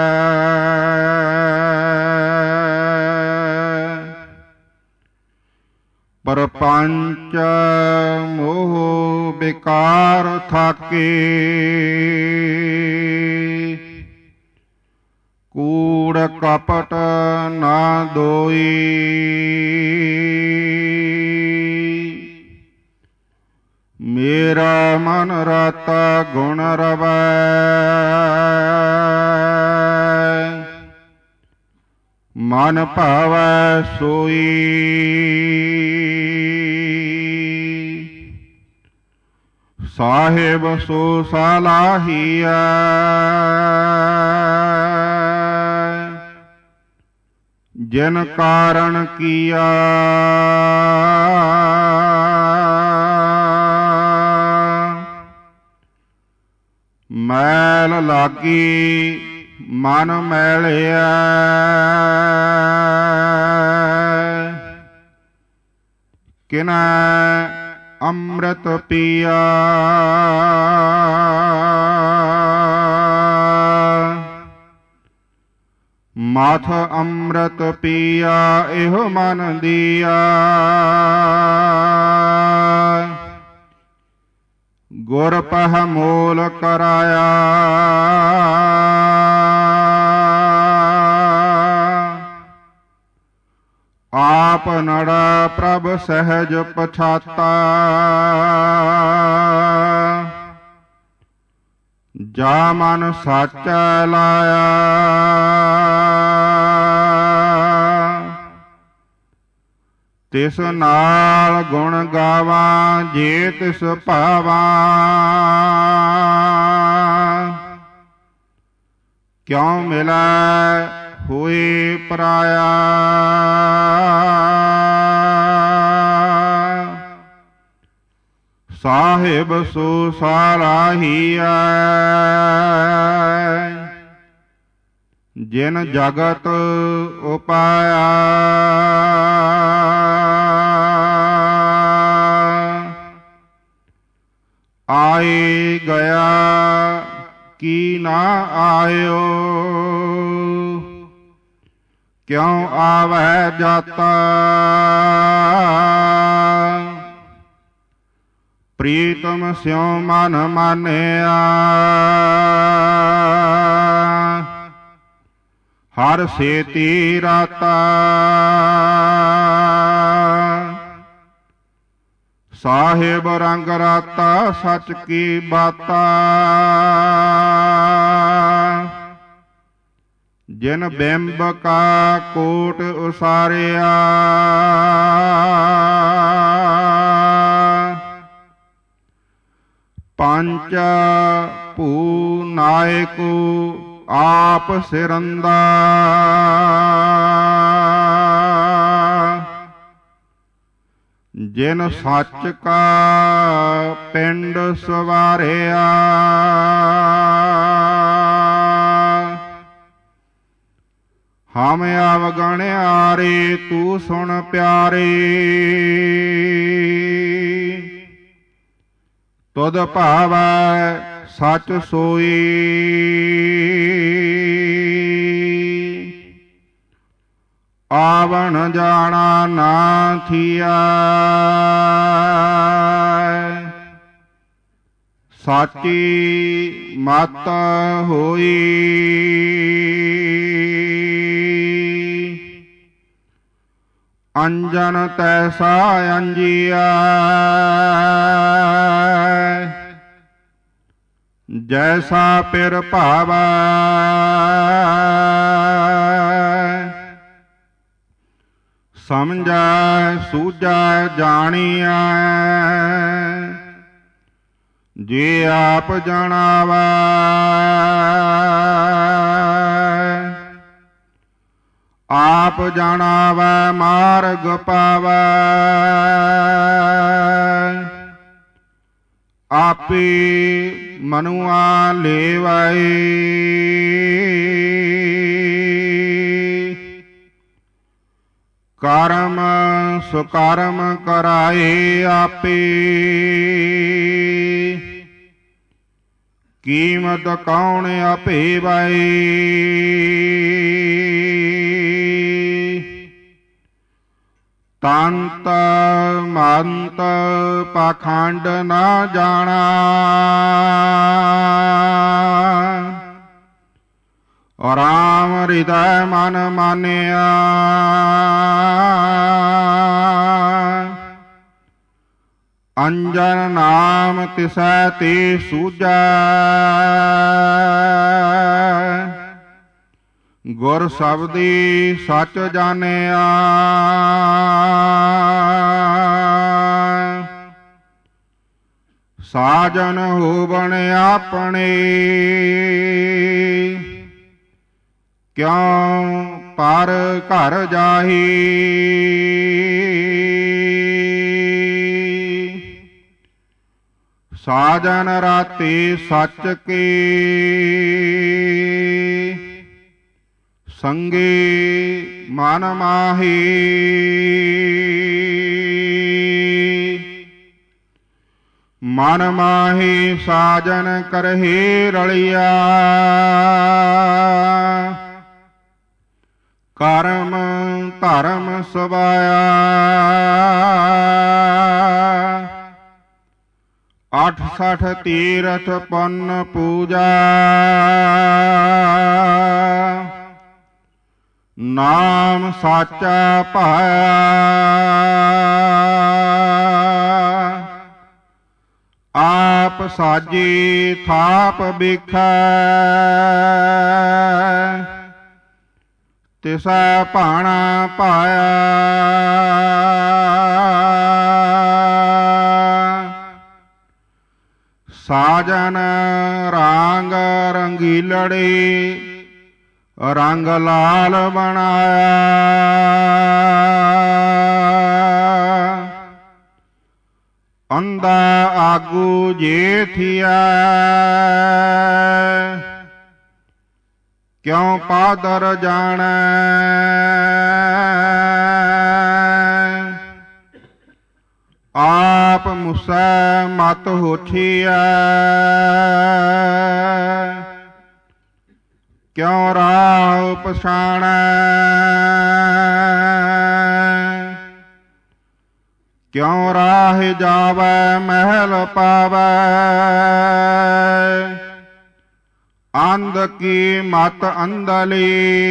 ਪਰਪੰਚ ਮੋਹ ਬਿਕਾਰ ਥਾਕੇ, ਕੂੜ ਕਪਟ ਨਾ ਦੋਈ। ਮੇਰਾ ਮਨ ਰਾਤਾ ਗੁਣ ਰਵੈ, ਮਨ ਭਾਵੈ ਸੋਈ। ਸਾਹਿਬ ਸੋ ਸਲਾਹੀਐ, ਜਿਨ ਕਾਰਣ ਕੀਆ। ਮੈਲ ਲਾਗੀ ਮਨ ਮੈਲਿਆ, ਕਿਨੈ ਅੰਮ੍ਰਿਤ ਪੀਆ, ਮਾਥ ਅੰਮ੍ਰਿਤ ਪੀਆ ਇਹੋ ਮਨ ਦੀਆ, ਗੁਰ ਪਹ ਮੂਲ ਕਰਾਇਆ, ਆਪ ਨੜਾ ਪ੍ਰਭ ਸਹਿਜ ਪਛਾਤਾ, ਜਾ ਮਨ ਸਾਚਾ ਲਾਇਆ, ਤਿਸ ਨਾਲ ਗੁਣ ਗਾਵਾਂ ਜੇ ਤਿਸ ਭਾਵਾਂ, ਕਿਉ ਮਿਲੈ ਹੋਏ ਪਰਾਇਆ, ਸਾਹਿਬ ਸੋ ਸਾਰਾਹੀਐ, ਜਿਨ ਜਗਤ ਉਪਾਇਆ, ਆਏ ਗਿਆ ਕੀ ਨਾ ਆਇਓ, ਕਿਉ ਆਵੈ ਜਾਤਾ, ਪ੍ਰੀਤਮ ਸਿਉ ਮਨ ਮਾਨਿਆ, ਹਰ ਸੇਤੀ ਰਾਤਾ, ਸਾਹਿਬ ਰੰਗ ਰਾਤਾ ਸੱਚ ਕੀ ਬਾਤਾ, ਜਿਨ ਬਿੰਬ ਕਾ ਕੋਟ ਉਸਾਰਿਆ, ਪੰਚ ਭੂ ਨਾਇਕੂ ਆਪ ਸਿਰੰਦਾ, ਜਿਨ ਸੱਚ ਕਾ ਪਿੰਡ ਸਵਾਰਿਆ, ਹਮ ਅਵਗਣਿਆਰੇ ਤੂੰ ਸੁਣ ਪਿਆਰੇ, ਤੁਧ ਭਾਵੈ ਸੱਚ ਸੋਈ, ਆਵਣ ਜਾਣਾ ਨਾ ਥੀਆ, ਸਾਚੀ ਮਤ ਹੋਈ, ਅੰਜਨ ਤੈਸਾ ਅੰਜੀਆ, ਜੈਸਾ ਪਿਰ ਭਾਵੈ, ਸਮਝੈ ਸੂਝੈ ਜਾਣੀਐ, ਜੇ ਆਪ ਜਣਾਵੈ, ਆਪ ਜਾਣਾਵੈ ਮਾਰਗ ਪਾਵੈ, ਆਪੇ ਮਨੁਆ ਲੇਵੈ, ਕਰਮ ਸੁਕਰਮ ਕਰਾਏ ਆਪੇ, ਕੀਮਤ ਕੌਣ ਆਪੇਵੈ, ਤੰਤ ਮੰਤ ਪਾਖੰਡ ਨਾ ਜਾਣਾ, ਰਾਮ ਹਿਰਦੈ ਮਨ ਮਾਨਿਆ, ਅੰਜਨ ਨਾਮ ਤਿਸੈ ਤੇ ਸੂਝੈ, ਗੁਰ ਸ਼ਬਦੀ ਸੱਚ ਜਾਣਿਆ, ਸਾਜਨ ਹੋਵਣ ਆਪਣੇ, ਕਿਉ ਪਰ ਘਰ ਜਾਹੀ, ਸਾਜਨ ਰਾਤੀ ਸੱਚ ਕੀ ਸੰਗੀ ਮਨ ਮਾਹੀ ਮਨ ਮਾਹੀ ਸਾਜਨ ਕਰਹੀ ਰਲਿਆ ਕਰਮ ਧਰਮ ਸਵਾਇਆ ਅੱਠ ਸਠ ਤੀਰਥ ਪੁੰਨ ਪੂਜਾ ਨਾਮ ਸਾਚਾ ਪਾਇਆ ਆਪ ਸਾਜੀ ਥਾਪ ਬਿਖੈ ਤਿਸੈ ਭਾਣਾ ਪਾਇਆ ਸਾਜਨ ਰੰਗ ਰੰਗੀਲੜੀ ਰੰਗ ਲਾਲ ਬਣਾਇਆ ਅੰਦਾ ਆਗੂ ਜੇ ਥੀਆ ਕਿਉ ਪਾਦਰ ਜਾਣੈ ਆਪ ਮੁਸੈ ਮਤ ਹੋਠੀਐ ਕਿਉ ਰਾਹ ਪਛਾਣੈ ਕਿਉ ਰਾਹ ਜਾਵੈ ਮਹਿਲ ਪਾਵੈ ਅੰਧ ਕੀ ਮਤ ਅੰਧਲੀ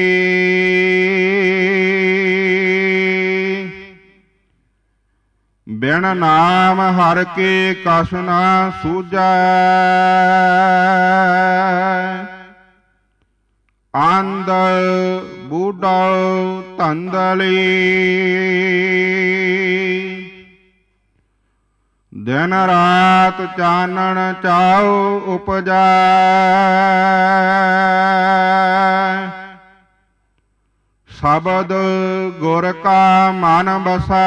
ਬਿਨ ਨਾਮ ਹਰ ਕੇ ਕਛ ਨਾ ਸੂਝੈ ਅੰਧ ਬੁੱਢਾ ਧੰਦਲੀ ਦਿਨ ਰਾਤ ਚਾਨਣ ਚਾਉ ਉਪਜੈ ਸ਼ਬਦ ਗੁਰ ਕਾ ਮਨ ਬਸੈ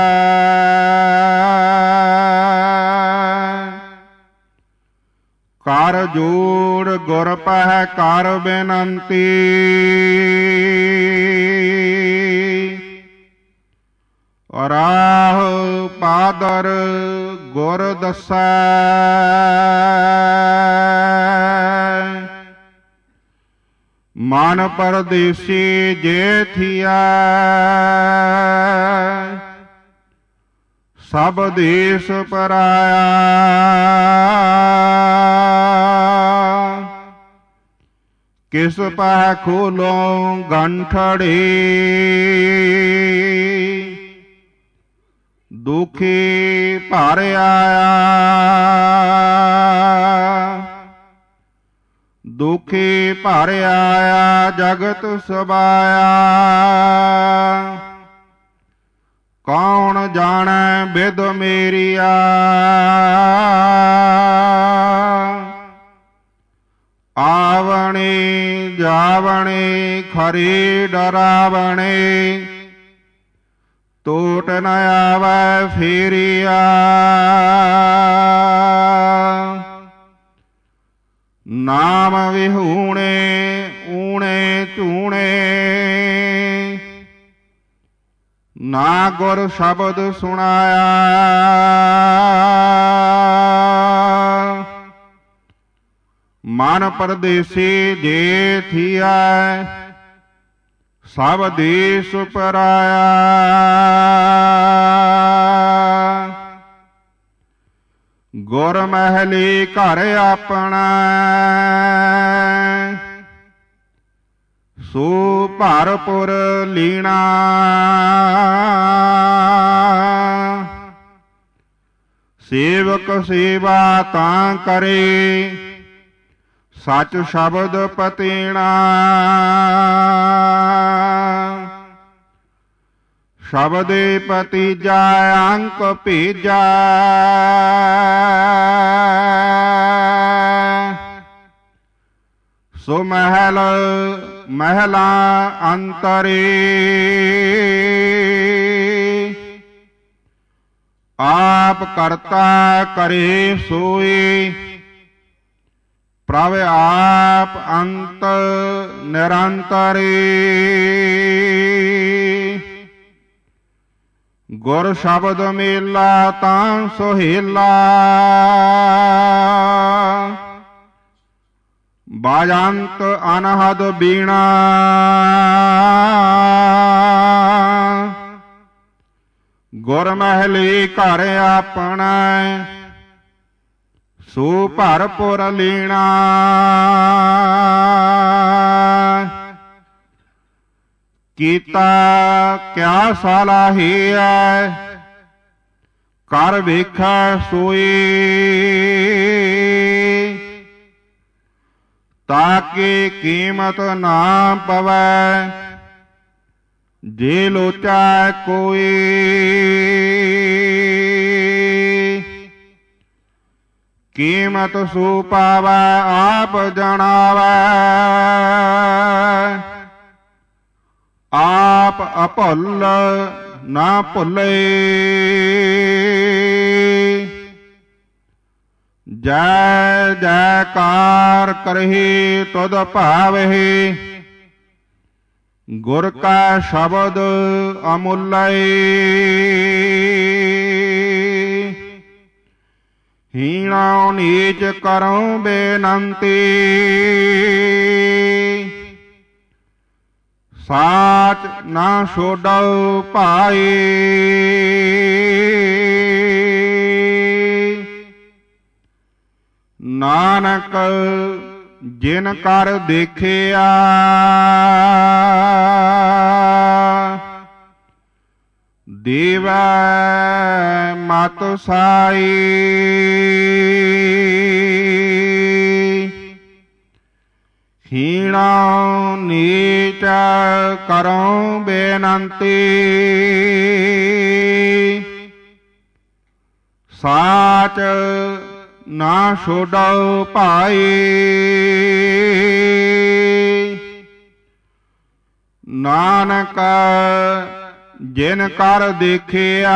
ਕਰ ਜੋੜ ਗੁਰ ਪਹਿ ਕਰ ਬੇਨੰਤੀ ਰਾਹ ਪਾਦਰ ਗੁਰ ਦੱਸੈ ਮਨ ਪਰਦੇਸੀ ਜੇ ਥੀਆ ਸਭ ਦੇਸ ਪਰਾਇਆ ਕਿਸ ਪੈ ਖੋਲੋ ਗੰਠੜੀ ਦੁਖੀ ਭਰ ਆਇਆ ਦੁਖੀ ਭਰ ਆਇਆ ਜਗਤ ਸਬਾਇਆ ਕੌਣ ਜਾਣੈ ਬਿਦ ਮੇਰੀਆ ਆਵਣੇ ਜਾਵਣੇ ਖਰੇ ਡਰਾਵਣੇ ਟੋਟ ਨ ਆਵੈ ਫੇਰਿਆ ਨਾਮ ਵਿਹੂਣੇ ਊਣੇ ਝੂਣੇ ਨਾ ਗੁਰ ਸ਼ਬਦ ਸੁਣਾਇਆ ਮਨ ਪਰਦੇਸੀ ਜੇ ਥੀਆ ਸਭ ਦੇਸ ਪਰਾਇਆ ਗੁਰ ਮਹਿਲੀ ਘਰ ਆਪਣਾ ਸੋ ਭਰਪੁਰ ਲੀਣਾ ਸੇਵਕ ਸੇਵਾ ਤਾਂ ਕਰੇ ਸਚ ਸ਼ਬਦ ਪਤੀਣਾ ਸ਼ਬਦੇ ਪਤੀਜਾ ਅੰਕ ਭੇਜਾ ਸੋ ਮਹਿਲ ਮਹਿਲਾ ਅੰਤਰੇ ਆਪ ਕਰਤਾ ਕਰੇ ਸੋਈ, ਪ੍ਰਭ ਆਪ ਅੰਤ ਨਿਰੰਤਰੀ। ਗੁਰ ਸ਼ਬਦ ਮੇਲਾ ਤਾਂ ਸੁਹੇਲਾ, ਬਾਜੰਤ ਅਨਹਦ ਬੀਣਾ। ਗੁਰ ਮਹਿਲੀ ਘਰ ਆਪਣਾ, ਸੋ ਭਰਪੁਰ ਲੀਣਾ। ਕੀਤਾ ਕਿਆ ਸਲਾਹੀਐ, ਕਰ ਵੇਖੈ ਸੋਈ। ਤਾਕੇ ਕੀਮਤ ਨਾ ਪਵੈ, ਜੇ ਲੋਚੈ ਕੋਈ। ਕੀਮਤ ਸੋ ਪਾਵੈ ਆਪ ਜਣਾਵੈ, ਆਪ ਅਭੁੱਲ ਨਾ ਭੁੱਲੇ। ਜੈ ਜੈਕਾਰ ਕਰਹਿ ਤੁਧ ਭਾਵਹਿ, ਗੁਰ ਕਾ ਸ਼ਬਦ ਅਮੁੱਲੇ। ਹੀਣਾ ਨੀਚ ਕਰਉ ਬੇਨੰਤੀ, ਸਾਚ ਨਾ ਛੋਡਉ ਭਾਈ। ਨਾਨਕ ਜਿਨ ਕਰ ਦੇਖਿਆ, ਦੇਵੈ ਮਤ ਸਾਈ। ਹੀਣਾ ਨੀਚ ਕਰਉ ਬੇਨੰਤੀ, ਸਾਚ ਨਾ ਛੋਡਉ ਭਾਈ। ਨਾਨਕ ਜਿਨ ਕਰ ਦੇਖਿਆ,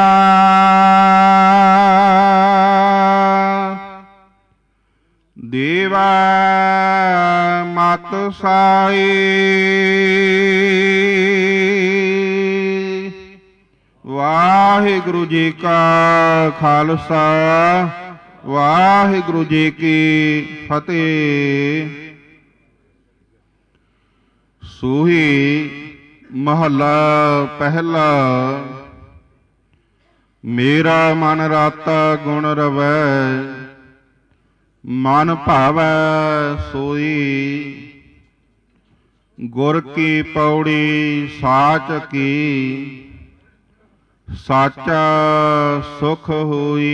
ਦੇਵੈ ਮਤ ਸਾਈ। ਵਾਹਿਗੁਰੂ ਜੀ ਕਾ ਖਾਲਸਾ, ਵਾਹਿਗੁਰੂ ਜੀ ਕੀ ਫਤਿਹ। ਸੂਹੀ ਮਹੱਲਾ ਪਹਿਲਾ। ਮੇਰਾ ਮਨ ਰਾਤਾ ਗੁਣ ਰਵੈ, ਮਨ ਭਾਵੈ ਸੋਈ। ਗੁਰ ਕੀ ਪੌੜੀ ਸਾਚ ਕੀ, ਸਾਚਾ ਸੁਖ ਹੋਈ।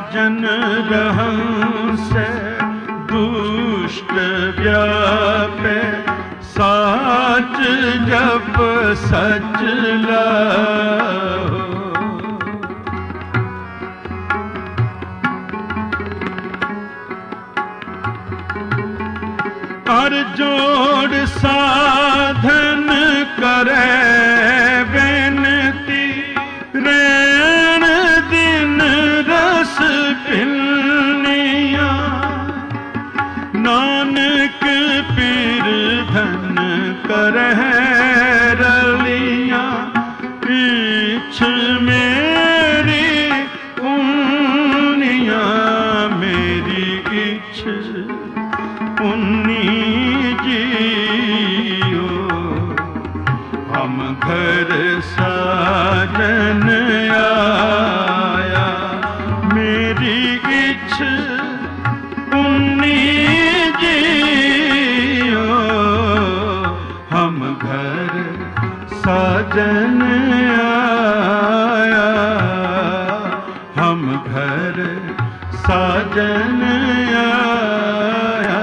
साजन रहंस दुष्ट व्यापे साच जप सच लाहो। कर जोड़ साधन करे बेनती रैन दिन रस पिलनिया। नानक पीर धन करह रलिया इछ मेरी पुनिया मेरी इछ पुन्नी जियो। हम घर साजन आया मेरी इछ पुन्नी जियो। हम घर साजन आया हम घर साजन आया।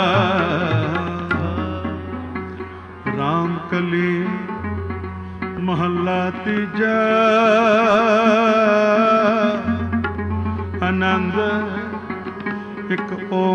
रामकली महला तीजा आनंद एक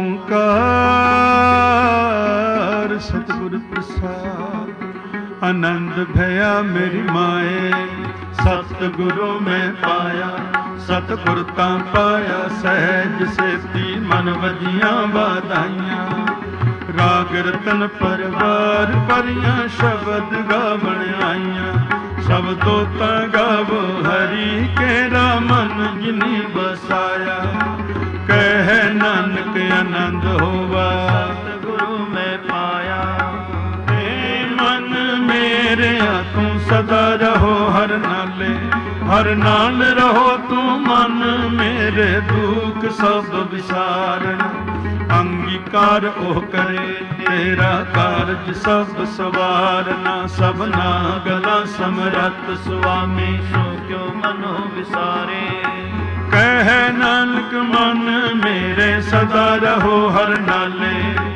ओंकार सतगुर प्रसाद। आनंद भया मेरी माए सतगुरु में पाया। सतगुर तां पाया सहज सेती मन वजियां वाधाइयां। राग रतन परवार परियां शब्द गावण आईयां। शब्दो तां गावो हरि केरा मन जिनी बसाया। कह नानक आनंद होवा सतगुरु में पाया। हे मन मेरे तू सदा रहो हर नाले हर नाल रहो तू मन मेरे दुख सब विसारण। अंगीकार ओ करे तेरा कारज सब सवारना। सबना गला समरथ सुआमी सो क्यों मनो विसारे। कह नानक मन मेरे सदा रहो हर नाले।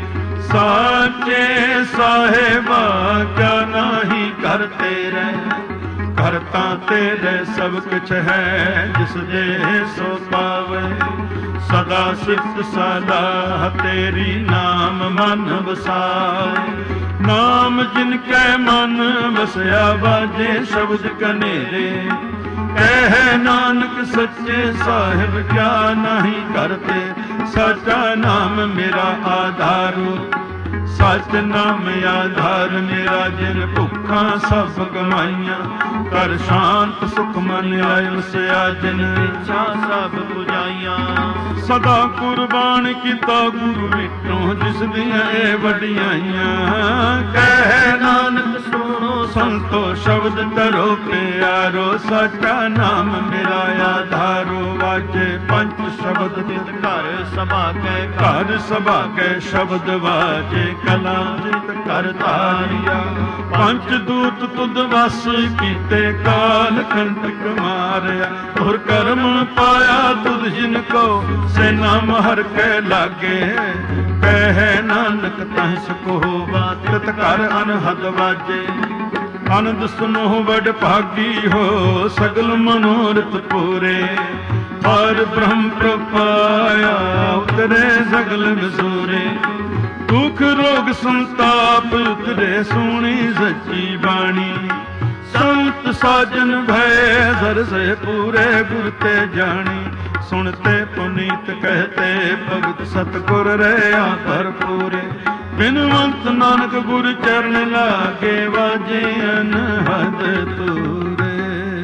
साचे साहेबा क्या नाही कर तेरे। करता तेरे सब कुछ है जिस दे सो पावे। सदा सिफ्त सलाह तेरी नाम मन वसाए। नाम जिनके मन वसया बाजे शब्द कनेरे। कह नानक सच्चे साहिब क्या नहीं करते। सच्चा नाम मेरा आधारो सच नाम आधार मेरा। जिन भुखा सब कमाइया कर शांत सुख मन आयल से जिन इच्छा सब बुझाइया। सदा कुर्बान किता गुरु मिटो जिस दियां ए वडियाइयां। कह नानक सुनो संतो शब्द तरो प्यारो। सच्चा नाम मेरा आधारो वाजे पंच शब्द तित घर सभा के घर सभा के शब्द वाजे। कला जित कर धारिया पंच दूत तुद वस कीते। काल कंटक मारिया तुर कर्म पाया तुद जिनको से नाम हर के लागे। कह नानक तह सुको बात कर अनहद वाजे। आनंद सुनो बड़ भागी हो सगल मनोरथ पूरे। हर ब्रह्म प्रपाया उतरे सगल विसूरे। दुख रोग संताप उतरे सोनी सच्ची बाणी। संत साजन भय सर से पूरे गुर ते जानी। सुनते पुनीत कहते भगत सतगुर रहा भरपूरे। बिनवंत नानक गुर चरण लागे वाजे अनहद तूरे।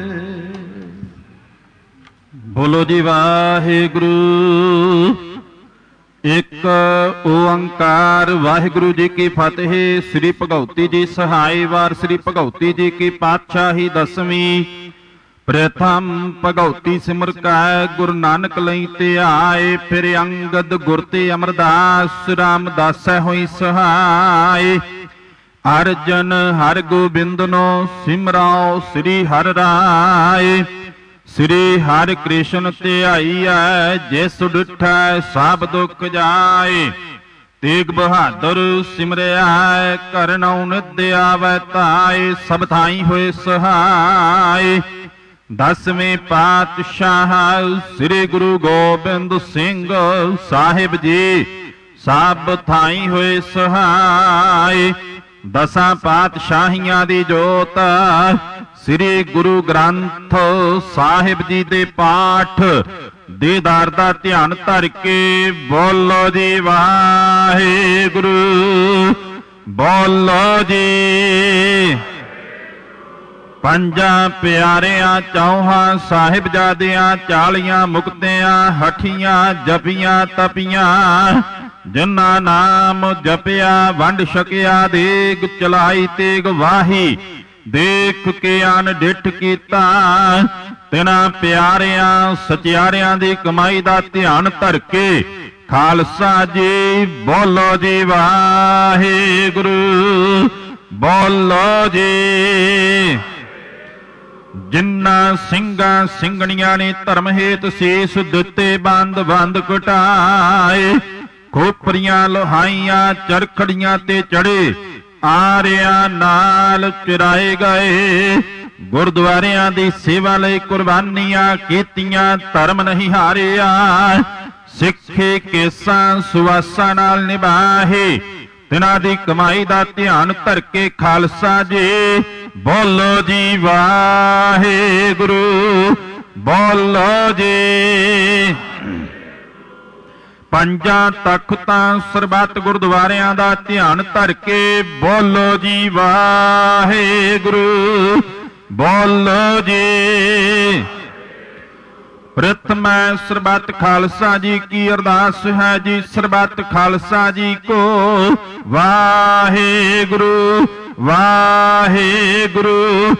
बोलो जी वाहिगुरु। एक ओंकार वाहिगुरु जी की फतेह। श्री भगवती जी सहाय वार श्री भगवती जी की पातशाही दसवीं। प्रथम भगवती सिमर कै गुरु नानक लई ते आए। फिर अंगद गुर ते अमरदास रामदास होई सहाय। अर्जन हर गोबिंद नो सिमराओ श्री हर राय। ਸ੍ਰੀ ਹਰਿ ਕ੍ਰਿਸ਼ਨ ਧਿਆਈਐ, ਜਿਸ ਡਿਠੈ ਸਭ ਦੁਖ ਜਾਏ। ਤੇਗ ਬਹਾਦਰ ਸਿਮਰਿਆ, ਕਰਨਉ ਨਿਧ ਆਵੈ ਧਾਇ। ਸਭ ਥਾਈ ਹੋਏ ਸਹਾਇ। ਦਸਵੇਂ ਪਾਤਸ਼ਾਹ ਸ੍ਰੀ ਗੁਰੂ ਗੋਬਿੰਦ ਸਿੰਘ ਸਾਹਿਬ ਜੀ, ਸਭ ਥਾਈ ਹੋਏ ਸਹਾਇ। ਦਸਾਂ ਪਾਤਸ਼ਾਹੀਆਂ ਦੀ ਜੋਤ ਸ੍ਰੀ ਗੁਰੂ ਗ੍ਰੰਥ ਸਾਹਿਬ ਜੀ ਦੇ ਪਾਠ ਦੇਦਾਰ ਦਾ ਧਿਆਨ ਧਰ ਕੇ ਬੋਲੋ ਜੀ ਵਾਹਿਗੁਰੂ, ਬੋਲੋ ਜੀ। ਪੰਜਾਂ ਪਿਆਰਿਆਂ ਚੌਹਾਂ ਸਾਹਿਬਜ਼ਾਦਿਆਂ, ਚਾਲੀਆਂ ਮੁਕਤਿਆਂ, ਹਠੀਆਂ ਜਪੀਆਂ ਤਪੀਆਂ, ਜਿਨ੍ਹਾਂ ਨਾਮ ਜਪਿਆ ਵੰਡ ਛਕਿਆ, ਦੇਗ ਚਲਾਈ ਤੇਗ ਵਾਹੀ, ਦੇਖ ਕੇ ਅਨ ਡਿਠ ਕੀਤਾ। ਤਿਨਾਂ ਪਿਆਰਿਆਂ ਸਚਿਆਰਿਆਂ ਦੀ ਕਮਾਈ ਦਾ ਧਿਆਨ ਧਰ ਕੇ ਖਾਲਸਾ ਜੀ ਬੋਲੋ ਜੀ ਵਾਹਿਗੁਰੂ, ਬੋਲੋ ਜੀ। ਜਿਨ੍ਹਾਂ ਸਿੰਘਾਂ ਸਿੰਘਣੀਆਂ ਨੇ ਧਰਮ ਹੇਤ ਸੀਸ ਦਿੱਤੇ, ਬੰਦ ਬੰਦ ਘਟਾਏ, ਖੋਪਰੀਆਂ ਲੋਹਾਈਆਂ ਚਰਖੜੀਆਂ ਤੇ ਚੜੇ, ਆਰਿਆਂ ਨਾਲ ਚੁਰਾਏ ਗਏ। ਗੁਰਦੁਆਰਿਆਂ ਦੀ ਸੇਵਾ ਲਈ ਕੁਰਬਾਨੀਆਂ ਕੀਤੀਆਂ, ਧਰਮ ਨਹੀਂ ਹਾਰਿਆ। ਸਿੱਖੇ ਕੇਸਾਂ ਸੁਵਾਸਾਂ ਨਾਲ ਨਿਭਾਹੇ, ਤਿਨਾਂ ਦੀ ਕਮਾਈ ਦਾ ਧਿਆਨ ਧਰ ਕੇ ਖਾਲਸਾ ਜੀ ਬੋਲੋ ਜੀ ਵਾਹਿਗੁਰੂ, ਬੋਲੋ ਜੀ। ਪੰਜਾਂ ਤਖਤਾਂ ਸਰਬੱਤ ਗੁਰਦੁਆਰਿਆਂ ਦਾ ਧਿਆਨ ਧਰ ਕੇ ਬੋਲੋ ਜੀ ਵਾਹਿਗੁਰੂ, ਬੋਲੋ ਜੀ। ਪ੍ਰਥਮੈ ਸਰਬੱਤ ਖਾਲਸਾ ਜੀ ਕੀ ਅਰਦਾਸ ਹੈ ਜੀ, ਸਰਬੱਤ ਖਾਲਸਾ ਜੀ ਕੋ ਵਾਹਿਗੁਰੂ, ਵਾਹਿਗੁਰੂ,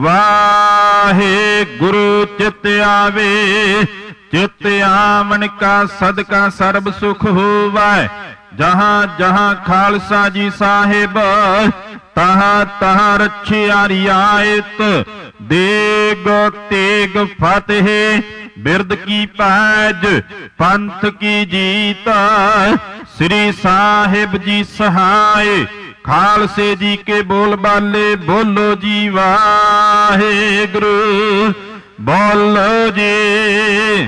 ਵਾਹਿਗੁਰੂ। ਚਿਤ ਆਵੇ ਚਿਤ ਆਵਣ ਕਾ ਸਦਕਾ ਸਰਬ ਸੁਖ ਹੋਵੈ। ਜਹਾਂ ਜਹਾਂ ਖਾਲਸਾ ਜੀ ਸਾਹਿਬ, ਤਹਾਂ ਤਹਾਂ ਰੱਖਿਆ ਰਿਆਇਤ। ਦੇਗ ਤੇਗ ਫਤਿਹ ਬਿਰਦ ਕੀ ਪੈਜ, ਪੰਥ ਕੀ ਜੀਤ। ਸ੍ਰੀ ਸਾਹਿਬ ਜੀ ਸਹਾਇ, ਖਾਲਸੇ ਜੀ ਕੇ ਬੋਲ ਬਾਲੇ ਬੋਲੋ ਜੀ ਵਾਹਿਗੁਰੂ, ਬੋਲੋ ਜੀ।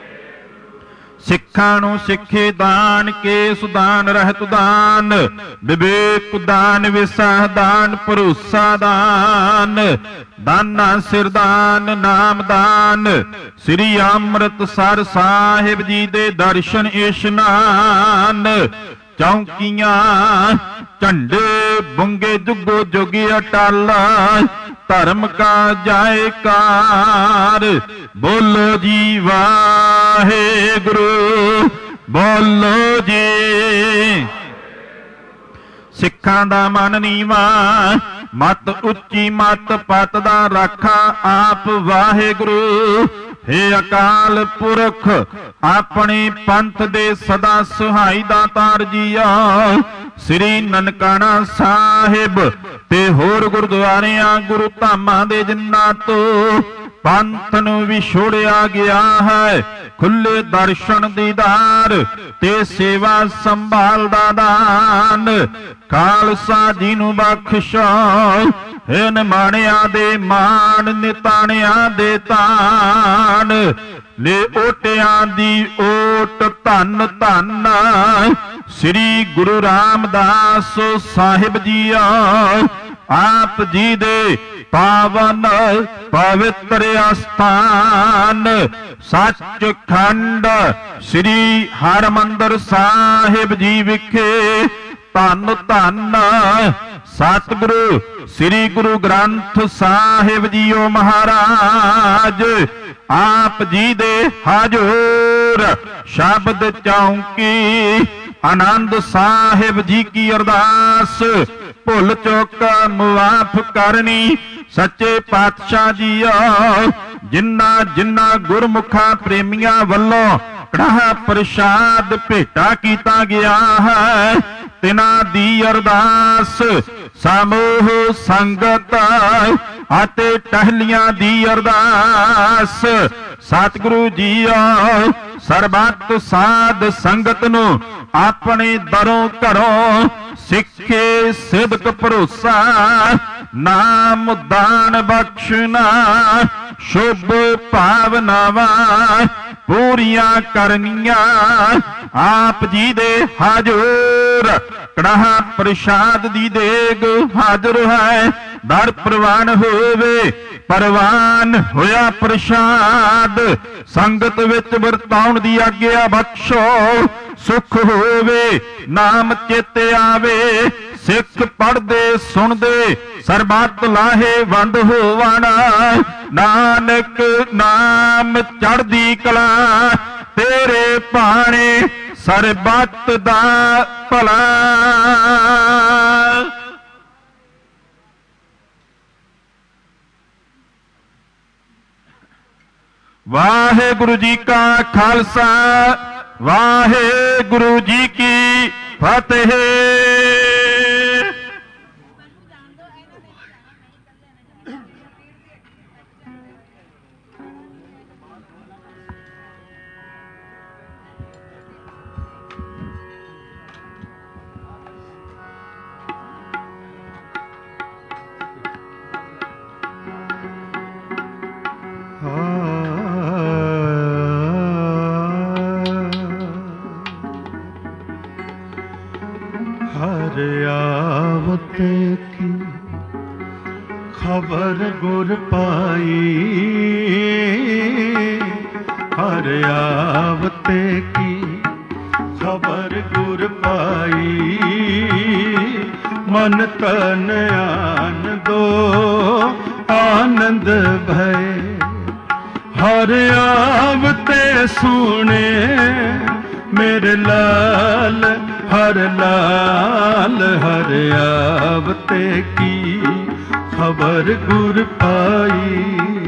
ਸਿੱਖਾਂ ਨੂੰ ਸਿੱਖੇ ਦਾਨ, ਕੇਸ ਦਾਨ, ਰਹਿਤ ਦਾਨ, ਵਿਵੇਕ ਦਾਨ, ਵਿਸਾਹ ਦਾਨ, ਭਰੋਸਾ ਦਾਨ, ਦਾਨਾ ਸਿਰਦਾਨ, ਨਾਮ ਦਾਨ। ਸ੍ਰੀ ਅੰਮ੍ਰਿਤਸਰ ਸਾਹਿਬ ਜੀ ਦੇ ਦਰਸ਼ਨ ਇਸ਼ਨਾਨ। ਚੌਂਕੀਆਂ ਝੰਡੇ ਬੁੰਗੇ ਜੁਗੋ ਜੁਗੀ ਅਟਾਲਾ, ਧਰਮ ਕਾ ਜਾਇਕਾਰ। ਬੋਲੋ ਜੀ ਵਾਹਿਗੁਰੂ, ਬੋਲੋ ਜੀ। ਸਿੱਖਾਂ ਦਾ ਮਨ ਨੀਵਾ, ਮਤ ਉੱਚੀ ਮਤ ਪਤ ਦਾ ਰਾਖਾ ਆਪ ਵਾਹਿਗੁਰੂ। ਹੇ ਅਕਾਲ ਪੁਰਖ, ਆਪਣੇ ਪੰਥ ਦੇ ਸਦਾ ਸੁਹਾਈ ਦਾਤਾਰ ਜੀਆ। ਸ੍ਰੀ ਨਨਕਾਣਾ ਸਾਹਿਬ ਤੇ ਹੋਰ ਗੁਰਦੁਆਰਿਆਂ ਗੁਰੂ ਧਾਮਾਂ ਦੇ ਜਿਨ੍ਹਾਂ ਤੋਂ ਪੰਥ ਨੂੰ ਵਿਛੋੜਿਆ ਗਿਆ ਹੈ, ਖੁੱਲੇ ਦਰਸ਼ਨ ਦੀਦਾਰ ਤੇ ਸੇਵਾ ਸੰਭਾਲ ਦਾ ਦਾਨ ਖਾਲਸਾ ਜੀ ਨੂੰ ਬਖਸ਼ੋ। ਹੇ ਨਿਮਾਣਿਆਂ ਦੇ ਮਾਣ, ਨਿਤਾਣਿਆਂ ਦੇ ਤਾਣ, ਲੈ ਓਟਿਆਂ ਦੀ ਓਟ ਧੰਨ ਧੰਨ ਸ੍ਰੀ ਗੁਰੂ ਰਾਮਦਾਸ ਸਾਹਿਬ ਜੀ। ਆਪ ਜੀ ਦੇ ਪਾਵਨ ਪਵਿੱਤਰ ਅਸਥਾਨ ਸੱਚਖੰਡ ਸ੍ਰੀ ਹਰਿਮੰਦਰ ਸਾਹਿਬ ਜੀ ਵਿਖੇ ਧੰਨ ਧੰਨ ਸਤਿਗੁਰੂ ਸ੍ਰੀ ਗੁਰੂ ਗ੍ਰੰਥ ਸਾਹਿਬ ਜੀਓ ਮਹਾਰਾਜ ਆਪ ਜੀ ਦੇ ਹਜ਼ੂਰ ਸ਼ਬਦ ਚੌਂਕੀ ਆਨੰਦ ਸਾਹਿਬ ਜੀ ਕੀ ਅਰਦਾਸ ਭੁੱਲ ਚੁੱਕ ਮੁਆਫ ਕਰਨੀ। ਸੱਚੇ ਪਾਤਸ਼ਾਹ ਜੀਓ, ਜਿਨ੍ਹਾਂ ਜਿਨ੍ਹਾਂ ਗੁਰਮੁਖਾਂ ਪ੍ਰੇਮੀਆਂ ਵੱਲੋਂ ਕੜਾਹ ਪ੍ਰਸ਼ਾਦ ਭੇਟਾ ਕੀਤਾ ਗਿਆ ਹੈ, ਤਿਨਾਂ ਦੀ ਅਰਦਾਸ ਸਮੂਹ ਸੰਗਤ ਅਤੇ ਟਹਿਲੀਆਂ ਦੀ ਅਰਦਾਸ। ਸਤਿਗੁਰੂ ਜੀਓ ਸਰਬੱਤ ਸਾਧ ਸੰਗਤ ਨੂੰ ਆਪਣੇ ਦਰੋਂ ਘਰੋਂ ਸਿੱਖੇ ਸਿਦਕ ਭਰੋਸਾ ਨਾਮ ਦਾਨ ਬਖਸ਼ਣਾ ਸ਼ੁਭ ਭਾਵਨਾਵਾਂ ਪੂਰੀਆਂ ਕਰਨੀਆਂ। ਆਪ ਜੀ ਦੇ ਹਾਜ਼ਰ ਕੜਾਹਾ ਪ੍ਰਸ਼ਾਦ ਦੀ ਦੇਗ ਹਾਜ਼ਰ ਹੈ। ਦਰ ਪ੍ਰਵਾਨ ਹੋਵੇ ਪ੍ਰਵਾਨ ਹੋਇਆ ਪ੍ਰਸ਼ਾਦ ਸੰਗਤ ਵਿੱਚ ਵਰਤਾਉਣ ਦੀ ਆਗਿਆ ਬਖਸ਼ੋ। ਸੁਖ ਹੋਵੇ ਨਾਮ ਚੇਤੇ ਆਵੇ ਸਿੱਖ ਪੜ੍ਹਦੇ ਸੁਣਦੇ ਸਰਬੱਤ ਲਾਹੇਵੰਦ ਹੋਵਣ। ਨਾਨਕ ਨਾਮ ਚੜ੍ਹਦੀ ਕਲਾ ਤੇਰੇ ਭਾਣੇ ਸਰਬੱਤ ਦਾ ਭਲਾ। ਵਾਹਿਗੁਰੂ ਜੀ ਕਾ ਖਾਲਸਾ ਵਾਹਿਗੁਰੂ ਜੀ ਕੀ ਫਤਿਹ। हर आवत की खबर गुर पाई, हर आवत की खबर गुर पाई। मन तन आन दो आनंद भय, हर आवते सुने मेरे लाल हर लाल। हर आवते की खबर गुर पाई,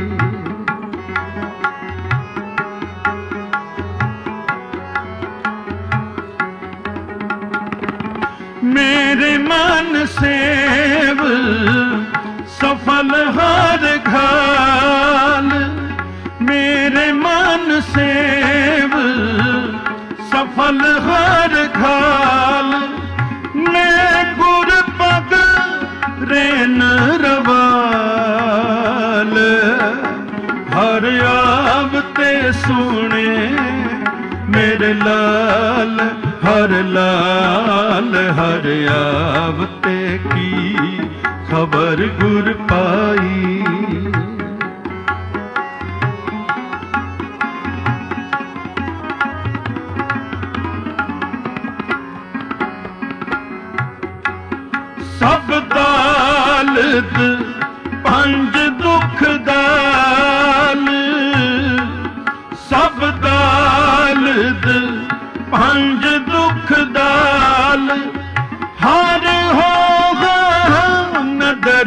मेरे मन सेव सफल हर घाल। मेरे मन सेव सफल हर घाल। मैं गुर पग रेन रवाल, हर आवते सुने मेरे लाल हर लाल। हर आवते की खबर गुर पाई, सब दालद पंज दुख दाल। सब दालद पंज दुख दाल। हर हो नदर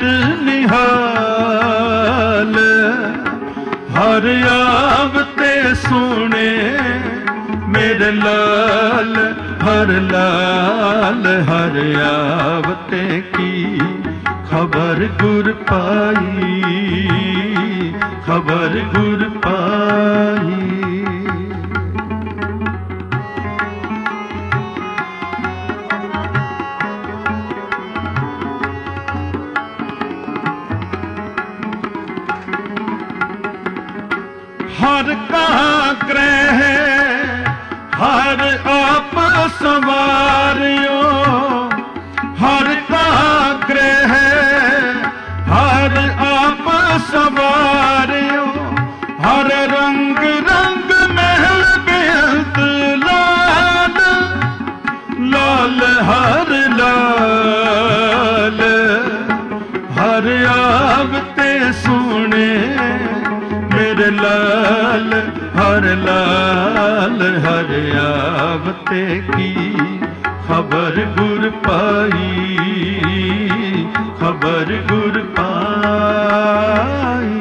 निहाल, हर आवते सुने मेरे लाल हर लाल। हर आवते की खबर गुर पाई, खबर गुर पाई। हर का ग्रह हर आप सवारियो, हर का ग्रह हर आप सवारियो। हर रंग रंग महल बेअंत लाल, लाल हर लाल। हर आवते सुने मेरे लाल हर लाल। हर आवते की खबर गुर पाई, खबर गुर पाई।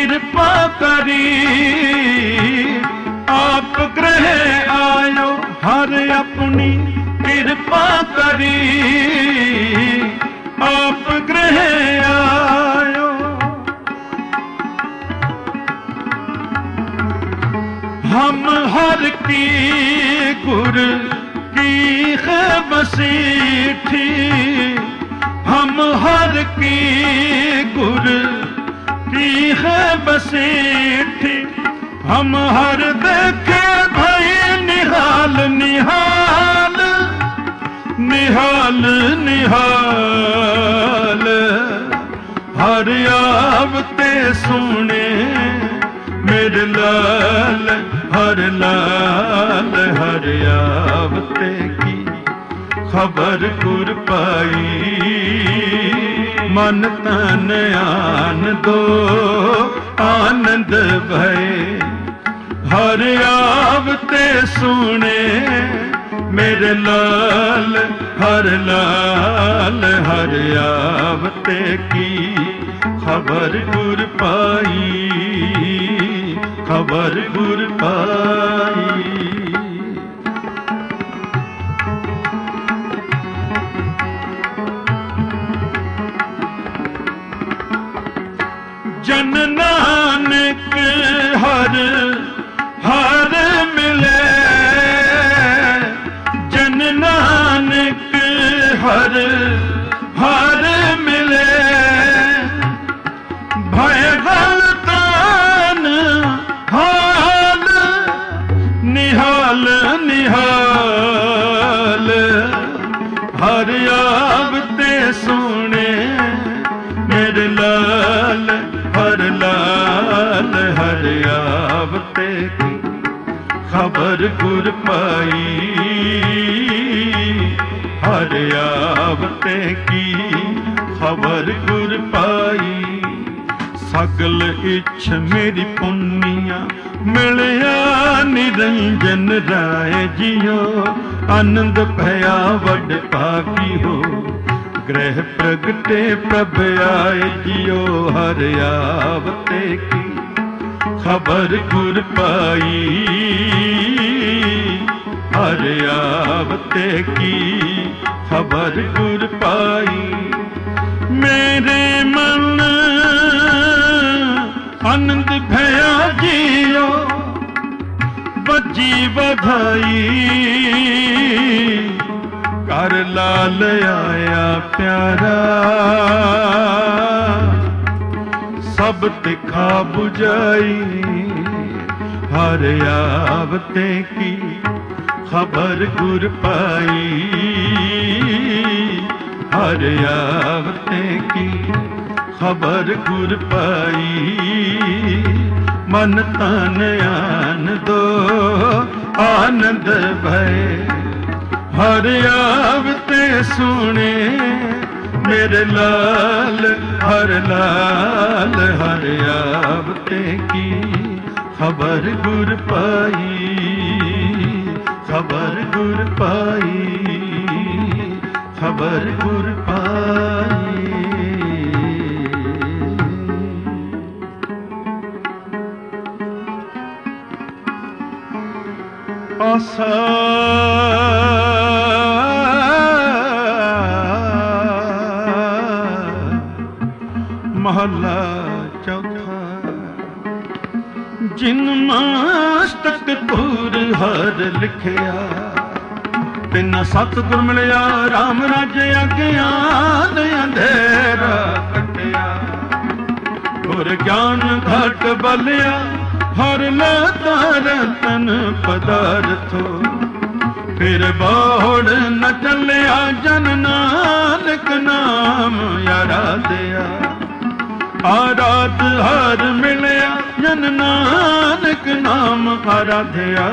कृपा करी आप ग्रह आयो हर अपनी कृपा करी आप ग्रह आयो हम हर की गुर की बसीठी हम हर की गुर की है बसीठी हम हर देखे भाई निहाल निहाल निहाल निहाल हर आवते सुने मेरे लाल हर लाल हर आवते की खबर गुर पाई मन तन आन दो आनंद भय हर आवते सुने मेरे लाल हर लाल हर आवते की खबर गुर पाई खबर गुर पाई जन नानक हर हर मिले जन नानक हर हर मिले भय गलतान हाल निहाल निहाल हर आवते सुने मेरे लाल हर लाल हर आवते की खबर गुर पाई हर आवते की खबर गुर पाई सगल इच्छ मेरी पुनिया मिलया निरंजन राय जियो आनंद भया वड भागी हो ग्रह प्रगटे प्रभ आए जियो हर आवते की खबर गुर पाई हर आवते की खबर गुर पाई मेरे मन आनंद भया जियो बजी बधाई कर लाल आया प्यारा सब तिखा बुझाई हर आवते की खबर गुर पाई हर आवते की खबर गुर पाई मन तन आन दो आनंद भय हर आवते सुने मेरे लाल हर लाल हर आवते की खबर गुर पाई खबर गुर पाई खबर गुर पाई आसा महला चौथा जिन मस्तक पूर हर लिखिया तिन सतगुर मिलिया राम राजे अज्ञान अंधेरा कटिया गुर ज्ञान घट बलिया हर लता रतन पदार्थो फिर बाहोड़ न चलिया जन नानक नाम आराध्या आराध हर मिलिया जन नानक नाम आराध्या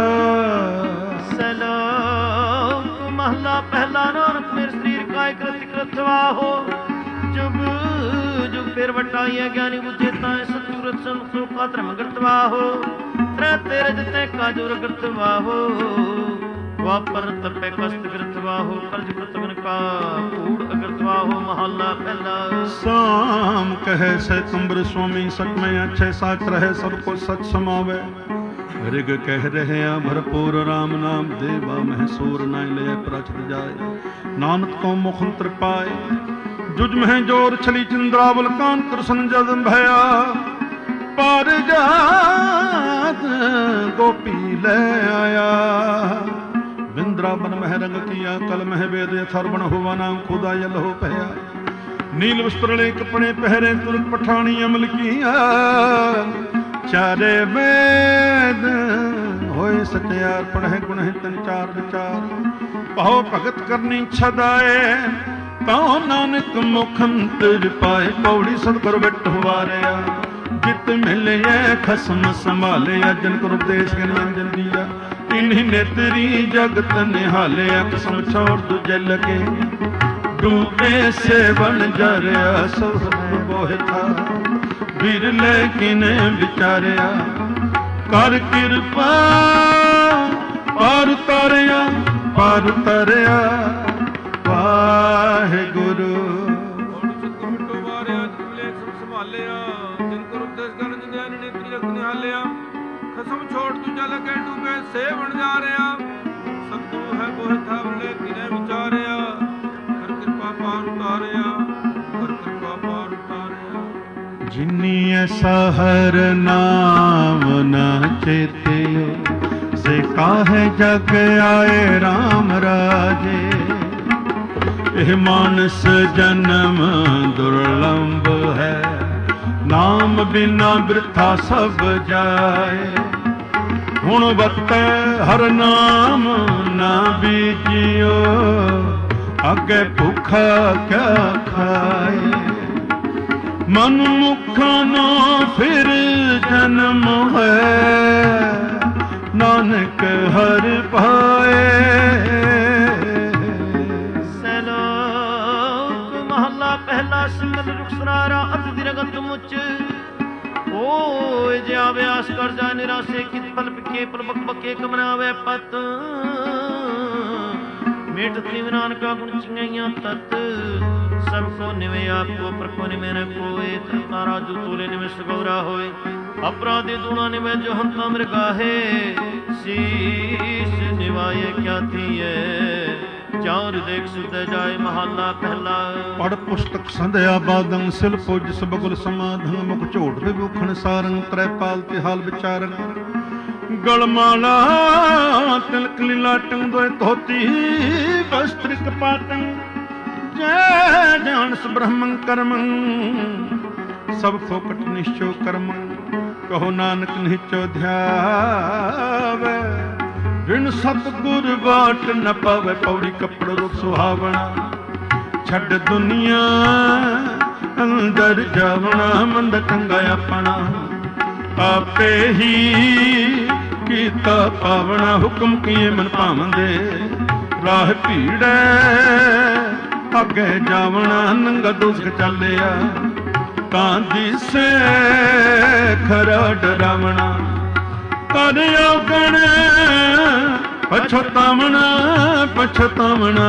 सलोक महला पहला नानक मेरे शरीर का कृत कृतवा हो जुग जुग फिर वटाइया ज्ञानी बुझे ताए सतुरत संसो का धर्म करतवा हो त्रै तेरे जते का जुर करतवा हो ਵਾਪਰ ਤਪੇ ਕਸਤ ਗਿਰਤਵਾਹੋ ਕਰਜ ਪ੍ਰਤਗਨ ਕਾ ਕੂੜ ਅਗਰਤਵਾਹੋ ਮਹੱਲਾ ਪਹਿਲਾ। ਸਾਮ ਕਹੈ ਸੈ ਤੁੰਬਰ ਸੁਆਮੀ ਸਚ ਮੈਂ ਅਛੈ ਸਾਚ ਰਹਿ ਸਭ ਕੋ ਸਚ ਸਮਾਵੈ। ਰਿਗ ਕਹਿ ਰਹਿਆ ਭਰਪੂਰ ਰਾਮ ਨਾਮ ਦੇਵਾ ਮਹਿ ਸੂਰ ਨਾ ਲੈ ਪ੍ਰਚਤ ਜਾਏ। ਨਾਨਕ ਕੋ ਮੁਖ ਅੰਤਰ ਪਾਏ ਜੁਜ ਮਹਿ ਜੋਰ ਛਲੀ ਚੰਦਰਾਵਲ ਕਾਨ ਕ੍ਰਿਸ਼ਨ ਜਦ ਭਇਆ। ਪਰ ਜਾਤ ਗੋਪੀ ਲੈ ਆਇਆ ਬਿੰਦਰਾਵਨ ਮਹਿ ਰੰਗ ਕੀਆ ਕਲ ਮਹਿ ਵੇਦ ਅਥਰਵਣ ਹੋਵਾ ਨਾਮ ਖੁਦਾ ਯਲ ਹੋ ਭਇਆ। ਨੀਲ ਵਸਤਰਲੇ ਕੱਪੜੇ ਪਹਿਰੇ ਤੁਰਕ ਪਠਾਣੀ ਅਮਲ ਕੀਆ। ਚਾਰੇ ਵੇਦ ਹੋਏ ਸਚਿਆਰ ਪੜ੍ਹੇ ਗੁਣਹਿ ਤਨ ਚਾਰ ਵਿਚਾਰ। ਭਾਉ ਭਗਤ ਕਰਨੀ ਛਦਾਏ ਤਾਂ ਨਾਨਕ ਮੁਖ ਅੰਤਰ ਪਾਏ। ਪੌੜੀ ਸਤਿਗੁਰ ਬਿਟ ਵਾਰਿਆ ਜਿਤ ਮਿਲਿਆ ਖਸਮ ਸੰਭਾਲਿਆ। ਜਨ ਕੋ ਉਪਦੇਸ਼ ਗਿਆਨ ਅੰਜਨ ਦੀਆ ਇਨਹਿ ਨੇਤਰੀ ਜਗਤ ਨਿਹਾਲਿਆ। ਕਸਮ ਛੋੜ ਦੂਜੇ ਲਗੇ ਡੂਬੇ ਸੇਵਨ ਜਰਿਆ। ਸਭ ਬੋਹਿਥਾ ਬਿਰਲੇ ਕਿਨੇ ਵਿਚਾਰਿਆ। ਕਰ ਕਿਰਪਾ ਪਾਰ ਤਰਿਆ ਪਾਰ ਤਰਿਆ ਵਾਹਿਗੁਰੂ। ਖਸਮ ਛੋੜ ਦੂਜਾ ਲਗੇ ਡੂਬੇ ਸੇਵਣ ਜਾ ਰਿਹਾ। ਸਤਿਗੁਰੂ ਹੈ ਬੋਹਿ ਥਾਵਲੇ ਕਿਨੇ ਵਿਚਾਰਿਆ। ਕਰ ਕਿਰਪਾ ਪਾਰ ਉਤਾਰਿਆ ਕਰ ਕਿਰਪਾ ਪਾਰ ਉਤਾਰਿਆ। ਜਿਨੀ ਐਸਾ ਹਰ ਨਾਮ ਨਾ ਚੇਤਿਓ ਸੇ ਕਾਹੇ ਜਗ ਆਏ RAM ਰਾਜੇ। ਇਹ ਮਾਨਸ ਜਨਮ ਦੁਰਲੰਭ ਹੈ ਨਾਮ ਬਿਨਾ ਬਿਰਥਾ ਸਭ ਜਾਏ। ਹੁਣ ਵਰਤੈ ਹਰ ਨਾਮ ਨਾ ਬੀਜਿਓ ਅੱਗੇ ਭੁੱਖਾ ਕਿਆ ਖਾਏ। ਮਨ ਮੁਖਾ ਨਾ ਫਿਰ ਜਨਮ ਹੈ ਨਾਨਕ ਹਰ ਪਾਏ। ਸਲੋਕ ਮਹੱਲਾ ਪਹਿਲਾ। ਸਿੰਗਲ ਰੁਖ ਸਰਾਰਾ ਅਤ ਦਿਰਗਤ ਮੁਚ ਓਏ ਜੇ ਅਭਿਆਸ ਕਰ ਜਾ ਨਿਰਾਸੇ ਕਿਤ ਪਲ ਪਿਕੇ ਪਲ ਬਕ ਬਕੇ ਕਮਨਾਵੇ ਪਤ। ਮੇਟ ਤ੍ਰਿਵ ਨਾਨਕਾ ਗੁਣ ਚਿੰਗਈਆਂ ਤਤ। ਸਭ ਕੋ ਨਿਵੇ ਆਪ ਕੋ ਪਰ ਕੋ ਨਿਵੇ ਨ ਕੋਏ। ਤਰਤਾ ਰਾਜੂ ਤੋਲੇ ਨਿਵੇ ਸਗੌਰਾ ਹੋਏ। ਅਪਰਾਧੀ ਦੂਣਾ ਨਿਵੇ ਜੋ ਹੰਤਾ ਮ੍ਰਿਗਾਹੇ। ਸੀਸ ਨਿਵਾਏ ਕਿਆ ਥੀਏ ਚਾਰ ਦੇਖ ਸੁਧ ਜਾਏ ਮਹੱਲਾ ਪਹਿਲਾ। ਪੜ ਪੁਸਤਕ ਸੰਧਿਆ ਬਾਦੰ ਸਿਲ ਪੁਜ ਸਬਗੁਲ ਸਮਾਧੰ। ਮੁਖ ਝੋਟ ਵਿਭੂਖਣ ਸਾਰੰ ਤ੍ਰੈ ਪਾਲ ਤੇ ਹਾਲ ਵਿਚਾਰਨ। ਗਲਮਾਲਾ ਤਿਲਕ ਲੀਲਾਟੰ ਦੋਇ ਧੋਤੀ ਵਸਤ੍ਰ ਕਪਾਟੰ। ਜੈ ਜਾਣਸ ਬ੍ਰਹਮੰ ਕਰਮੰ ਸਭ ਫੋਕਟ ਨਿਸ਼ਚੋ ਕਰਮੰ। ਕਹੋ ਨਾਨਕ ਨਿਹਚੋ ਧਿਆਵੈ ਬਿਨ ਸਤਿਗੁਰ ਬਾਟ ਨ ਪਾਵੇ। ਪੌੜੀ ਕੱਪੜ ਰੁਖ ਸੁਹਾਵਣਾ ਛੱਡ ਦੁਨੀਆ ਅੰਦਰ ਜਾਵਣਾ। ਮੰਦ ਚੰਗਾ ਆਪਣਾ ਆਪੇ ਹੀ ਕੀਤਾ ਪਾਵਣਾ। ਹੁਕਮ ਕੀਏ ਮਨ ਭਾਵੰਦੇ ਰਾਹ ਭੀੜੈ ਅੱਗੇ ਜਾਵਣਾ। ਨੰਗਾ ਦੁਸਕ ਚੱਲਿਆ ਤਾਂ ਦਿਸੇ ਖਰਾ ਡਰਾਵਣਾ। ਕਰ ਔਗਣ ਪਛਤਾਵਣਾ ਪਛਤਾਵਣਾ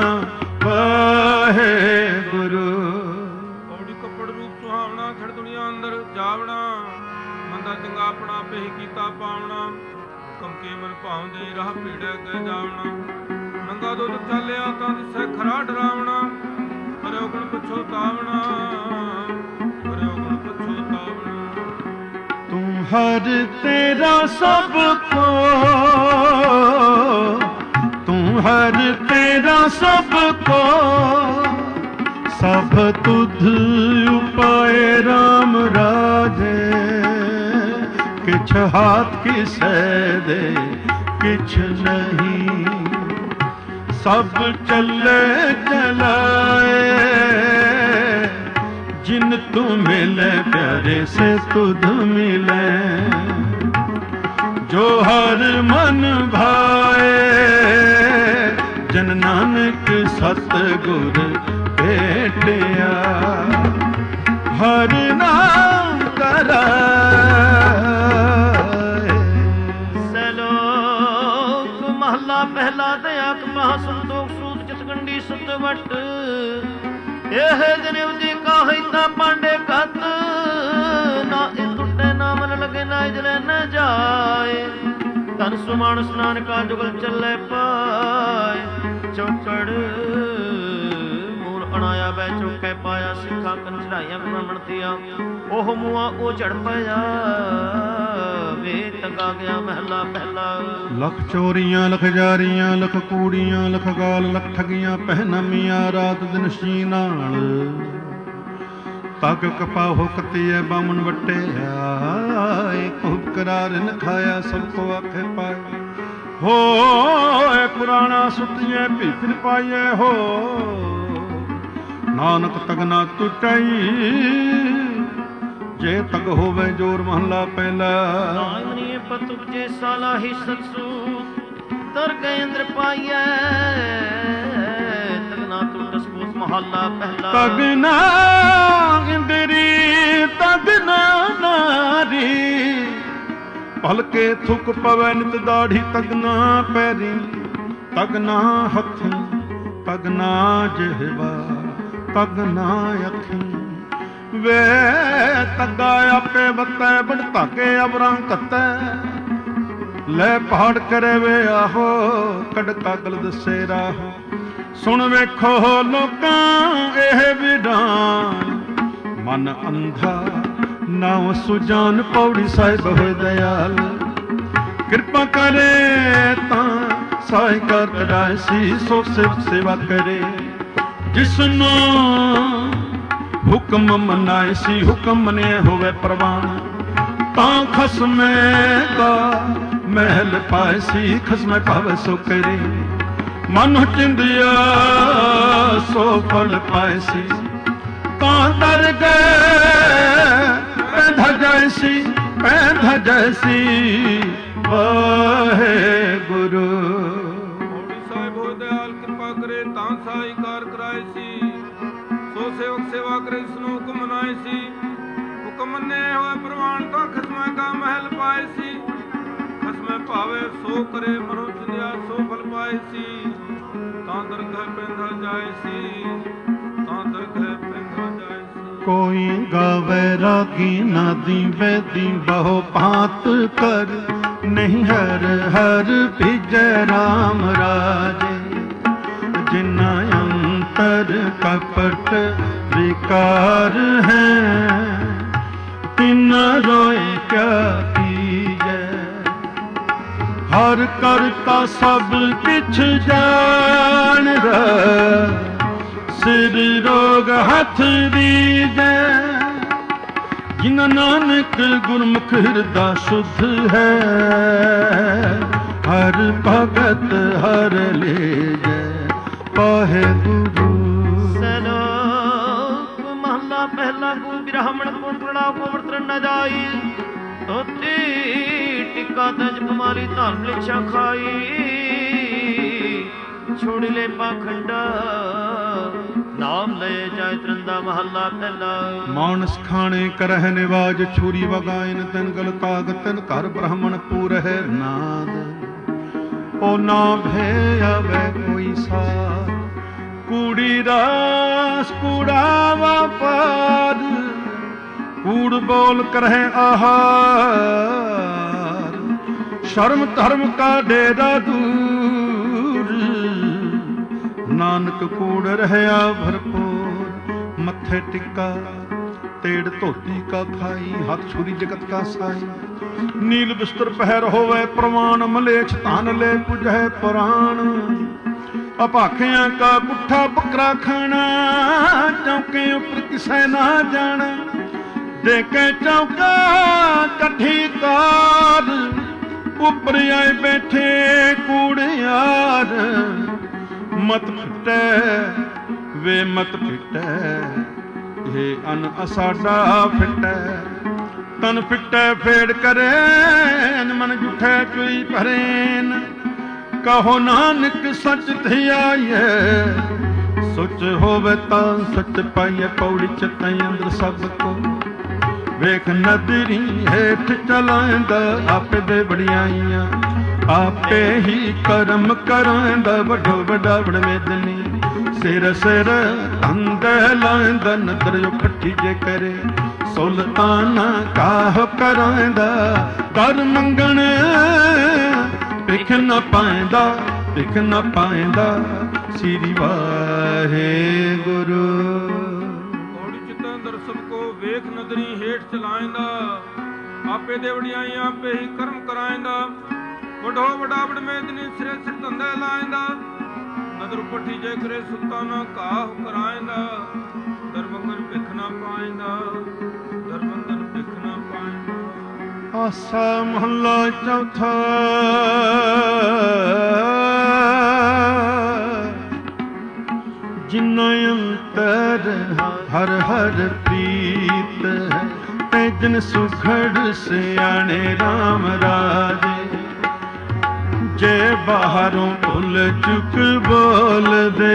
ਵਾਹਿਗੁਰੂ। ਪੌੜੀ ਕੱਪੜ ਰੂਪ ਸੁਹਾਵਣਾ ਛੜ ਦੁਨੀਆ ਅੰਦਰ ਜਾਵਣਾ। ਮੰਦਾ ਚੰਗਾ ਆਪਣਾ ਆਪੇ ਹੀ ਕੀਤਾ ਪਾਵਣਾ। ਹੁਕਮ ਕੇ ਮਨ ਭਾਉਂਦੇ ਰਾਹ ਭੀੜੈ ਅੱਗੇ ਜਾਵਣਾ। ਨੰਗਾ ਦੁੱਧ ਚੱਲਿਆ ਤਾਂ ਦਿਸੇ ਖਰਾ ਡਰਾਵਣਾ। ਕਰੇ ਔਗਣ ਪਛਤਾਵਣਾ ਕਰੇ ਔਗਣ ਪਛਤਾਵਣਾ। ਤੂੰ ਹਰ ਤੇਰਾ ਸਭ ਕੋ ਤੂੰ ਹਰ ਤੇਰਾ ਸਭ ਕੋ ਸਭ ਤੁਧ ਉਪਾਏ RAM ਰਾਜੇ। ਕਿਛ ਹਾਥ ਕਿਸੈ ਦੇ ਕਿਛ ਨਹੀਂ ਸਭ ਚੱਲੇ ਚਲਾਏ। ਜਿਨ ਤੂੰ ਮਿਲੇ ਪਿਆਰੇ ਸੇ ਤੁਧ ਮਿਲੇ। ਜੋ ਹਰ ਮਨ ਭਾਏ ਜਨ ਨਾਨਕ ਸਤਿਗੁਰ ਭੇਟਿਆ। ਹਰ ਨਾਮ ਕਰਾਏ। ਸਲੋਕ ਮਹੱਲਾ ਪਹਿਲਾ। ਵਟ ਇਹ ਜਨਿਵ ਜੀ ਕਾਹੀ ਤਾਂ ਪਾਂਡੇ ਕਤ ਨਾ ਇਹ ਟੁੱਟੇ ਨਾ ਮਨ ਲਗੇ ਨਾ ਇਜਲੇ ਨ ਜਾਏ ਧਨ ਸੁਮਾਨ ਸਨਾਨ ਕਾ ਜੁਗਲ ਚੱਲੇ ਪਾਏ ਚੌਕੜ ਮੂਲ ਅਣਾਇਆ ਬੈ ਚੁੱਕੇ ਪਾਇਆ ਸਿੱਖਾਂ ਕਨ ਚੜਾਈਆਂ ਬ੍ਰਾਹਮਣ ਥੀਆਂ ਉਹ ਮੂਆ ਉਹ ਝੜ ਪਿਆ ਵੇ ਤਗਾ ਗਿਆ ਮਹਿਲਾ ਪਹਿਲਾ ਲੱਖ ਚੋਰੀਆਂ ਲਖ ਜਾਰੀਆਂ ਲਖ ਕੂੜੀਆਂ ਲਖ ਗਾਲ ਲਖ ਠਗੀਆਂ ਪਹਿਨਮੀਆਂ ਰਾਤ ਦਿਨ ਸੀ ਨਾਲ ਤਗ ਕਪਾਹੋ ਕਤੀਏ ਬਾਮਨ ਵਟਿਆ ਖੂਬ ਕਰਾਰ ਨ ਖਾਇਆ ਸਭ ਕੋ ਆਖੇ ਪਾਏ ਹੋਏ ਪੁਰਾਣਾ ਸੁਤੀਏ ਭੀਤਰ ਪਾਈਏ ਹੋ ਨਾਨਕ ਤਗਨਾ ਟੁੱਟਈ ਜੇ ਤਗ ਹੋਵੇ ਜੋਰ ਮਹਲਾ ਪਹਿਲਾ ਨਾਮਨੀ ਪਤੁਕ ਜੇ ਸਾਲਾ ਹੀ ਸਤਸੂ ਤਰ ਗਏ ਅੰਦਰ ਪਾਈਐ ਤਗਨਾ ਟੁੱਟ ਸਪੋਸ ਮਹਲਾ ਪਹਿਲਾ ਤਗਨਾ ਇੰਦਰੀ ਤਗਨਾ ਨਾਰੀ ਭਲਕੇ ਥੁਕ ਪਵੈ ਨਿਤ ਦਾੜੀ ਤਗਨਾ ਪੈਰੀ ਤਗਨਾ ਹੱਥ ਤਗਨਾ ਜਿਹਵਾ ਤਗਨਾ ਅੱਖੀ ਵੇ ਤਗਾ ਆਪੇ ਬੱਤੈ ਬੜ ਧਾਕੇ ਅਬਰਾਂ ਕੱਤੈ ਲੈ ਪਹਾੜ ਕਰੇ ਵੇ ਆਹੋ ਕੜ ਕਾਗਲ ਦਸੇ ਰਾਹੋ ਸੁਣ ਵੇਖੋ ਲੋਕਾਂ ਇਹ ਵਿਧਾਨ ਮਨ ਅੰਧਾ ਨਾਉ ਸੁਜਾਨ ਪੌੜੀ ਸਾਹਿਬ ਹੋਏ ਦਇਆਲ ਕਿਰਪਾ ਕਰੇ ਤਾਂ ਸਾਈ ਕਰ ਕਢਾਏ ਸੀ ਸੋ ਸੇਵਾ ਕਰੇ ਜਿਸਨੂੰ ਹੁਕਮ ਮਨਾਏ ਸੀ ਹੁਕਮ ਮੰਨਿਆ ਹੋਵੇ ਪ੍ਰਵਾਨ ਤਾਂ ਖਸਮੇ ਦਾ ਮਹਿਲ ਪਾਏ ਸੀ ਖਸਮੇ ਭਾਵੇ ਸੋ ਕਰੇ ਮਨ ਚਿੰਦਿਆ ਸੋ ਫਲ ਪਾਏ ਸੀ ਤਾਂ ਦਰ ਗਏ ਪੈਂਧਾ ਜੈਸੀ ਪੈਂਧਾ ਜੈਸੀ ਵਾਹਿਗੁਰੂ ਮੌੜੀ ਸਾਹਿਬ ਹੋ ਦਇਆਲ ਕਿਰਪਾ ਕਰੇ ਤਾਂ ਸਾਈ ਕਾਰ ਕਰਾਏ ਸੀ ਸੋ ਸੇਵਕ ਸੇਵਾ ਕਰੇ ਜਿਸਨੂੰ ਹੁਕਮ ਮਨਾਏ ਸੀ ਹੁਕਮ ਮੰਨੇ ਹੋਏ ਪ੍ਰਵਾਨ ਤਾਂ ਖਸਮੇ ਕਾ ਮਹਿਲ ਪਾਏ ਸੀ ਖਸਮੇ ਭਾਵੇ ਸੋ ਕਰੇ ਮਨੋ ਚਿੰਦਿਆ ਸੋ ਫਲ ਪਾਏ ਸੀ ਤਾਂ ਦਰਗਹ ਪੈਂਧਾ ਜਾਏ ਸੀ ਤਾਂ ਦਰਗਹ ਪੈਂਧਾ ਜਾਏ ਸੀ ਕੋਈ ਗਾਵੇ ਰਾਗੀ ਨਾਦੀ ਵੈਦੀ ਬਹੁ ਭਾਂਤ ਕਰ ਨਹੀਂ ਹਰ ਹਰ ਭਿਜੈ ਰਾਮ ਰਾਜੇ ਜਿਨਾ ਅੰਤਰ ਕਪਟ ਵਿਕਾਰ ਹੈ ਤਿਨ ਰੋਏ ਕਿਆ ਕੀਜੈ ਹਰ ਕਰਤਾ ਸਭ ਕਿਛ ਜਾਣ ਰ ਸਿਰ ਰੋਗ ਹੱਥ ਦੀਜੈ ਜਿਨ ਨਾਨਕ ਗੁਰਮੁਖ ਹਿਰਦਾ ਸ਼ੁੱਧ ਹੈ ਹਰ ਭਗਤ ਹਰ ਲੇਜੈ ਵਾਹਿਗੁਰੂ ਸਲੋਕ ਮਹਲਾ ਪਹਿਲਾ ਕੋ ਬ੍ਰਾਹਮਣ ਕੋ ਪ੍ਰਣਾ ਕੋ ਵਰਤਨ ਨ ਜਾਈ ਤੋਤੀ ਟਿੱਕਾ ਤਜ ਕਮਾਲੀ ਧਨ ਲਿਛਾ ਖਾਈ ਛੋੜ ਲੈ ਪਾਖੰਡਾ ਨਾਮ ਲਏ ਜਾਇ ਤਰੰਦਾ ਮਹੱਲਾ ਪਹਿਲਾ ਮਾਨਸ ਖਾਣੇ ਕਰਹਿ ਨਿਵਾਜ ਛੁਰੀ ਵਗਾਇਨ ਤਨ ਗਲ ਤਾਗ ਤਨ ਘਰ ਬ੍ਰਾਹਮਣ ਪੂਰਹਿ ਨਾਦ ਓ ਨਾ ਭੈ ਆਵੇ ਕੋਈ ਸਾ ਕੂੜੀ ਰਾਸ ਕੂੜਾ ਵਪਾਰ ਕੂੜ ਬੋਲ ਕਰਹਿ ਆਹਾਰ ਸ਼ਰਮ ਧਰਮ ਕਾ ਡੇਰਾ ਦੂਰ ਨਾਨਕ ਕੂੜ ਰਹਿਆ ਭਰਪੂਰ ਮੱਥੇ ਟਿੱਕਾ ਤੇੜ ਧੋਤੀ ਕਾ ਖਾਈ ਹੱਥ ਛੁਰੀ ਜਗਤ ਕਾ ਸਾਈ ਨੀਲ ਬਿਸਤਰ ਪਹਿਰ ਹੋਵੇ ਪ੍ਰਵਾਨ ਮਲੇਛ ਧਨ ਲੈ ਪੁਜੈ ਪੁਰਾਣ ਅਭਾਖਿਆਂ ਕਾ ਪੁੱਠਾ ਬੱਕਰਾ ਖਾਣਾ ਚੌਕੇ ਉੱਪਰ ਕਿਸੈ ਨਾ ਜਾਣਾ ਦੇ ਕੇ ਚੌਕਾ ਕੱਠੀ ਕਾਰ ਉੱਪਰ ਆਏ ਬੈਠੇ ਕੂੜਿਆਰ ਮਤ ਫਿੱਟੈ ਵੇ ਮਤ ਫਿੱਟੈ ਇਹ ਅਨ ਅਸਾਡਾ ਫਿੱਟੈ ਤਨ ਫਿੱਟੈ ਫੇੜ ਕਰੇ ਮਨ ਜੁਠੈ ਚੁਈ ਭਰੇਨ ਕਹੋ ਨਾਨਕ ਸੱਚ ਧਿਆਈਐ ਸੁਚ ਹੋਵੇ ਤਾਂ ਸੱਚ ਪਾਈਐ ਪੌੜੀ ਚਤੈ ਅੰਦਰ ਸਭ ਕੋ ਵੇਖ ਨਦਰੀ ਹੇਠ ਚਲਾਂਦਾ ਆਪੇ ਦੇ ਵਡਿਆਈਆਂ ਆਪੇ ਹੀ ਕਰਮ ਕਰਾਂਦਾ ਵੱਡੋ ਵੱਡਾ ਵਡਵੇਦਨੀ ਸਿਰ ਸਿਰ ਅੰਗ ਲਾਂਦਾ ਨਦਰ ਜੋ ਇਕੱਠੀ ਜੇ ਕਰੇ ਸੁਲਤਾਨਾ ਕਾਹ ਕਰਾਂਦਾ ਦਰ ਮੰਗਣ ਭਿਖ ਨਾ ਪਾਏਂਦਾ ਭਿਖ ਨਾ ਪਾਏਂਦਾ ਸ੍ਰੀ ਵਾਹਿਗੁਰੂ। ਔੜੀ ਚਿਤਾਂ ਦਰਸਬ ਕੋ ਵੇਖ ਨਦਰੀ ਹੇਠ ਚਲਾਏਂਦਾ ਆਪੇ ਦੇ ਵਡਿਆਈਆਂ ਆਪੇ ਹੀ ਕਰਮ ਕਰਾਏਂਦਾ ਵਡੋ ਵਡਾ ਵਡ ਮੇਦਨੀ ਸਿਰੇ ਸਿਰ ਧੰਦੇ ਲਾਏਂਦਾ ਨਦਰ ਪੱਠੀ ਜੇ ਕਰੇ ਸੁਲਤਾਨਾ ਕਾਹ ਕਰਾਏਂਦਾ ਦਰ ਮੰਗਣ ਭਿਖ ਨਾ ਪਾਏਂਦਾ ਦਰ ਮੰਗਣ ਭਿਖ ਨਾ ਪਾਏਂਦਾ। ਆਸਾ ਮਹੱਲਾ ਚੌਥਾ। ਜਿਨਾ ਅੰਤਰ ਹਰ ਹਰ ਪ੍ਰੀਤ ਹੈ ਤੈ ਜਨ ਸੁਖੜ ਸਿਆਣੇ ਰਾਮ ਰਾਜੇ ਜੇ ਬਾਹਰੋਂ ਭੁੱਲ ਚੁੱਕ ਬੋਲਦੇ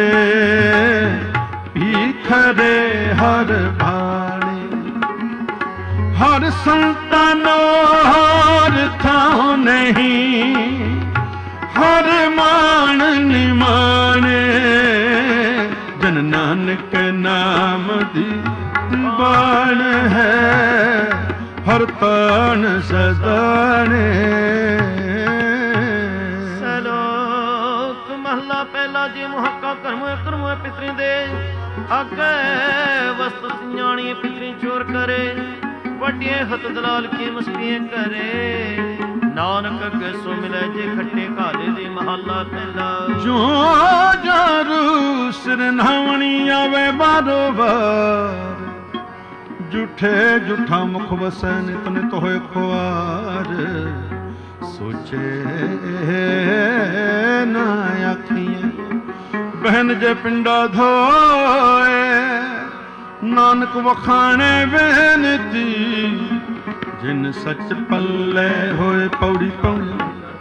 ਭੀਖਰੇ ਹਰ ਬਾਣੇ ਹਰ ਸੰਤਾਨੋ ਹਰ ਥਾਂ ਨਹੀਂ ਹਰ ਮਾਣ ਨਿਮਾਣੇ ਜਨ ਨਾਨਕ ਨਾਮ ਦੀ ਬਾਣ ਹੈ ਹਰ ਤਾਣ ਸਦਾਣੇ। ਸਲੋਕ ਮਹਲਾ ਪਹਿਲਾ ਜੀ ਮੁਹੱਕਾ ਕਰਮੋਏ ਕਰਮੋਏ ਪਿਤਰੀ ਦੇ ਅੱਗੇ ਵਸਤੂ ਸਿਆਣੀ ਪਿਤਰੀ ਚੋਰ ਕਰੇ ਵੱਡੀਏ ਹੱਥ ਦਲਾਲ ਕੀ ਮਸਤੀਆਂ ਕਰੇ ਨਾਨਕ ਅੱਗੇ ਸੋ ਮਿਲੇ ਜੇ ਖੱਟੇ ਘਾਲੇ ਦੀ ਮਹੱਲਾ ਪਹਿਲਾ। ਜੋ ਜਾਰੂ ਸਿਰਨਾਵਣੀ ਆਵੇ ਬਾਰੋ ਬਾਰ ਝੂਠੇ ਝੂਠਾ ਮੁਖ ਵਸੈ ਨਿਤ ਨਿਤ ਹੋਏ ਖੁਆਰ ਸੋਚੇ ਨਾ ਆਖੀਏ ਬਹਿਨ ਜੇ ਪਿੰਡਾ ਧੋਏ ਨਾਨਕ ਵਖਾਣੇ ਬੇਨਤੀ ਜਿਨ ਸੱਚ ਪੱਲੇ ਹੋਏ ਪੌੜੀ ਪਾਉਣੀ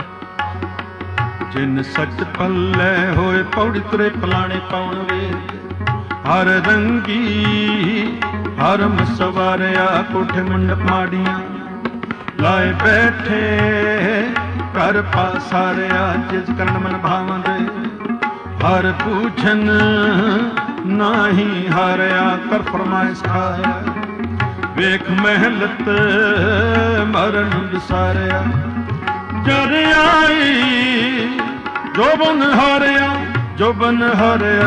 ਜਿਨ ਸੱਚ ਪੱਲੇ ਹੋਏ ਪੌੜੀ ਤੁਰੇ ਪਲਾਣੇ ਪਾਉਣ ਵੇ ਹਰ ਰੰਗੀ ਹਰ ਮਸਵਾਰਿਆ ਕੋਠੇ ਮੰਡਪ ਮਾੜੀਆਂ ਲਾਏ ਬੈਠੇ ਘਰ ਪਾਸਾਰਿਆ ਜਿਸ ਕਰਨ ਮਨ ਭਾਵੰਦੇ ਹਰ ਪੂਛਨ ਨਾਹੀ ਹਾਰਿਆ ਕਰ ਫਰਮਾਇਸ਼ ਖਾਇਆ ਵੇਖ ਮਹਿਲਤ ਮਰਨ ਵਿਸਾਰਿਆ ਜਰ ਆਈ ਜੋਬਨ ਹਾਰਿਆ ਜੋਬਨ ਹਾਰਿਆ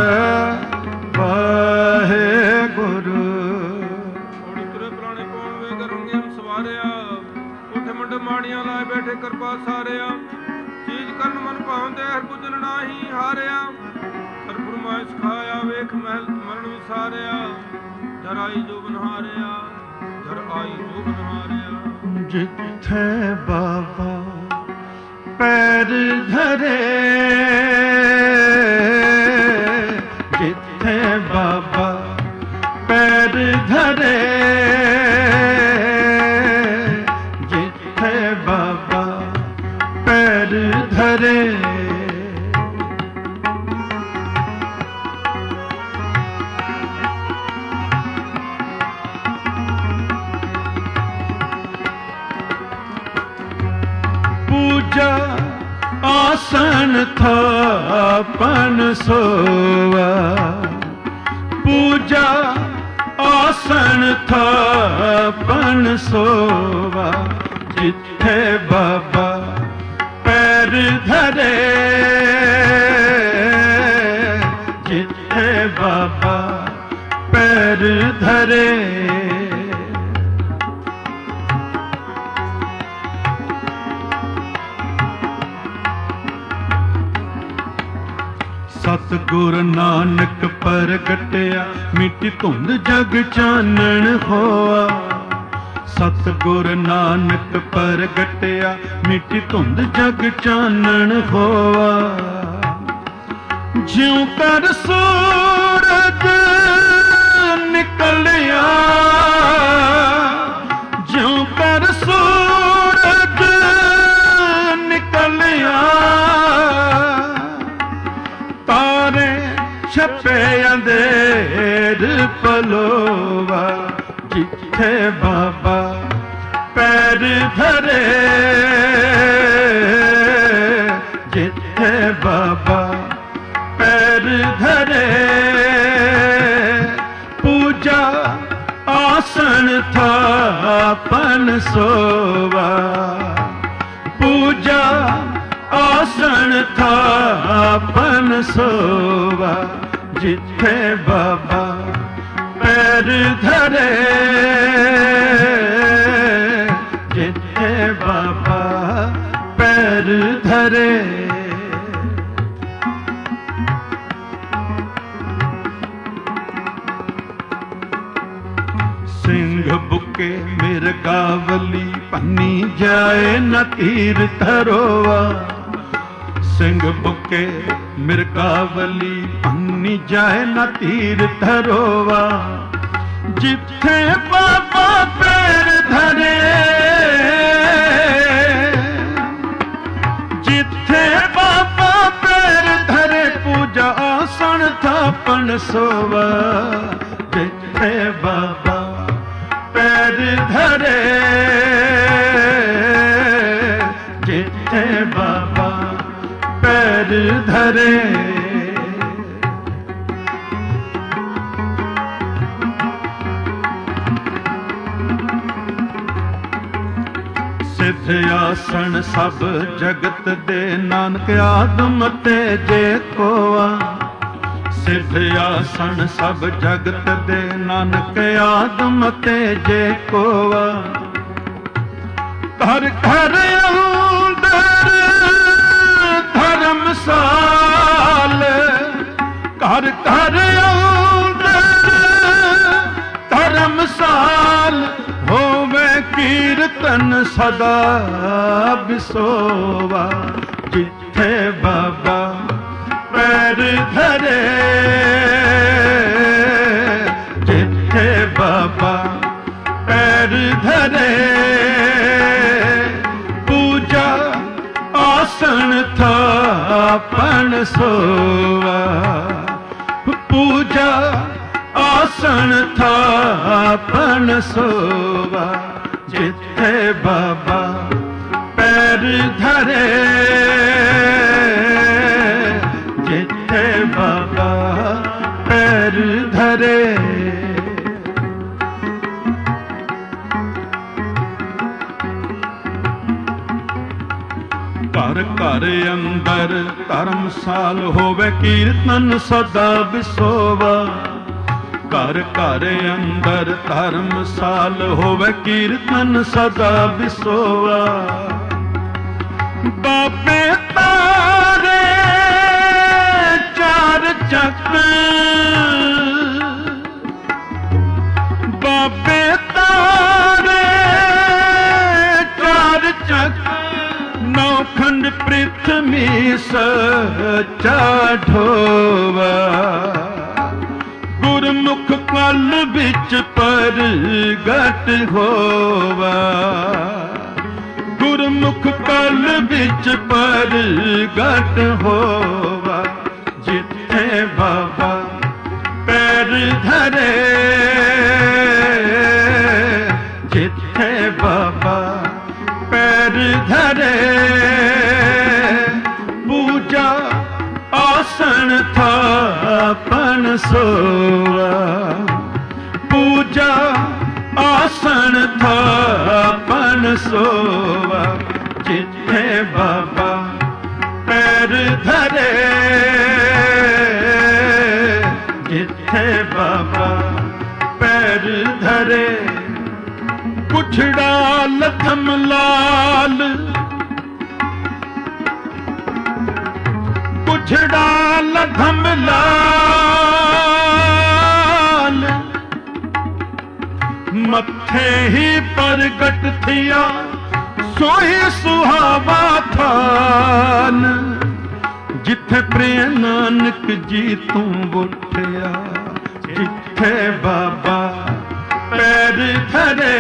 ਵਾਹਿਗੁਰੂ। ਔੜੀ ਤੁਰੇ ਪਲਾਣੇ ਪਾਉਣ ਵੇ ਕਰਨਗੇ ਸਵਾਰਿਆ ਕੋਠੇ ਮੰਡ ਮਾੜੀਆਂ ਲਾਏ ਬੈਠੇ ਕਿਰਪਾ ਸਾਰਿਆ ਚੀਜ਼ ਕਰਨ ਮਨ ਭਾਉਂਦੇ ਹਰ ਪੁੱਜਣ ਨਾਹੀ ਹਾਰਿਆ ਹਰ ਫਰਮਾਇਸ਼ ਖਾਇਆ ਵੇਖ ਮਹਿਲ ਮਰਨ ਵਿਸਾਰਿਆ ਜਰ ਆਈ ਜੋਬਨ ਹਾਰਿਆ ਜਰ ਆਈ ਜੋਬਨ ਹਾਰਿਆ। ਜਿੱਥੇ ਬਾਬਾ ਪੈਰ ਧਰੇ ਜਿੱਥੇ ਬਾਬਾ ਪੈਰ ਧਰੇ ਜਿੱਥੇ ਬਾਬਾ ਪੈਰ ਧਰੇ ਪੂਜਾ ਆਸਨ ਥਾਪਨ ਸੋਵਾ ਪੂਜਾ ਆਸਨ ਥਾਪਨ ਸੋਵਾ ਜਿੱਥੇ ਬਾਬਾ ਪੈਰ ਧਰੇ ਜਿੱਥੇ ਬਾਬਾ ਪੈਰ ਧਰੇ ਸਤਿਗੁਰ ਨਾਨਕ ਪ੍ਰਗਟਿਆ ਮਿੱਟੀ ਧੁੰਦ ਜਗ ਚਾਨਣ ਹੋਆ ਸਤਿਗੁਰ ਨਾਨਕ ਪ੍ਰਗਟਿਆ ਮਿੱਟੀ ਧੁੰਦ ਜਗ ਚਾਨਣ ਹੋਆ ਜਿਉ ਕਰ ਸੂਰਜ ਨਿਕਲਿਆ ਜਿਉ ਕਰ ਸੂਰਜ ਨਿਕਲਿਆ ਤਾਰੇ ਛਪੇ ਅੰਧੇਰ ਪਲੋਵਾ ਜਿੱਥੇ ਬਾਬਾ ਪੈਰ ਧਰੇ ਜਿੱਥੇ ਬਾਬਾ ਪੈਰ ਧਰੇ थापन सोवा, पूजा आसन थापन सोवा, जिथे बाबा पैर धरे, जिथे बाबा पैर धरे। सिंह बुके मिर्गावली पन्नी जाए न तीर धरोवा, सिंह बुके मिर्गावली पन्नी जाए न तीर धरोवा, जिथे बाबा पैर धरे, जिथे बाबा पैर धरे, पूजा आसन थापन सोवा, जिथे बाबा पैर धरे, जिथे बाबा पैर धरे। सिद्ध आसन सब जगत दे, नानक आदम तेजे कोआ, सिद्ध आसन सब जगत दे, नानक आदम तेजे कोआ, घर घर अंदर धर्मसाल, घर घर अंदर धर्मसाल, होवे कीर्तन सदा बिसोवा, जिथे बाबा पैर धरे, जिथे बाबा पैर धरे, पूजा आसन थापन सोवा, पूजा आसन थापन सोवा, जिथे बाबा पैर धरे, जिथे बाबा पैर धरे। घर घर अंदर धर्मसाल होवे, कीर्तन सदा बिसोवा, घर घर अंदर धर्मसाल होवे, कीर्तन सदा बिसोवा, बाबे तारे चार चक्र, बाबे तारे चार चक्र, नौखंड पृथ्वी सच्चा ढोवा, गुरमुख कल बिच परगट होवा, गुरमुख कल बिच परगट होवा, जिथे बाबा पैर धरे, जिथे बाबा पैर धरे, पूजा आसन थापन सोवा, पूजा आसन थापन सोवा, जिथे बाबा पैर धरे, जिथे बाबा पैर धरे, कुछड़ा लथम लाल, कुछड़ा लथम लाल, मथे ही प्रगट थिया, सोही सुहावा थान, जिथे प्रिय नानक जी तू उठिया, जिथे बाबा पैर धरे,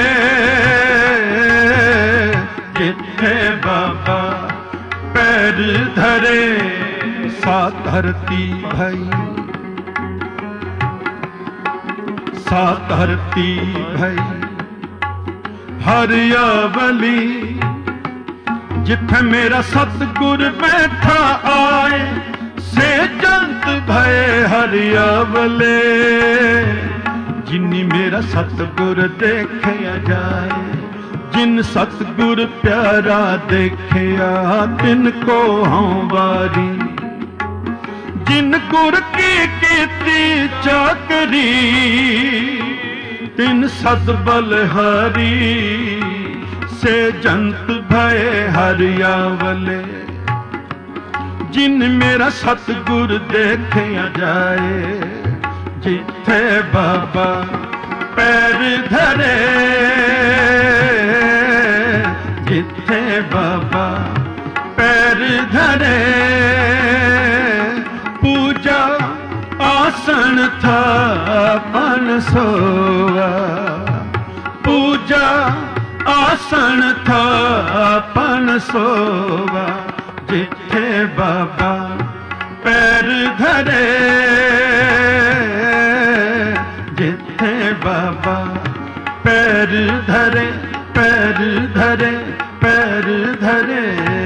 जिथे बाबा पैर धरे, सा धरती भई, सा धरती भई हरियावली, जिथे मेरा सतगुर बैठा आए, से जंत भय हरियावले, जिन्नी मेरा सतगुर देखया जाए, जिन सतगुर प्यारा देखिया तिन को हूँ वारी, जिन गुर की कीती चाकरी तिन सद बलहारी, से जंत भय हरियावले, जिन मेरा सतगुर देखिया जाए, जिथे बाबा पैर धरे, जिथे बाबा पैर धरे, पूजा आसन था पन सोवा, पूजा आसन था पन सोवा, जिथे बाबा पैर धरे, जिथे बाबा पैर धरे, पैर धरे, पैर धरे।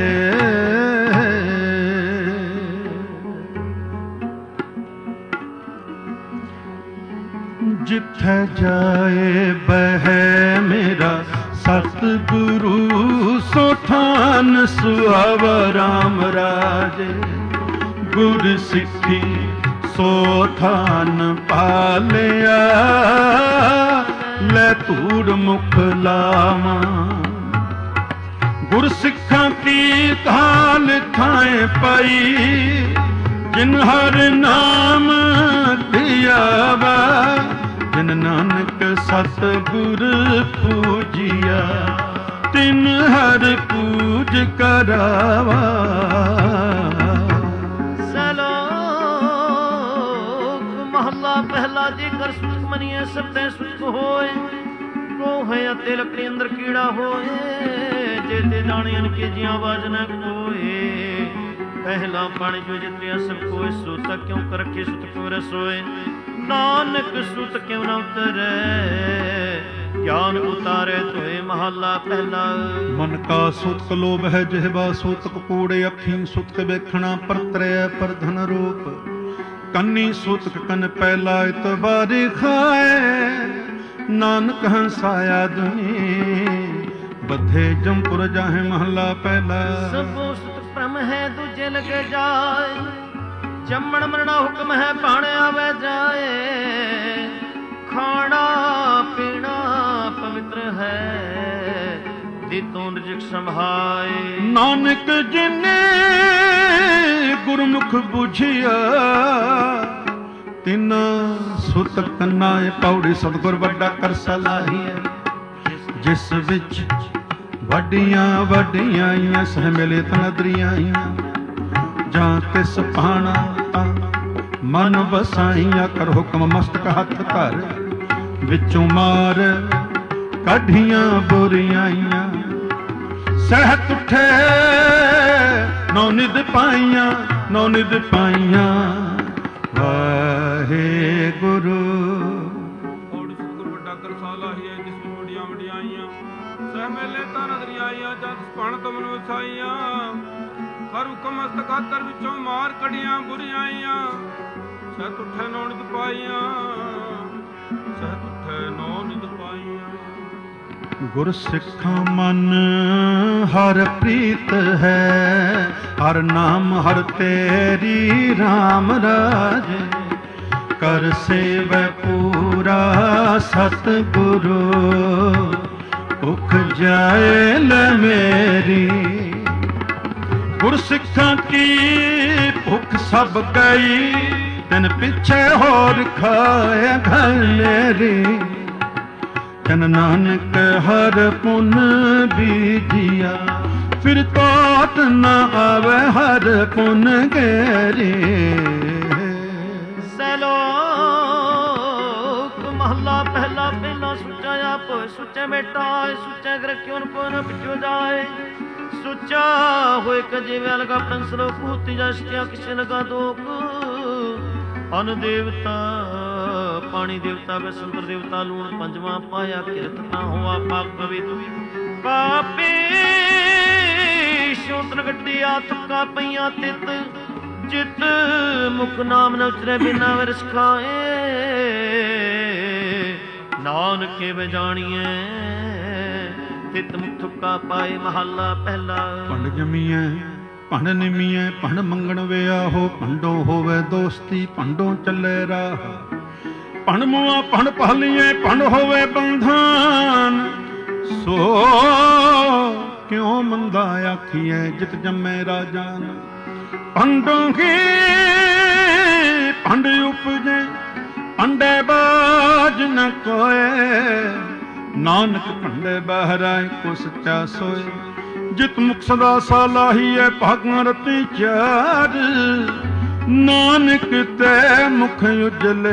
जिथे जाए बह मेरा सतगुरु, सो ठान सुहावा राम राजे, गुर सिੱਖੀ सो थान पालिया, ले धूड़ मुख लावा, गुर सिੱਖਾਂ की थाल थाए पाई, जिन हर नाम दिया वा, जिन नानक सतगुर पूजिया, तिन हर पूज करावा। पहला जेकर सुख मनिए सबते सुख होए, कोहे अते लकड़ी अंदर कीड़ा होए, जेते जाने के जिया आवाज न कोए, पहला पानी जो जितया सब कोई, सुत क्यों कर रखे सुत क्यों रसोए, नानक सुत क्यों न उतरे, ज्ञान उतारे तोए महला पहला। मन का सुत लोभ है जिहबा सूतक कूड़े, अखी सुतक वेखना परतरे पर धन रूप, कन्नी सूतक कन पहला इतबारी खाए, नानक हंसाया दुनी, बधे जमपुर जाहे महला पहला। सबो सुतक भ्रम है दूजे लगे जाए, जमण मरना हुक्म है पाने आवे जाए, खाना पीना पवित्र है, दितों रिजक संभाए, नानक जिने गुरमुख बुझिया, तिना सुतक कन्नाए पौड़ी सतगुर वड्डा कर सलाहिया, जिस विच वड्डियां वड्डियां आईयां, सह मिले तनदरियां आईयां, जां तिस पाना तां मन वसाईयां, कर हुक्म मस्तक हथ धर, विचों मार कढ़ियां बुरियां आईयां, सहत उठे नौ निध पाइयां, नौ निध पाइयां, वाहे गुरु। ਔੜ ਸਤਿਗੁਰ ਵੱਡਾ ਕਰ ਸਾਲਾਹੀਏ, ਜਿਸ ਨੂੰ ਵੱਡੀਆਂ ਵਡਿਆਈਆਂ, ਸਹਿ ਮੇਲੇ ਤਾਂ ਨਦਰੀਆਂ ਆਈਆਂ, ਜਦ ਪਣ ਤੁਮਨ ਵਸਾਈਆਂ, ਹਰ ਹੁਕਮ ਮਸਤਕ ਹੱਥਰ ਵਿੱਚੋਂ ਮਾਰ ਕੜੀਆਂ ਬੁਰੀਆਂ ਆਈਆਂ, ਸਹਿਤ ਉਠੇ ਨੌ ਨਿਧ ਪਾਈਆਂ, ਸਹਿਤ ਉਠੇ ਨੌ ਨਿਧ ਪਾਈਆਂ। गुर सिखा मन हर प्रीत है, हर नाम हर तेरी राम राजे, कर सेव पूरा सतगुरु, भुख जाए ल मेरी। गुर सिखा की भुख सब गई, तिन पिछे होर खाए घनेरी, जन नानक हर पुन बीजिया, फिर तोत न आवे हर पुन गेरी। सैलोक महला पहला पहला सुचा आप सुचे बेटा, सुचे कर क्यों को न पिछो जाए, सुचा होए कजे वे लगा अपन सलोक होती जास्तिया किसे लगा दोक, अन देवता पानी देवता वैसंतर देवता लूण पंजवा पाया, किरत ना हुआ पाक पवित्र, पापी शोतन गड्डी आतका पईया तित, जित मुख नाम न उचरे बिना विरस खाए, नानके वे जानिए ਥਿਤ ਮੁਖ ਥੁੱਕਾ ਪਾਏ ਮਹੱਲਾ ਪਹਿਲਾ। ਭੰਡ ਜਮੀਐ ਭੰਡ ਨਿਮੀਐ ਭੰਡ ਮੰਗਣ ਵਿਆਹੋ, ਭੰਡੋ ਹੋਵੇ ਦੋਸਤੀ ਭੰਡੋਂ ਚੱਲੇ ਰਾਹ। ਭੰਡ ਮੁਆ ਭੰਡ ਪਹਲੀਏ ਭੰਡ ਹੋਵੇ ਬੰਧਨ, ਸੋ ਕਿਉਂ ਮੰਦਾ ਆਖੀਐ ਜਿਤ ਜੰਮੇ ਰਾਜਾਨ। ਭੰਡੋਂ ਕੀ ਭੰਡ ਉਪਜੈ ਭੰਡੇ ਬਾਜ ਨ ਕੋਏ, ਨਾਨਕ ਭੰਡੇ ਬਹਿਰਾਇ ਕੋ ਸੱਚਾ ਸੋਏ। ਜਿਤ ਮੁਖ ਸਦਾ ਸਾਲਾਹੀਐ ਭਾਗਾਂ ਰਤੀ ਚਾਰ, ਨਾਨਕ ਤੇ ਮੁਖ ਉਜਲੇ।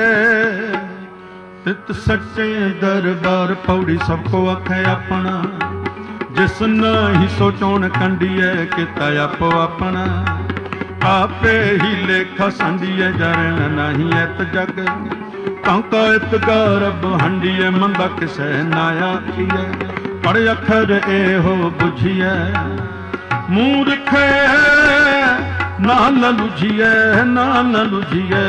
ਤਿਤ ਸੱਚੇ ਦਰਬਾਰ ਪੌੜੀ ਸਭ ਕੋ ਆਖੇ ਆਪਣਾ, ਜਿਸ ਨਾਹੀ ਸੋਚੋਣ ਕੰਡੀਐ ਕੀਤਾ ਆਪੋ ਆਪਣਾ। ਆਪੇ ਹੀ ਲੇਖਾ ਸੰਡੀਐ ਜਰਨ ਨਹੀਂ ਐਤ ਜਗ, ਕਾਂਕਾ ਇਤ ਗਰਭ ਹੰਡੀਐ ਮੰਦਾ ਕਿਸੈ ਨਾ ਆਖੀਐ। ਪੜ ਅੱਖਰ ਇਹੋ ਬੁਝੀਐ ਮੂਰਖੈ, ਨਾ ਨ ਲੁਝੀਐ ਨਾ ਨ ਲੁਝੀਐ।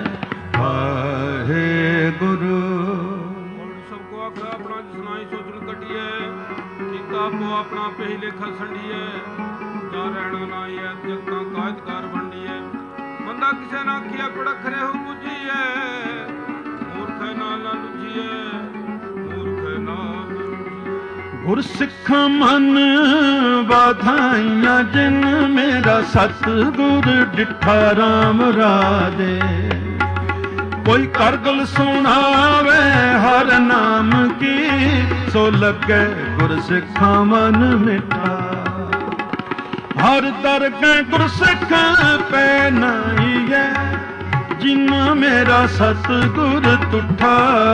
ਵਾਹਿਗੁਰੂ ਸਭ ਕੋ ਆਖਾ ਆਪਣਾ ਜਿਸਨਾਈ ਸੋਚਣ ਕੱਢੀਐ, ਕੀਤਾ ਆਪੋ ਆਪਣਾ ਪੇ ਲੇਖਾ ਸੰਡੀਐ। ਜਾ ਰਹਿਣਾ ਨਾਈ ਐ ਜਗਤਾਂ ਕਾਇਦ ਕਰ ਵੰਡੀਐ, ਬੰਦਾ ਕਿਸੇ ਨਾ ਆਖੀਐ ਪੜ ਅੱਖਰ ਇਹੋ ਬੁਝੀਐ। ਮੂਰਖੈ ਨਾ ਨ ਲੁਝੀਐ ਮੂਰਖੈ ਨਾ ਗੁਰ ਸਿੱਖ ਮਨ ਬਾਧਾਈਆਂ, ਜਿਨ ਮੇਰਾ ਸਤਿਗੁਰ ਡਿਠਾ ਰਾਮ ਰਾਜੇ। ਕੋਈ ਕਰਗਲ ਸੁਣਾਵੇ ਹਰ ਨਾਮ ਕੀ, ਸੋ ਲੱਗੇ ਗੁਰ ਸਿੱਖਾ ਮਨ ਮਿਠਾ। ਹਰ ਦਰਗਹਿ ਗੁਰ ਸਿੱਖ ਪੈ ਨਾਈਐ, ਜਿਨ ਮੇਰਾ ਸਤਿਗੁਰ ਤੁਠਾ।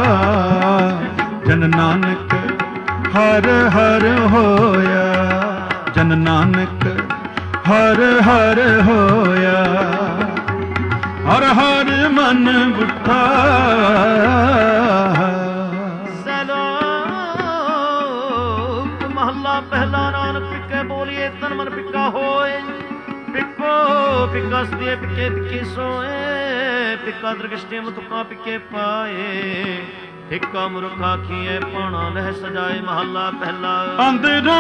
ਜਨ ਨਾਨਕ ਹਰ ਹਰ ਹੋਇਆ, ਜਨ ਨਾਨਕ ਹਰ ਹਰ ਹੋਇਆ। ਹਰ ਹਰ ਮਨ ਬੁੱਠਾ। ਸਲੋਕ ਮਹੱਲਾ ਪਹਿਲਾ। ਨਾਨਕ ਪਿੱਕੇ ਬੋਲੀਏ ਤਨ ਮਨ ਪਿੱਕਾ ਹੋਏ, ਪਿੱਕੋ ਪਿੱਕਾ ਸਦੀਏ ਪਿੱਕੇ ਪਿੱਕੇ ਸੋਏ। ਪਿੱਕਾ ਦਰਗਸ਼ਟੇ ਮਤੁਕਾ ਪਿੱਕੇ ਪਾਏ, ਇੱਕਾ ਮੁਰਖ ਆਖੀਐ ਪਾਣਾ ਲਹਿ ਸਜਾਏ ਮਹੱਲਾ ਪਹਿਲਾ। ਅੰਦਰੋਂ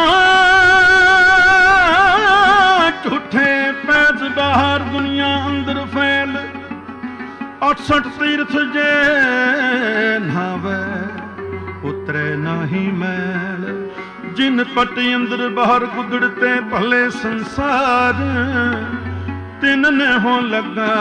ਝੂਠੇ ਪੈਜ ਬਾਹਰ ਦੁਨੀਆ ਅੰਦਰ ਫੈਲ, ਅਠਸਠ ਤੀਰਥ ਜੇ ਨਾਵੇ ਉਤਰੇ ਨਹੀਂ ਮੈਲ। ਜਿਨ ਪਟੀ ਅੰਦਰ ਬਾਹਰ ਗੁਦੜਤੇ ਭਲੇ ਸੰਸਾਰ, ਤਿਨ ਨੇ ਹੋ ਲੱਗਾ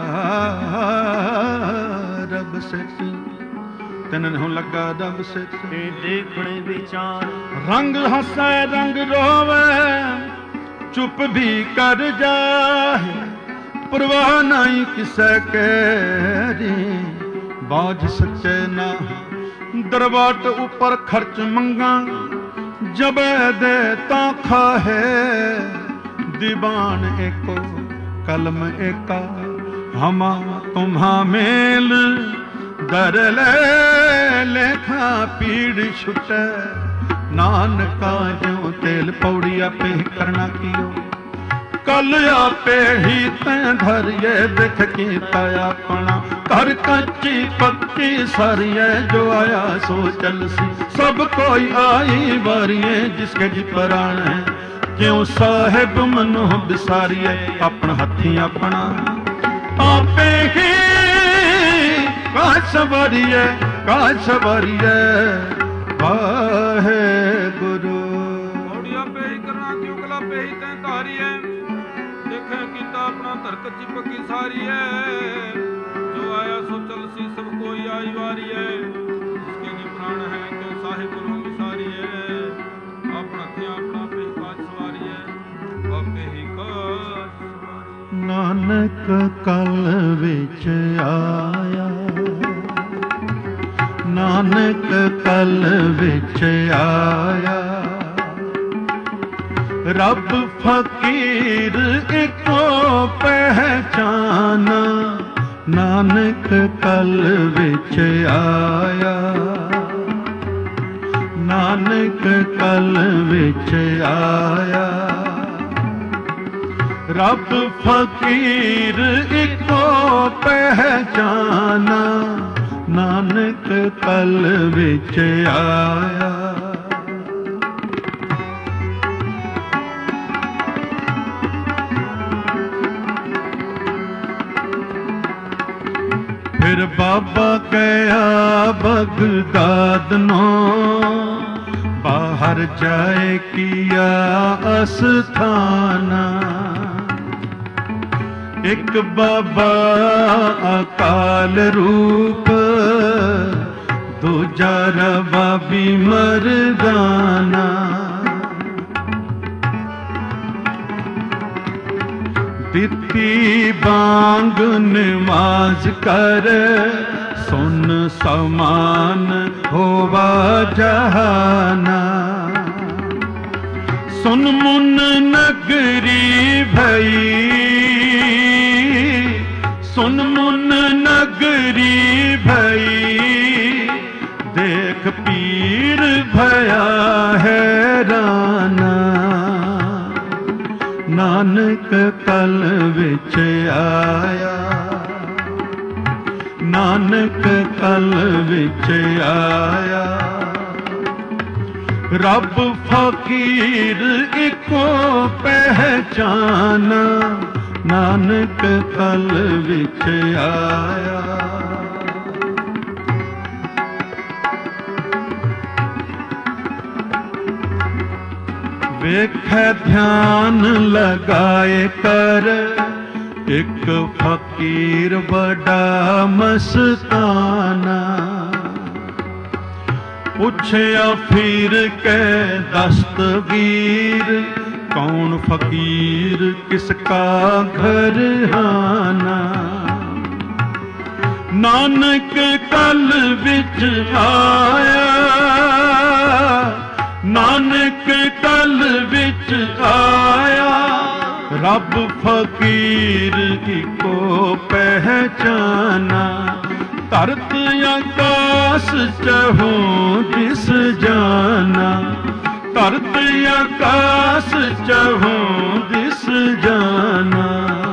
ਰੱਬ ਸੇਤੀ। ਤਿਨ ਹੋ ਲੱਗਾ ਰੱਬ ਸੇਤੀ। ਦੇਖਣੇ ਵਿਚਾਰ ਰੰਗ ਹੱਸੈ ਰੰਗ ਰੋਵੇ, ਚੁੱਪ ਵੀ ਕਰ ਜਾਏ। ਪਰਵਾਹ ਨਹੀਂ ਕਿਸੈ ਕੇਰੀ, ਬਾਝ ਸੱਚੇ ਨਾ। ਦਰਬਾਟ ਉੱਪਰ ਖਰਚ ਮੰਗਾ, ਜਬੈ ਦੇ ਤਾਂ ਖਾਹੇ। ਦੀਵਾਨ ਏਕੋ ਕਲਮ ਏਕਾ, ਹਮਾ ਤੁਮਾ ਮੇਲ। ਦਰ ਲੈ ਲੇਖਾ ਪੀੜ ਛੁਟੈ, ਨਾਨਕਾ ਜਿਉ ਤੇਲ ਪੌੜੀ ਆਪੇ ਕਰਨਾ ਕੀਓ। ਕਲ ਆਪੇ ਹੀ ਤੈਂ ਧਰਿਐ ਦੇਖ ਕੀਤਾ ਆਪਣਾ। ਘਰ ਕੱਚੀ ਪੱਕੀ ਸਾਰੀਐ, ਜੋ ਆਇਆ ਸੋ ਚਲਸੀ। ਸਭ ਕੋਈ ਆਈ ਵਾਰੀਐ, ਜਿਸਕੇ ਜੀ ਪਰਾਣੈ। ਜਿਉ ਸਾਹਿਬ ਮਨੋ ਵਿਸਾਰੀਐ, ਆਪਣਾ ਹੱਥੀ ਆਪਣਾ ਆਪੇ ਹੀ ਕਾ ਸਵਾਰੀਐ ਕਾ ਸਵਾਰੀਐ। ਵਾਹਿਗੁਰੂ ਪੌੜੀ ਆਪੇ ਹੀ ਕਰਨਾ ਕਿਉ ਕਲਾ ਪੇ ਹੀ ਤੈਂ ਧਾਰੀਐ। ਦੇਖੇ ਕੀਤਾ ਆਪਣਾ ਧਰ ਕੱਚੀ ਪੱਕੀ ਸਾਰੀਐ। ਜੋ ਆਇਆ ਸੋ ਚਲਸੀ ਸਭ ਕੋਈ ਆਈ ਵਾਰੀਐ। ਜਿਸਕੇ ਜੀ ਪ੍ਰਾਣ ਹੈ ਕਿਉ ਸਾਹਿਬ ਨੂੰ ਵਿਸਾਰੀਐ। ਆਪਣਾ ਹੱਥੀ ਆਪਣਾ ਪੇ ਕਾਜ ਸਵਾਰੀਐ, ਆਪੇ ਹੀ ਕਾਜ ਸਵਾਰੀਐ। ਨਾਨਕ ਕਲ ਵਿੱਚ ਆਇਆ, ਨਾਨਕ ਕਲ ਵਿੱਚ ਆਇਆ। ਰੱਬ ਫਕੀਰ ਇੱਕੋ ਪਹਿਚਾਨ, ਨਾਨਕ ਕਲ ਵਿੱਚ ਆਇਆ। ਨਾਨਕ ਕਲ ਵਿੱਚ ਆਇਆ। ਰੱਬ ਫਕੀਰ ਇੱਕੋ ਪਹਿਚਾਨ, ਨਾਨਕ ਕਲ ਵਿੱਚ ਆਇਆ। फिर बाबा गया बगदाद नो, बाहर जाए किया अस्थाना। एक बाबा अकाल रूप, दूजा रबाबी मर्दाना। दिती बांग नमाज कर, सुन समान होवा जहाना। सुन मुन नगरी भई, सुन मुन नगरी भई, देख पीर भया हैराना। नानक कल विच आया, नानक कल विच आया। रब फकीर इको पहचाना, नानक कल विच आया। वेखै ध्यान लगाए कर, एक फकीर बड़ा मस्ताना। पूछया फिर के दस्तगीर, कौन फकीर किसका घर आना। नानक कल विच आया, नानक कल विच आया। रब फकीर को पहचाना। धरत आकाश चहूँ दिस जाना, धरत आकाश चहूँ दिस जाना।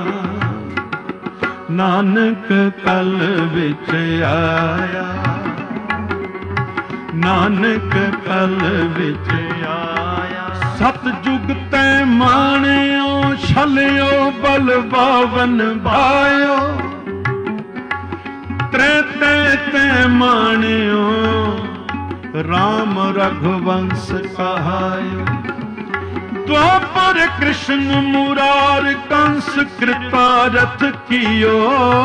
नानक कल विच आया, नानक कल विच आया। सतयुग तै माणियो, छलियो बलवावन भायो। त्रेते ते माणियो, राम रघुवंश कहायो। द्वापर कृष्ण मुरार कंस कृपारथ कियो।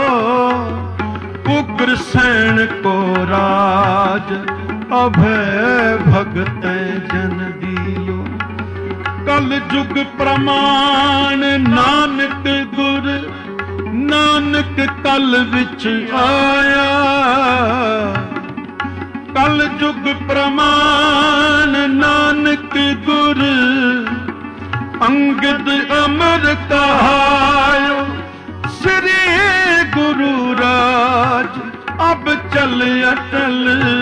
उग्रसेन को राज, अभय भगत जन दियो। कल युग प्रमाण नानक गुर, नानक कल विच आया। कल युग प्रमाण नानक गुर, अंगद अमर कहायो। श्री गुरु राज अब चल अटल,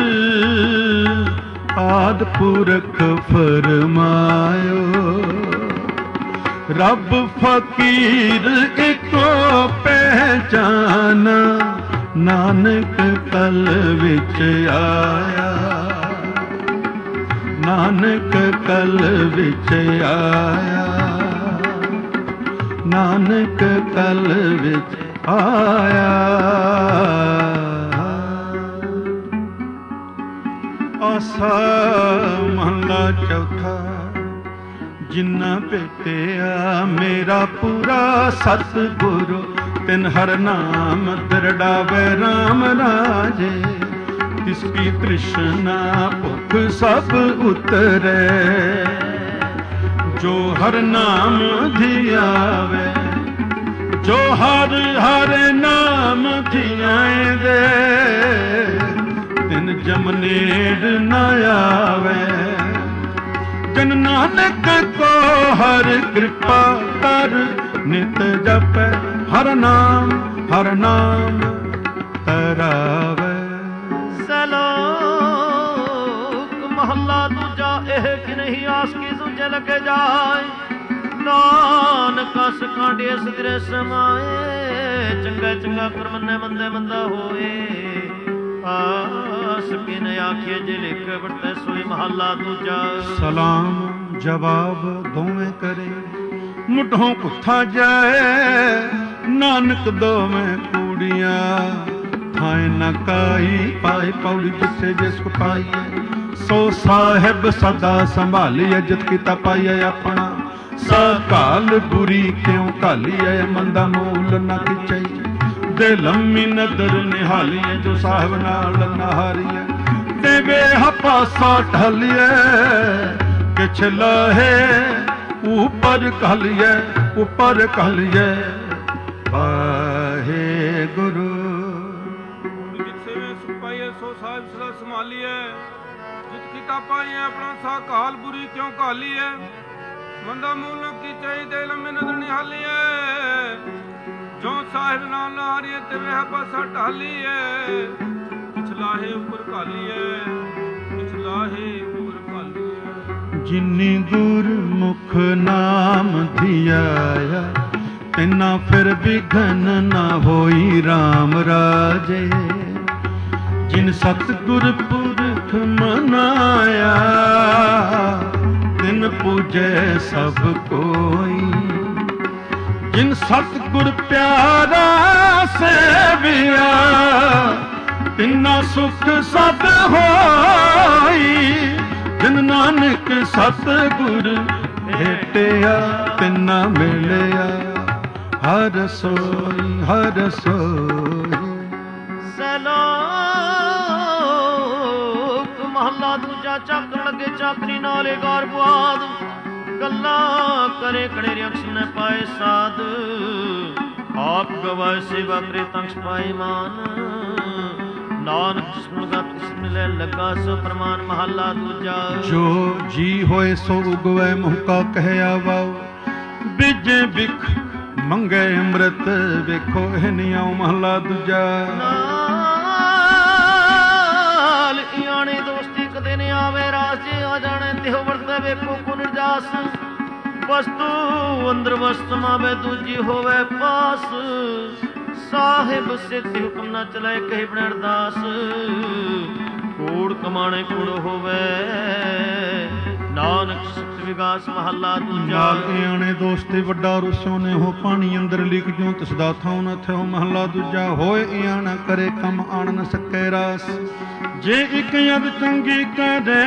आद पुरख फरमायो। रब फकीर एको पहचाना, नानक कल विच आया। नानक कल विच आया, नानक कल विच आया। आसा महला चौथा। जिन्ना भेटिया मेरा पूरा सतगुरु, तिन हर नाम दरड़ावे राम राजे। तिसकी तृष्णा भुख सब उतरे, जो हर नाम धियावे। जो हर हर नाम धियाए दे, तिन जमनेर न आवे। जन नानक को हर कृपा कर, नित जप हर नाम हर नाम तरावे। सलोक महला दूजा, एह कि नहीं आस की दूजे लगे जाए। नानक अस कांडे सिरे समाए, चंगा चंगा कर मन्ने मंदे मंदा होए। आस किन आखिए जे लिख बरते सोई महला दूजा। सलाम जवाब दोवें करे, मुठों कुत्था जाए। नानक दोवें कूड़ियां ਖਾਏ ਨਾ ਕਾਈ ਪਾਏ ਪੌੜੀ ਜਿਸੇ ਜਿਸ ਕੋ ਪਾਈਏ ਸੋ ਸਾਹਿਬ ਸਦਾ ਸੰਭਾਲੀਏ ਜਿਤ ਕੀਤਾ ਪਾਈਏ ਆਪਣਾ ਸਾ ਕਾਲ ਬੁਰੀ ਕਿਉ ਘਾਲੀਏ ਮੰਦਾ ਮੂਲ ਨਾ ਕਿਚਈ ਦੇ ਲੰਮੀ ਨਦਰ ਨਿਹਾਲੀਏ ਜੋ ਸਾਹਿਬ ਨਾਲ ਨਾ ਹਾਰੀਏ ਦੇਵੇ ਹਪਾਸਾ ਢਾਲੀਏ ਕਿਛ ਲਾਹੇ ਉਪਰ ਘਾਲੀਏ ਉਪਰ ਘਾਲੀਏ ਵਾਹਿਗੁਰੂ ਗੁਰੂ ਜਿਸੇ ਵੇ ਸੁਪਾਈਏ ਸੋ ਸਾਹਿਬ ਸਦਾ ਸੰਭਾਲੀਏ ਜਿਤ ਕੀਤਾ ਪਾਈਏ ਆਪਣਾ ਸਾ ਕਾਲ ਬੁਰੀ ਕਿਉਂ ਘਾਲੀਏ ਮੰਦਾ ਮੂਲ ਨਾ ਕੀ ਚਾਹੀਦੇ ਲੰਮੇ ਨਦਰ ਨਿਹਾਲੀਏ ਜੋ ਸਾਹਿਬ ਨਾਲ ਨਾਰੀਏ ਤੇ ਵੇ ਪਾਸਾ ਢਾਲੀਏ ਪਿਛਲਾਹੇ ਉੱਪਰ ਘਾਲੀਏ ਪਿਛਲਾਹੇ ਉੱਪਰ ਘਾਲੀਏ ਜਿਨੀ ਗੁਰਮੁਖ ਨਾਮ ਧਿਆਇਆ ਤਿਨਾ ਫਿਰ ਵਿਘਨ ਨਾ ਹੋਈ RAM ਰਾਜੇ ਜਿਨ ਸਤਿਗੁਰ ਪੁਰਖ ਮਨਾਇਆ ਤਿਨ ਪੂਜੈ ਸਭ ਕੋਈ ਜਿਨ ਸਤਿਗੁਰ ਪਿਆਰਾ ਸੇਵਿਆ ਤਿਨਾ ਸੁਖ ਸਦ ਹੋਈ ਜਿਨ ਨਾਨਕ ਸਤਿਗੁਰ ਭੇਟਿਆ ਤਿਨਾ ਮਿਲਿਆ ਹਰ ਸੋਈ ਹਰ ਸੋਈ। ਸਲੋਕ ਮਹਲਾ ਦੂਜਾ ਚੱਕ ਲੱਗੇ ਚਾਤਰੀ ਨਾਲੇ ਗੌਰ ਬੁਆਦ ਗੱਲਾਂ ਕਰੇ ਕਣੇਰਿਆਂ ਸੁਨੇ ਪਾਏ ਸਾਧ ਆਪ ਗਵਾਏ ਸੇਵਾ ਕਰੇ ਤੰਕਸ਼ ਪਾਏ ਮਾਨ ਨਾਨਕ ਜਿਸਮ ਗਾ ਤਿਸ ਮਿਲੇ ਲੱਗਾ ਸੋ ਪ੍ਰਮਾਨ ਮਹਲਾ ਦੂਜਾ ਜੋ ਜੀ ਹੋਏ ਸੋ ਉਗਵੈ ਮੁਹਕਾ ਕਹਿਆ ਵਾਉ ਬਿਜੇ ਬਿਖ ਮੰਗੇ ਅੰਮ੍ਰਿਤ ਵੇਖੋ ਇਹ ਨਿਆਉ ਮਹਲਾ ਦੂਜਾ ਨਾਲ ਇਆਣੇ ਦੋਸਤੀ ਕਦੇ ਨ ਆਵੇ ਰਾਸ ਜੇ ਆ ਜਾਣੇ ਤਿਹੁ ਵਰਤੈ ਵੇਖੋ ਕੋ ਨਿਰਜਾਸ ਵਸਤੂ ਅੰਦਰ ਵਸਤ ਮਾਵੇ ਦੂਜੀ ਹੋਵੇ ਪਾਸ ਸਾਹਿਬ ਸਿੱਧਿ ਹੁਕਮ ਨਾ ਚਲੇ ਕਹੀ ਬਣ ਅਰਦਾਸ ਕੋੜ ਕਮਾਣੇ ਕੋੜ ਹੋਵੇ ਨਾਨਕ ਸਿੱਧ ਵਿਗਾਸ ਮਹੱਲਾ ਦੂਜਾ ਆਣੇ ਦੋਸਤੇ ਵੱਡਾ ਰੁਸੋ ਨੇ ਹੋ ਪਾਣੀ ਅੰਦਰ ਲਿਖ ਜੋ ਤਿਸ ਦਾ ਥਾਉ ਨ ਥਿਓ ਮਹੱਲਾ ਦੂਜਾ ਹੋਏ ਆਣਾ ਕਰੇ ਕੰਮ ਆਣ ਨ ਸਕੇ ਰਾਸ ਜੇ ਇੱਕ ਅਬ ਚੰਗੀ ਕਰੇ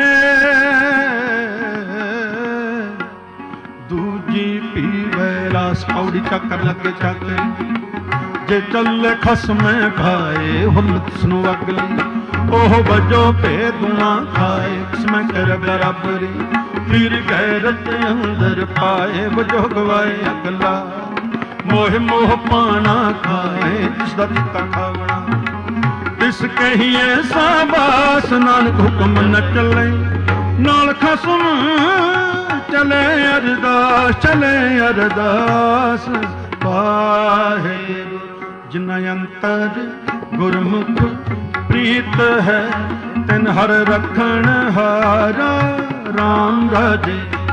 ਦੂਜੀ ਪੀਵੇ ਰਾਸ ਪੌੜੀ ਚੱਕਰ ਲੱਗੇ ਚੱਕੇ ਜੇ ਚੱਲੇ ਖਸਮੇ ਭਾਏ ਹੁਲ ਤਿਸਨੂੰ ਅਗਲੀ ਉਹ ਵਜੋ ਭੇ ਦੁਆ ਖਾਏ ਕਿਸਮੈ ਕਰ ਬਰਾਬਰੀ ਫਿਰ ਗੈਰਤ ਅੰਦਰ ਪਾਏ ਵਜੋ ਗਵਾਏ ਅਗਲਾ ਮੋਹ ਮੋਹ ਪਾਣਾ ਖਾਏ ਜਿਸ ਦਾ ਦਿੱਤਾ ਖਾਵਣਾ ਤਿਸ ਕਹੀਏ ਸਾਬਾਸ ਨਾਨਕ ਹੁਕਮ ਨ ਚੱਲੇ ਨਾਲ ਖਸਮ ਚਲੇ ਅਰਦਾਸ ਚਲੇ ਅਰਦਾਸ ਵਾਹਿਗੁਰੂ ਜਿਨ ਅੰਤਰ ਗੁਰਮੁਖ ਪ੍ਰੀਤ ਹੈ ਤਿਨ ਹਰ ਰਖਣ ਹਾਰਾ RAM ਰਾਜੇ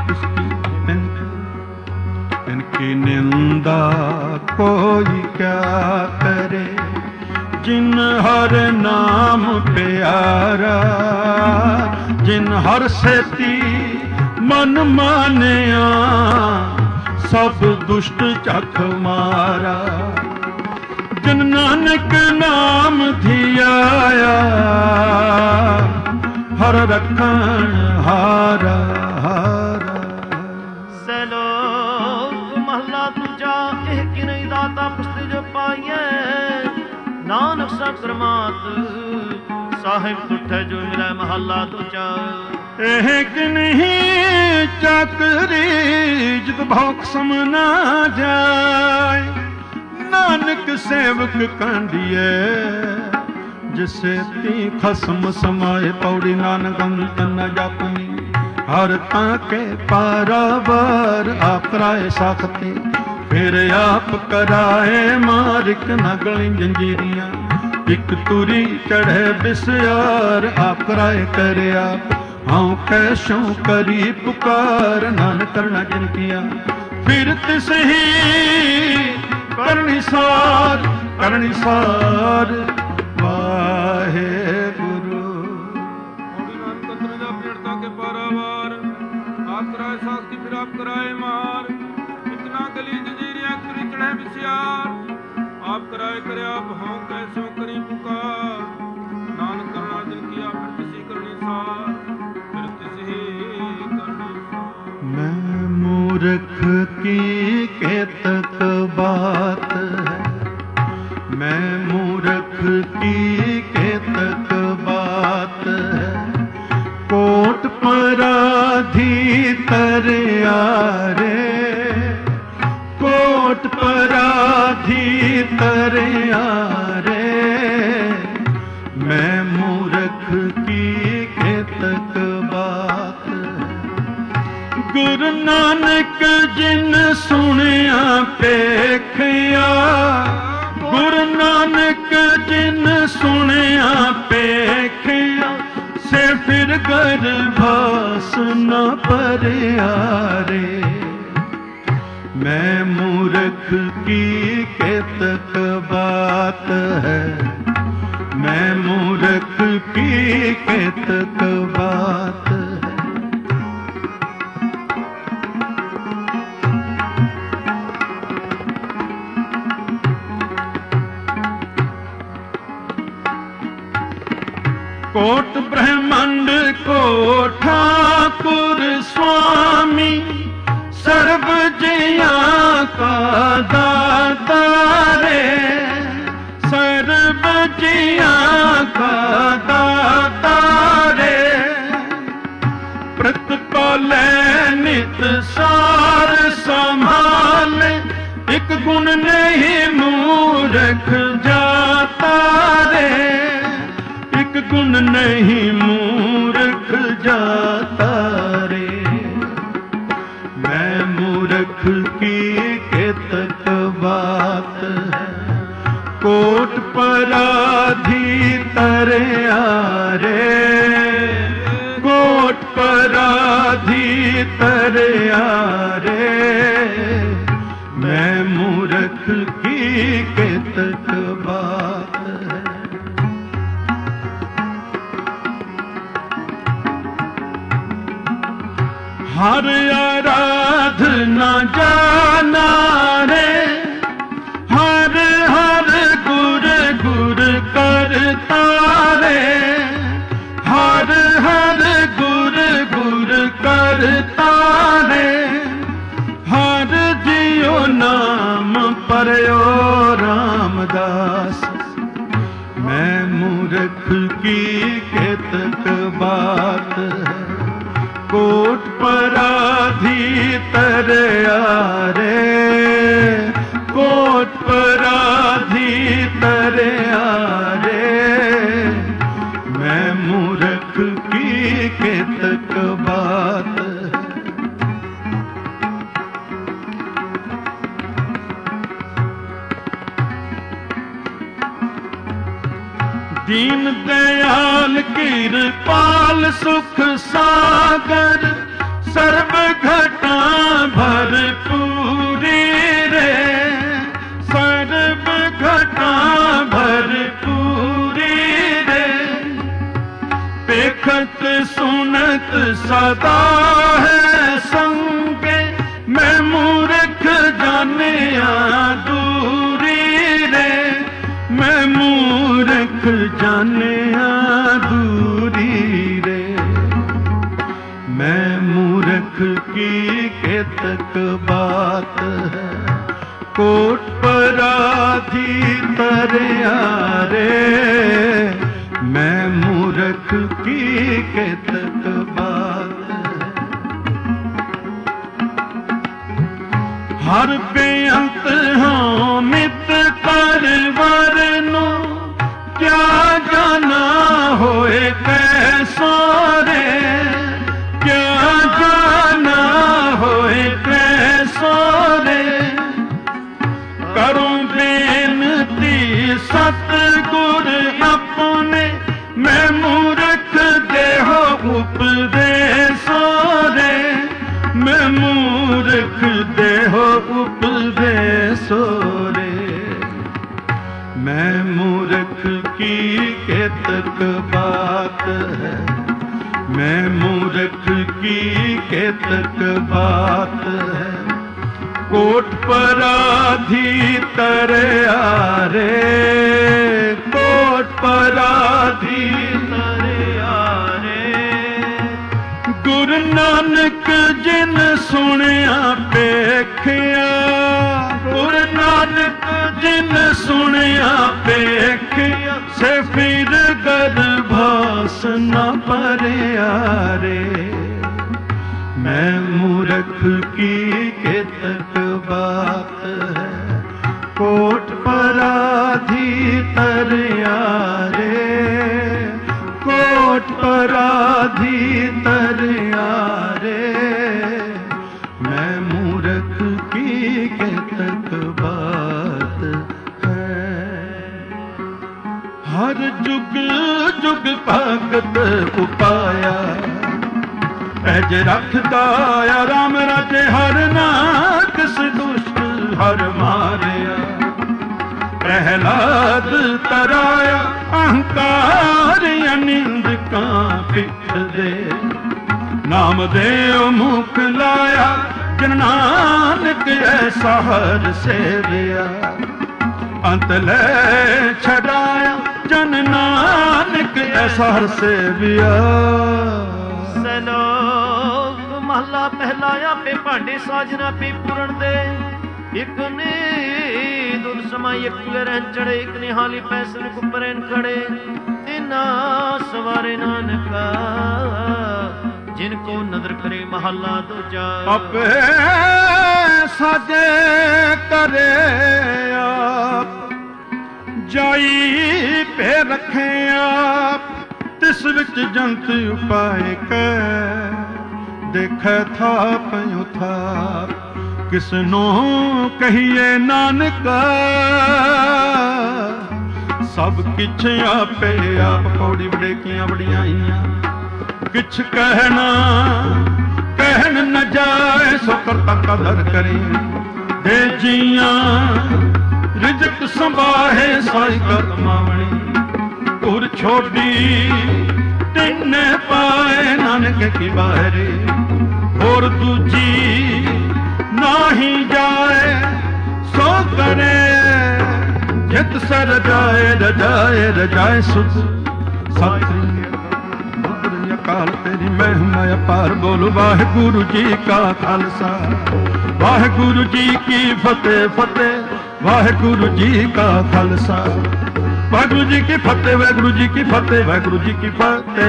ਇਨਕੀ ਨਿੰਦਾ ਕੋਈ ਕਿਆ ਕਰੇ ਜਿਨ ਹਰ ਨਾਮ ਪਿਆਰਾ ਜਿਨ ਹਰ ਸੇਤੀ ਮਨ ਮਾਨਿਆ ਸਭ ਦੁਸ਼ਟ ਝਖ ਮਾਰਾ ਜਿਨ ਨਾਨਕ ਨਾਮ ਧਿਆਇਆ ਹਰ ਰਖਣ ਹਾਰਾ ਹਾਰਾ। ਸਲੋਕ ਮਹਲਾ ਦੂਜਾ ਇਹ ਕਿਨੇ ਦਾਤਾ ਪੁਸਤ ਜੋ ਪਾਈਐ ਨਾਨਕ ਸਕਰਮਾਤ ਸਾਹਿਬ ਤੁਠੈ ਜੋ ਮਿਲੈ ਮਹਲਾ ਦੂਜਾ ਇਹ ਕਿ ਨਹੀਂ ਚੱਕਰੀ ਜਿਤ ਭੌਕ ਸਮ ਨਾ ਜਾਏ ਨਾਨਕ ਸੇਵਕ ਕਾਂਡੀਏ ਜਿਸੇ ਤੀ ਖਸਮ ਸਮਾਏ ਪੌੜੀ ਨਾਨਕ ਅੰਤ ਨ ਜਾਪਨੀ ਹਰ ਤਾਂ ਕੇ ਪਾਰਾਵਾਰ ਆਪ ਕਰਾਏ ਸਾਖਤੀ ਫਿਰ ਆਪ ਕਰਾਏ ਮਾਰਿਕ ਨਗਲੀ ਜੰਜੀਰੀਆਂ ਇੱਕ ਤੁਰੀ ਚੜ੍ਹੇ ਬਿਸਿਆਰ ਆਪ ਕਰਾਏ ਕਰਿਆ ਹਉ ਕੈਸੋਂ ਕਰੀ ਪੁਕਾਰ ਨਾਨਕ ਕਰਨਾ ਜਿਨ ਕੀਆ ਫਿਰ ਤਿਸ ਹੀ ਕਰਨੀ ਸਾਰ ਕਰਨੀ ਸਾਰ ਵਾਹਿਗੁਰੂ। ਔੜੀ ਨਾਨਕ ਅੰਤਰ ਜਾ ਪੇੜਤਾ ਕੇ ਪਾਰਾਵਾਰ ਆਪ ਕਰਾਏ ਸਾਖਤੀ ਫਿਰ ਆਪ ਕਰਾਏ ਮਾਰ ਇਤਨਾ ਗਲੀ ਜੰਜੀਰੀਆਂ ਤੁਰੀ ਚੜ੍ਹੇ ਬਿਸਿਆਰ आप कराए करे आप हों कैसो करी पुकार, नानक करना जिन किया फिर किसी करनी सार, फिर किसी करनी सार। मैं मूर्ख की केतक बात है, मैं मूर्ख की केतक बात है, कोट पराधी तरया रे, कोट पराधी तरया रे, मैं मूर्ख की केतक बात है। गुरु नानक जिन सुनिया पेखिया, गुरु नानक जिन सुनिया पेखिया, से फिर गर्भास न परिया रे, मैं मूर्ख की केतक बात है, मैं मूर्ख की केतक बात है। कोट ब्रह्मांड को ठाकुर स्वामी, सर्व जिया का दाता रे, सर्व जिया का दाता रे, प्रतिपाले नित सार संभाले, एक गुण नहीं मूर्ख जाता रे, एक गुण नहीं मूर्ख जाता रे, मैं मूर्ख की केतक बात है, कोट पराधी तरया रे, कोट पराधी तरया रे, मैं मूर्ख की केतक बात है। हर आराधना जाना रे, हर हर गुर गुर करता रे, हर हर गुर गुर करता रे, हर जियो नाम परयो रामदास, मैं मूर्ख की केतक बात है, कोट पराधी तरया रे, कोट पराधी तरया रे, मैं मूर्ख की केतक बात है। दीन दयाल कृपाल सुख सागर, सर्व घटा भरपूरी रे, सर्व घटा भरपूरी रे, पेखत सुनत सदा है संगे, मैं मूर्ख जानिया दूरी रे, मैं मूर्ख जानिया दूरी रे, मैं मूर्ख की केतक बात है, कोट पराधी तरया रे, मैं मूर्ख की केतक बात है। हर बेअंत हो नित कर वरनो, क्या जाना होए कैसो रे, क्या जाना होए कैसो रे, करूं बेनती सतगुर अपने, मैं मूर्ख देहो उपदेशो रे, मैं मूर्ख देहो उपदेशो रे, मैं मूर्ख की केतक बात है, मैं मूर्ख की केतक बात है, ਕੋਟ ਪਰਾਧੀ ਤਰਿਆ ਰੇ, ਕੋਟ ਪਰਾਧੀ ਤਰਿਆ ਰੇ। ਗੁਰੂ ਨਾਨਕ ਜਿਨ ਸੁਣਿਆ ਪੇਖਿਆ, ਗੁਰੂ ਨਾਨਕ ਜਿਨ ਸੁਣਿਆ ਪੇਖਿਆ, ਸੇ ਫਿਰ ਗਰਭਾਸ ਨਾ ਭਰਿਆ ਰੇ। ਮੈਂ ਮੂਰਖ ਕੀ ਕਿਤਕ ਬਾਤ ਹੈ, ਕੋਟ ਪਰਾਧੀ ਤਰਿਆ ਰੇ, ਕੋਟ ਪਰਾਧੀ ਤਰਿਆ ਰੇ। ਮੈਂ ਮੂਰਖ ਕੀ ਕਿਤਕ ਬਾਤ ਹੈ। ਹਰ ਜੁਗ ਜੁਗ ਭਗਤ ਉਪਾਇਆ, ਐਜ ਰੱਖਦਾ ਆ ਰਾਮ ਰਾਜੇ ਹਰ ਨਾ ਕਿਸ ਦੁਸ਼ਟ ਹਰ ਮਾਰਿਆ। ਪ੍ਰਹਿਲਾਦ ਤਰਾਇਆ ਅਹੰਕਾਰ ਅਨਿੰਦਕਾਂ ਪਿੱਠ ਦੇ, ਨਾਮ ਦੇਵ ਮੁਖ ਲਾਇਆ ਜਨ ਨਾਨਕ ਐਸਾ ਹਰ ਸੇਵਿਆ। ਅੰਤ ਲੈ ਛਡਾਇਆ ਜਨ ਨਾਨਕ ਐਸਾ ਹਰ ਸੇਵਿਆ। ਸਲੋਕ ਮਹਲਾ ਪਹਿਲਾ ਆਪੇ ਭਾਂਡੇ ਸਾਜਨਾ ਪੀ ਪੂਰਨ ਦੇ, ਇਕ ਨੇ ਦੁੱਧ ਸਮਾਈ ਇਕ ਰਹਿ ਚੜੇ, ਇਕ ਨੇ ਹਾਲੀ ਪੈਸਨ ਕੁਪਰੈਨ ਖੜੇ। ਤਿਨਾ ਸਵਾਰੇ ਨਾਨਕਾ ਜਿਨ ਕੋ ਨਦਰ ਕਰੇ ਮਹਲਾ ਦੂਜਾ। ਆਪੇ ਸਾਜੇ ਕਰੇ ਆਪ, ਜਾਈ ਪੇ ਰੱਖੇ ਆਪ। ਤਿਸ ਵਿੱਚ ਜੰਤ ਉਪਾਇ ਕੈ, ਦੇਖੈ ਥਾਪ ਉਥਾਪ। ਕਿਸ ਨੂੰ ਕਹੀਏ ਨਾਨਕਾ, ਸਭ ਕਿਛ ਆਪੇ ਆਪ। ਪੌੜੀ ਵਡੇਕੀਆਂ ਵਡਿਆਈਆਂ ਕਿਛ ਕਹਿਣਾ, ਕਹਿਣ ਨ ਜਾਏ ਸੋ ਕਰਤਾ ਕਦਰ ਕਰੀ। ਦੇ ਜੀਆਂ ਰਿਜਕ ਸੰਭਾਹੇ ਸਾਈ ਕਰ ਮਾਵਣੀ। ਧੁਰ ਛੋਡੀ ਤਿੰਨੇ ਪਾਏ ਨਾਨਕ ਕੀ ਬਾਹਰੇ, ਹੋਰ ਦੂਜੀ ਨਾਹੀ ਜਾਏ ਸੋ ਕਰੇ। ਜਿਤ ਸਰ ਰਜਾਏ ਰਜਾਏ ਰਜਾਏ ਸੁਧ ਸਤਿ ਅਕਾਲ ਤੇਰੀ ਮਹਿਮਾ ਅਪਾਰ। ਬੋਲ ਵਾਹਿਗੁਰੂ ਜੀ ਕਾ ਖਾਲਸਾ, ਵਾਹਿਗੁਰੂ ਜੀ ਕੀ ਫਤਿਹ ਫਤਿਹ। ਵਾਹਿਗੁਰੂ ਜੀ ਕਾ ਖਾਲਸਾ, ਵਾਹਿਗੁਰੂ ਜੀ ਕੀ ਫਤਿਹ। ਵਾਹਿਗੁਰੂ ਜੀ ਕੀ ਫਤਿਹ, ਵਾਹਿਗੁਰੂ ਜੀ ਕੀ ਫਤਿਹ।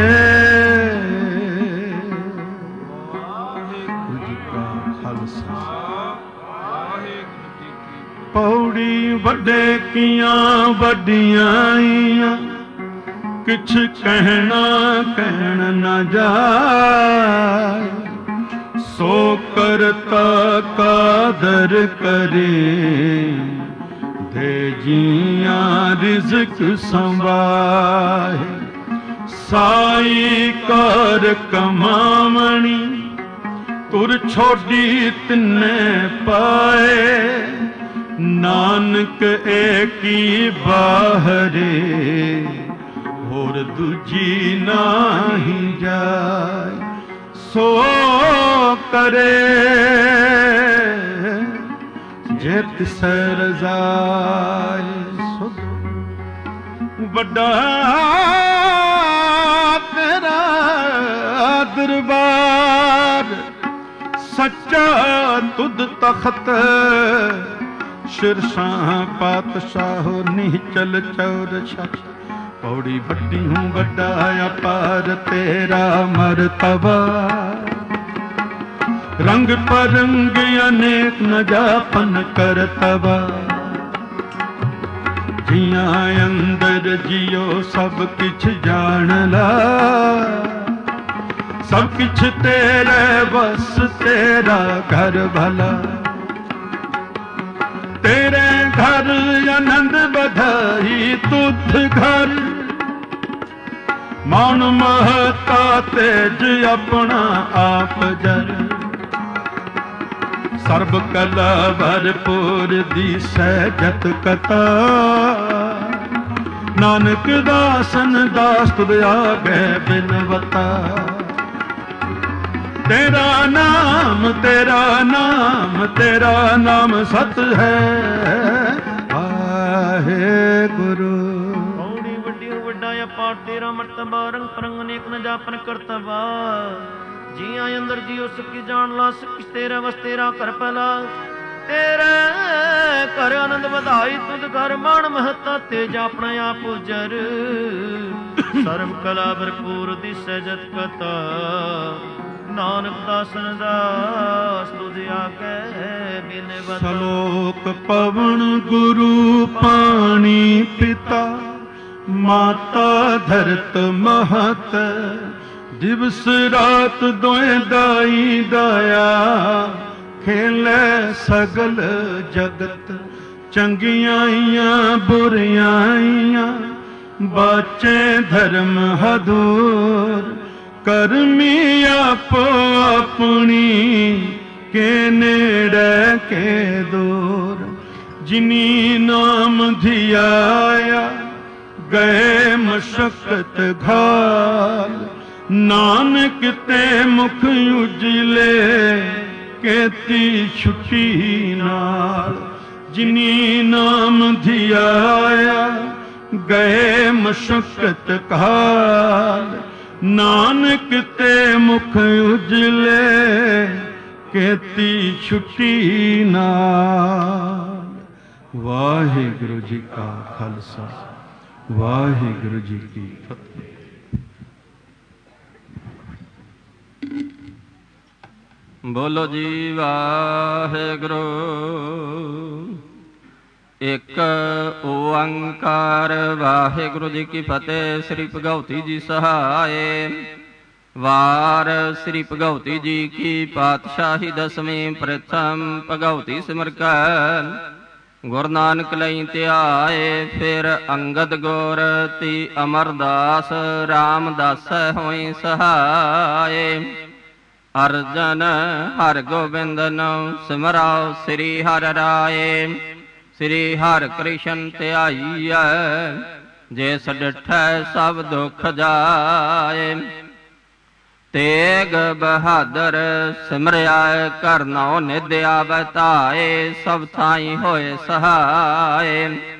ਵਾਹਿਗੁਰੂ ਜੀ ਕਾ ਖਾਲਸਾ, ਵਾਹਿਗੁਰੂ ਜੀ ਕੀ। ਪੌੜੀ ਵੱਡੇ ਕੀਆਂ ਵੱਡੀਆਂ ਆਈਆਂ, ਕਿਛ ਕਹਿਣਾ ਕਹਿਣ ਨਾ ਜਾਏ। ਸੋ ਕਰਤਾ ਕਾਦਰ ਕਰੇ, ਦੇ ਜੀਆਂ ਰਿਜ਼ਕ ਸੰਭਾਏ। ਸਾਈ ਕਰ ਕਮਾਵਣੀ, ਤੁਰ ਛੋਡੀ ਤਿੰਨੇ ਪਾਏ। ਨਾਨਕ ਏਕੀ ਬਾਹਰੇ, ਹੋਰ ਦੂਜੀ ਨਾਹੀ ਜਾਏ। ਸੋ ਕਰੇ ਜੇ ਤਿਸ ਰਜ਼ਾਏ। ਸੁਧ ਵੱਡਾ ਤੇਰਾ ਦਰਬਾਰ, ਸੱਚਾ ਤੁਧ ਤਖਤ। ਸ਼ਿਰਸ਼ਾਹ ਪਾਤਸ਼ਾਹੋ ਨਿਹਚਲ ਚੌਰਛ। ਪੌੜੀ ਵੱਡੀ ਹੂੰ ਵੱਡਾ ਅਪਾਰ, ਤੇਰਾ ਮਰਤਬਾ। ਰੰਗ ਪਰੰਗ ਅਨੇਕ ਨ ਜਾਪਨ ਕਰਤਬਾ। ਜੀਆਂ ਅੰਦਰ ਜਿਉ ਸਭ ਕਿਛ ਜਾਣ ਲਾ। ਸਭ ਕਿਛ ਤੇਰੇ ਬਸ, ਤੇਰਾ ਘਰ ਭਲਾ। ਤੇਰੇ ਘਰ ਆਨੰਦ ਵਧਾਈ ਤੁਧ ਘਰ। ਮਨ ਮਹਤਾ ਤੇਜ ਆਪਣਾ ਆਪ ਜਰ। ਸਰਬ ਕਲਾ ਭਰਪੂਰ ਦੀਸੈ ਜਤ ਕਤਾ। ਨਾਨਕ ਦਾਸਨ ਦਾਸ ਤੁਧ ਆਗੇ ਬਿਨਵਤਾ। तेरा नाम तेरा नाम तेरा नाम सत है आहे गुरु। कौड़ी वड्डी वड्डा पाठ तेरा मर्तबा रंग परंग अनेक न जापन करतबा। जिया अंदर जियो सकी जान ला सकी तेरा वस तेरा कर पला। तेरे कर आनंद ਵਧਾਈ तुझ घर मान महता तेज अपना आप उजर। सर्व कला भरपूर दिसै जत कथा नानक दासन दास तुझ आके बिन बता। सलोक पवन गुरु पानी पिता माता धरत महत। दिवस रात दोए दाई दाया खेले सगल जगत। चंगियाइयां बुरियाइयां बाचे धर्म हदूर। करमी आपो अपनी के नेड़े के दूर। जिनी नाम धियाया गए मशक्कत घाल। नानक ते मुख उजले केती छुट्टी नाल। जिनी नाम धियाया गए मशक्कत काल। नानक ते मुख उजले केती छुट्टी नाल। वाहिगुरु जी का खालसा वाहिगुरु जी की फतेह। बोलो जी वाहिगुरु। एक ओंकार वाहिगुरु जी की फतेह। श्री भगवती जी सहाय। वार श्री भगवती जी की पातशाही दसवीं प्रथम भगवती सिमर कर। गुरु नानक लई ध्याए फिर अंगद गुर ती अमरदास। रामदास होई सहाय। अर्जन हर गोबिंद नाम सिमराओ श्री हर राय। श्री हर कृष्ण ध्याईय जिस डिठै सब दुख जाए। तेग बहादुर सिमरिया कर नौ निद्या बताए। सब थाई होए सहाय।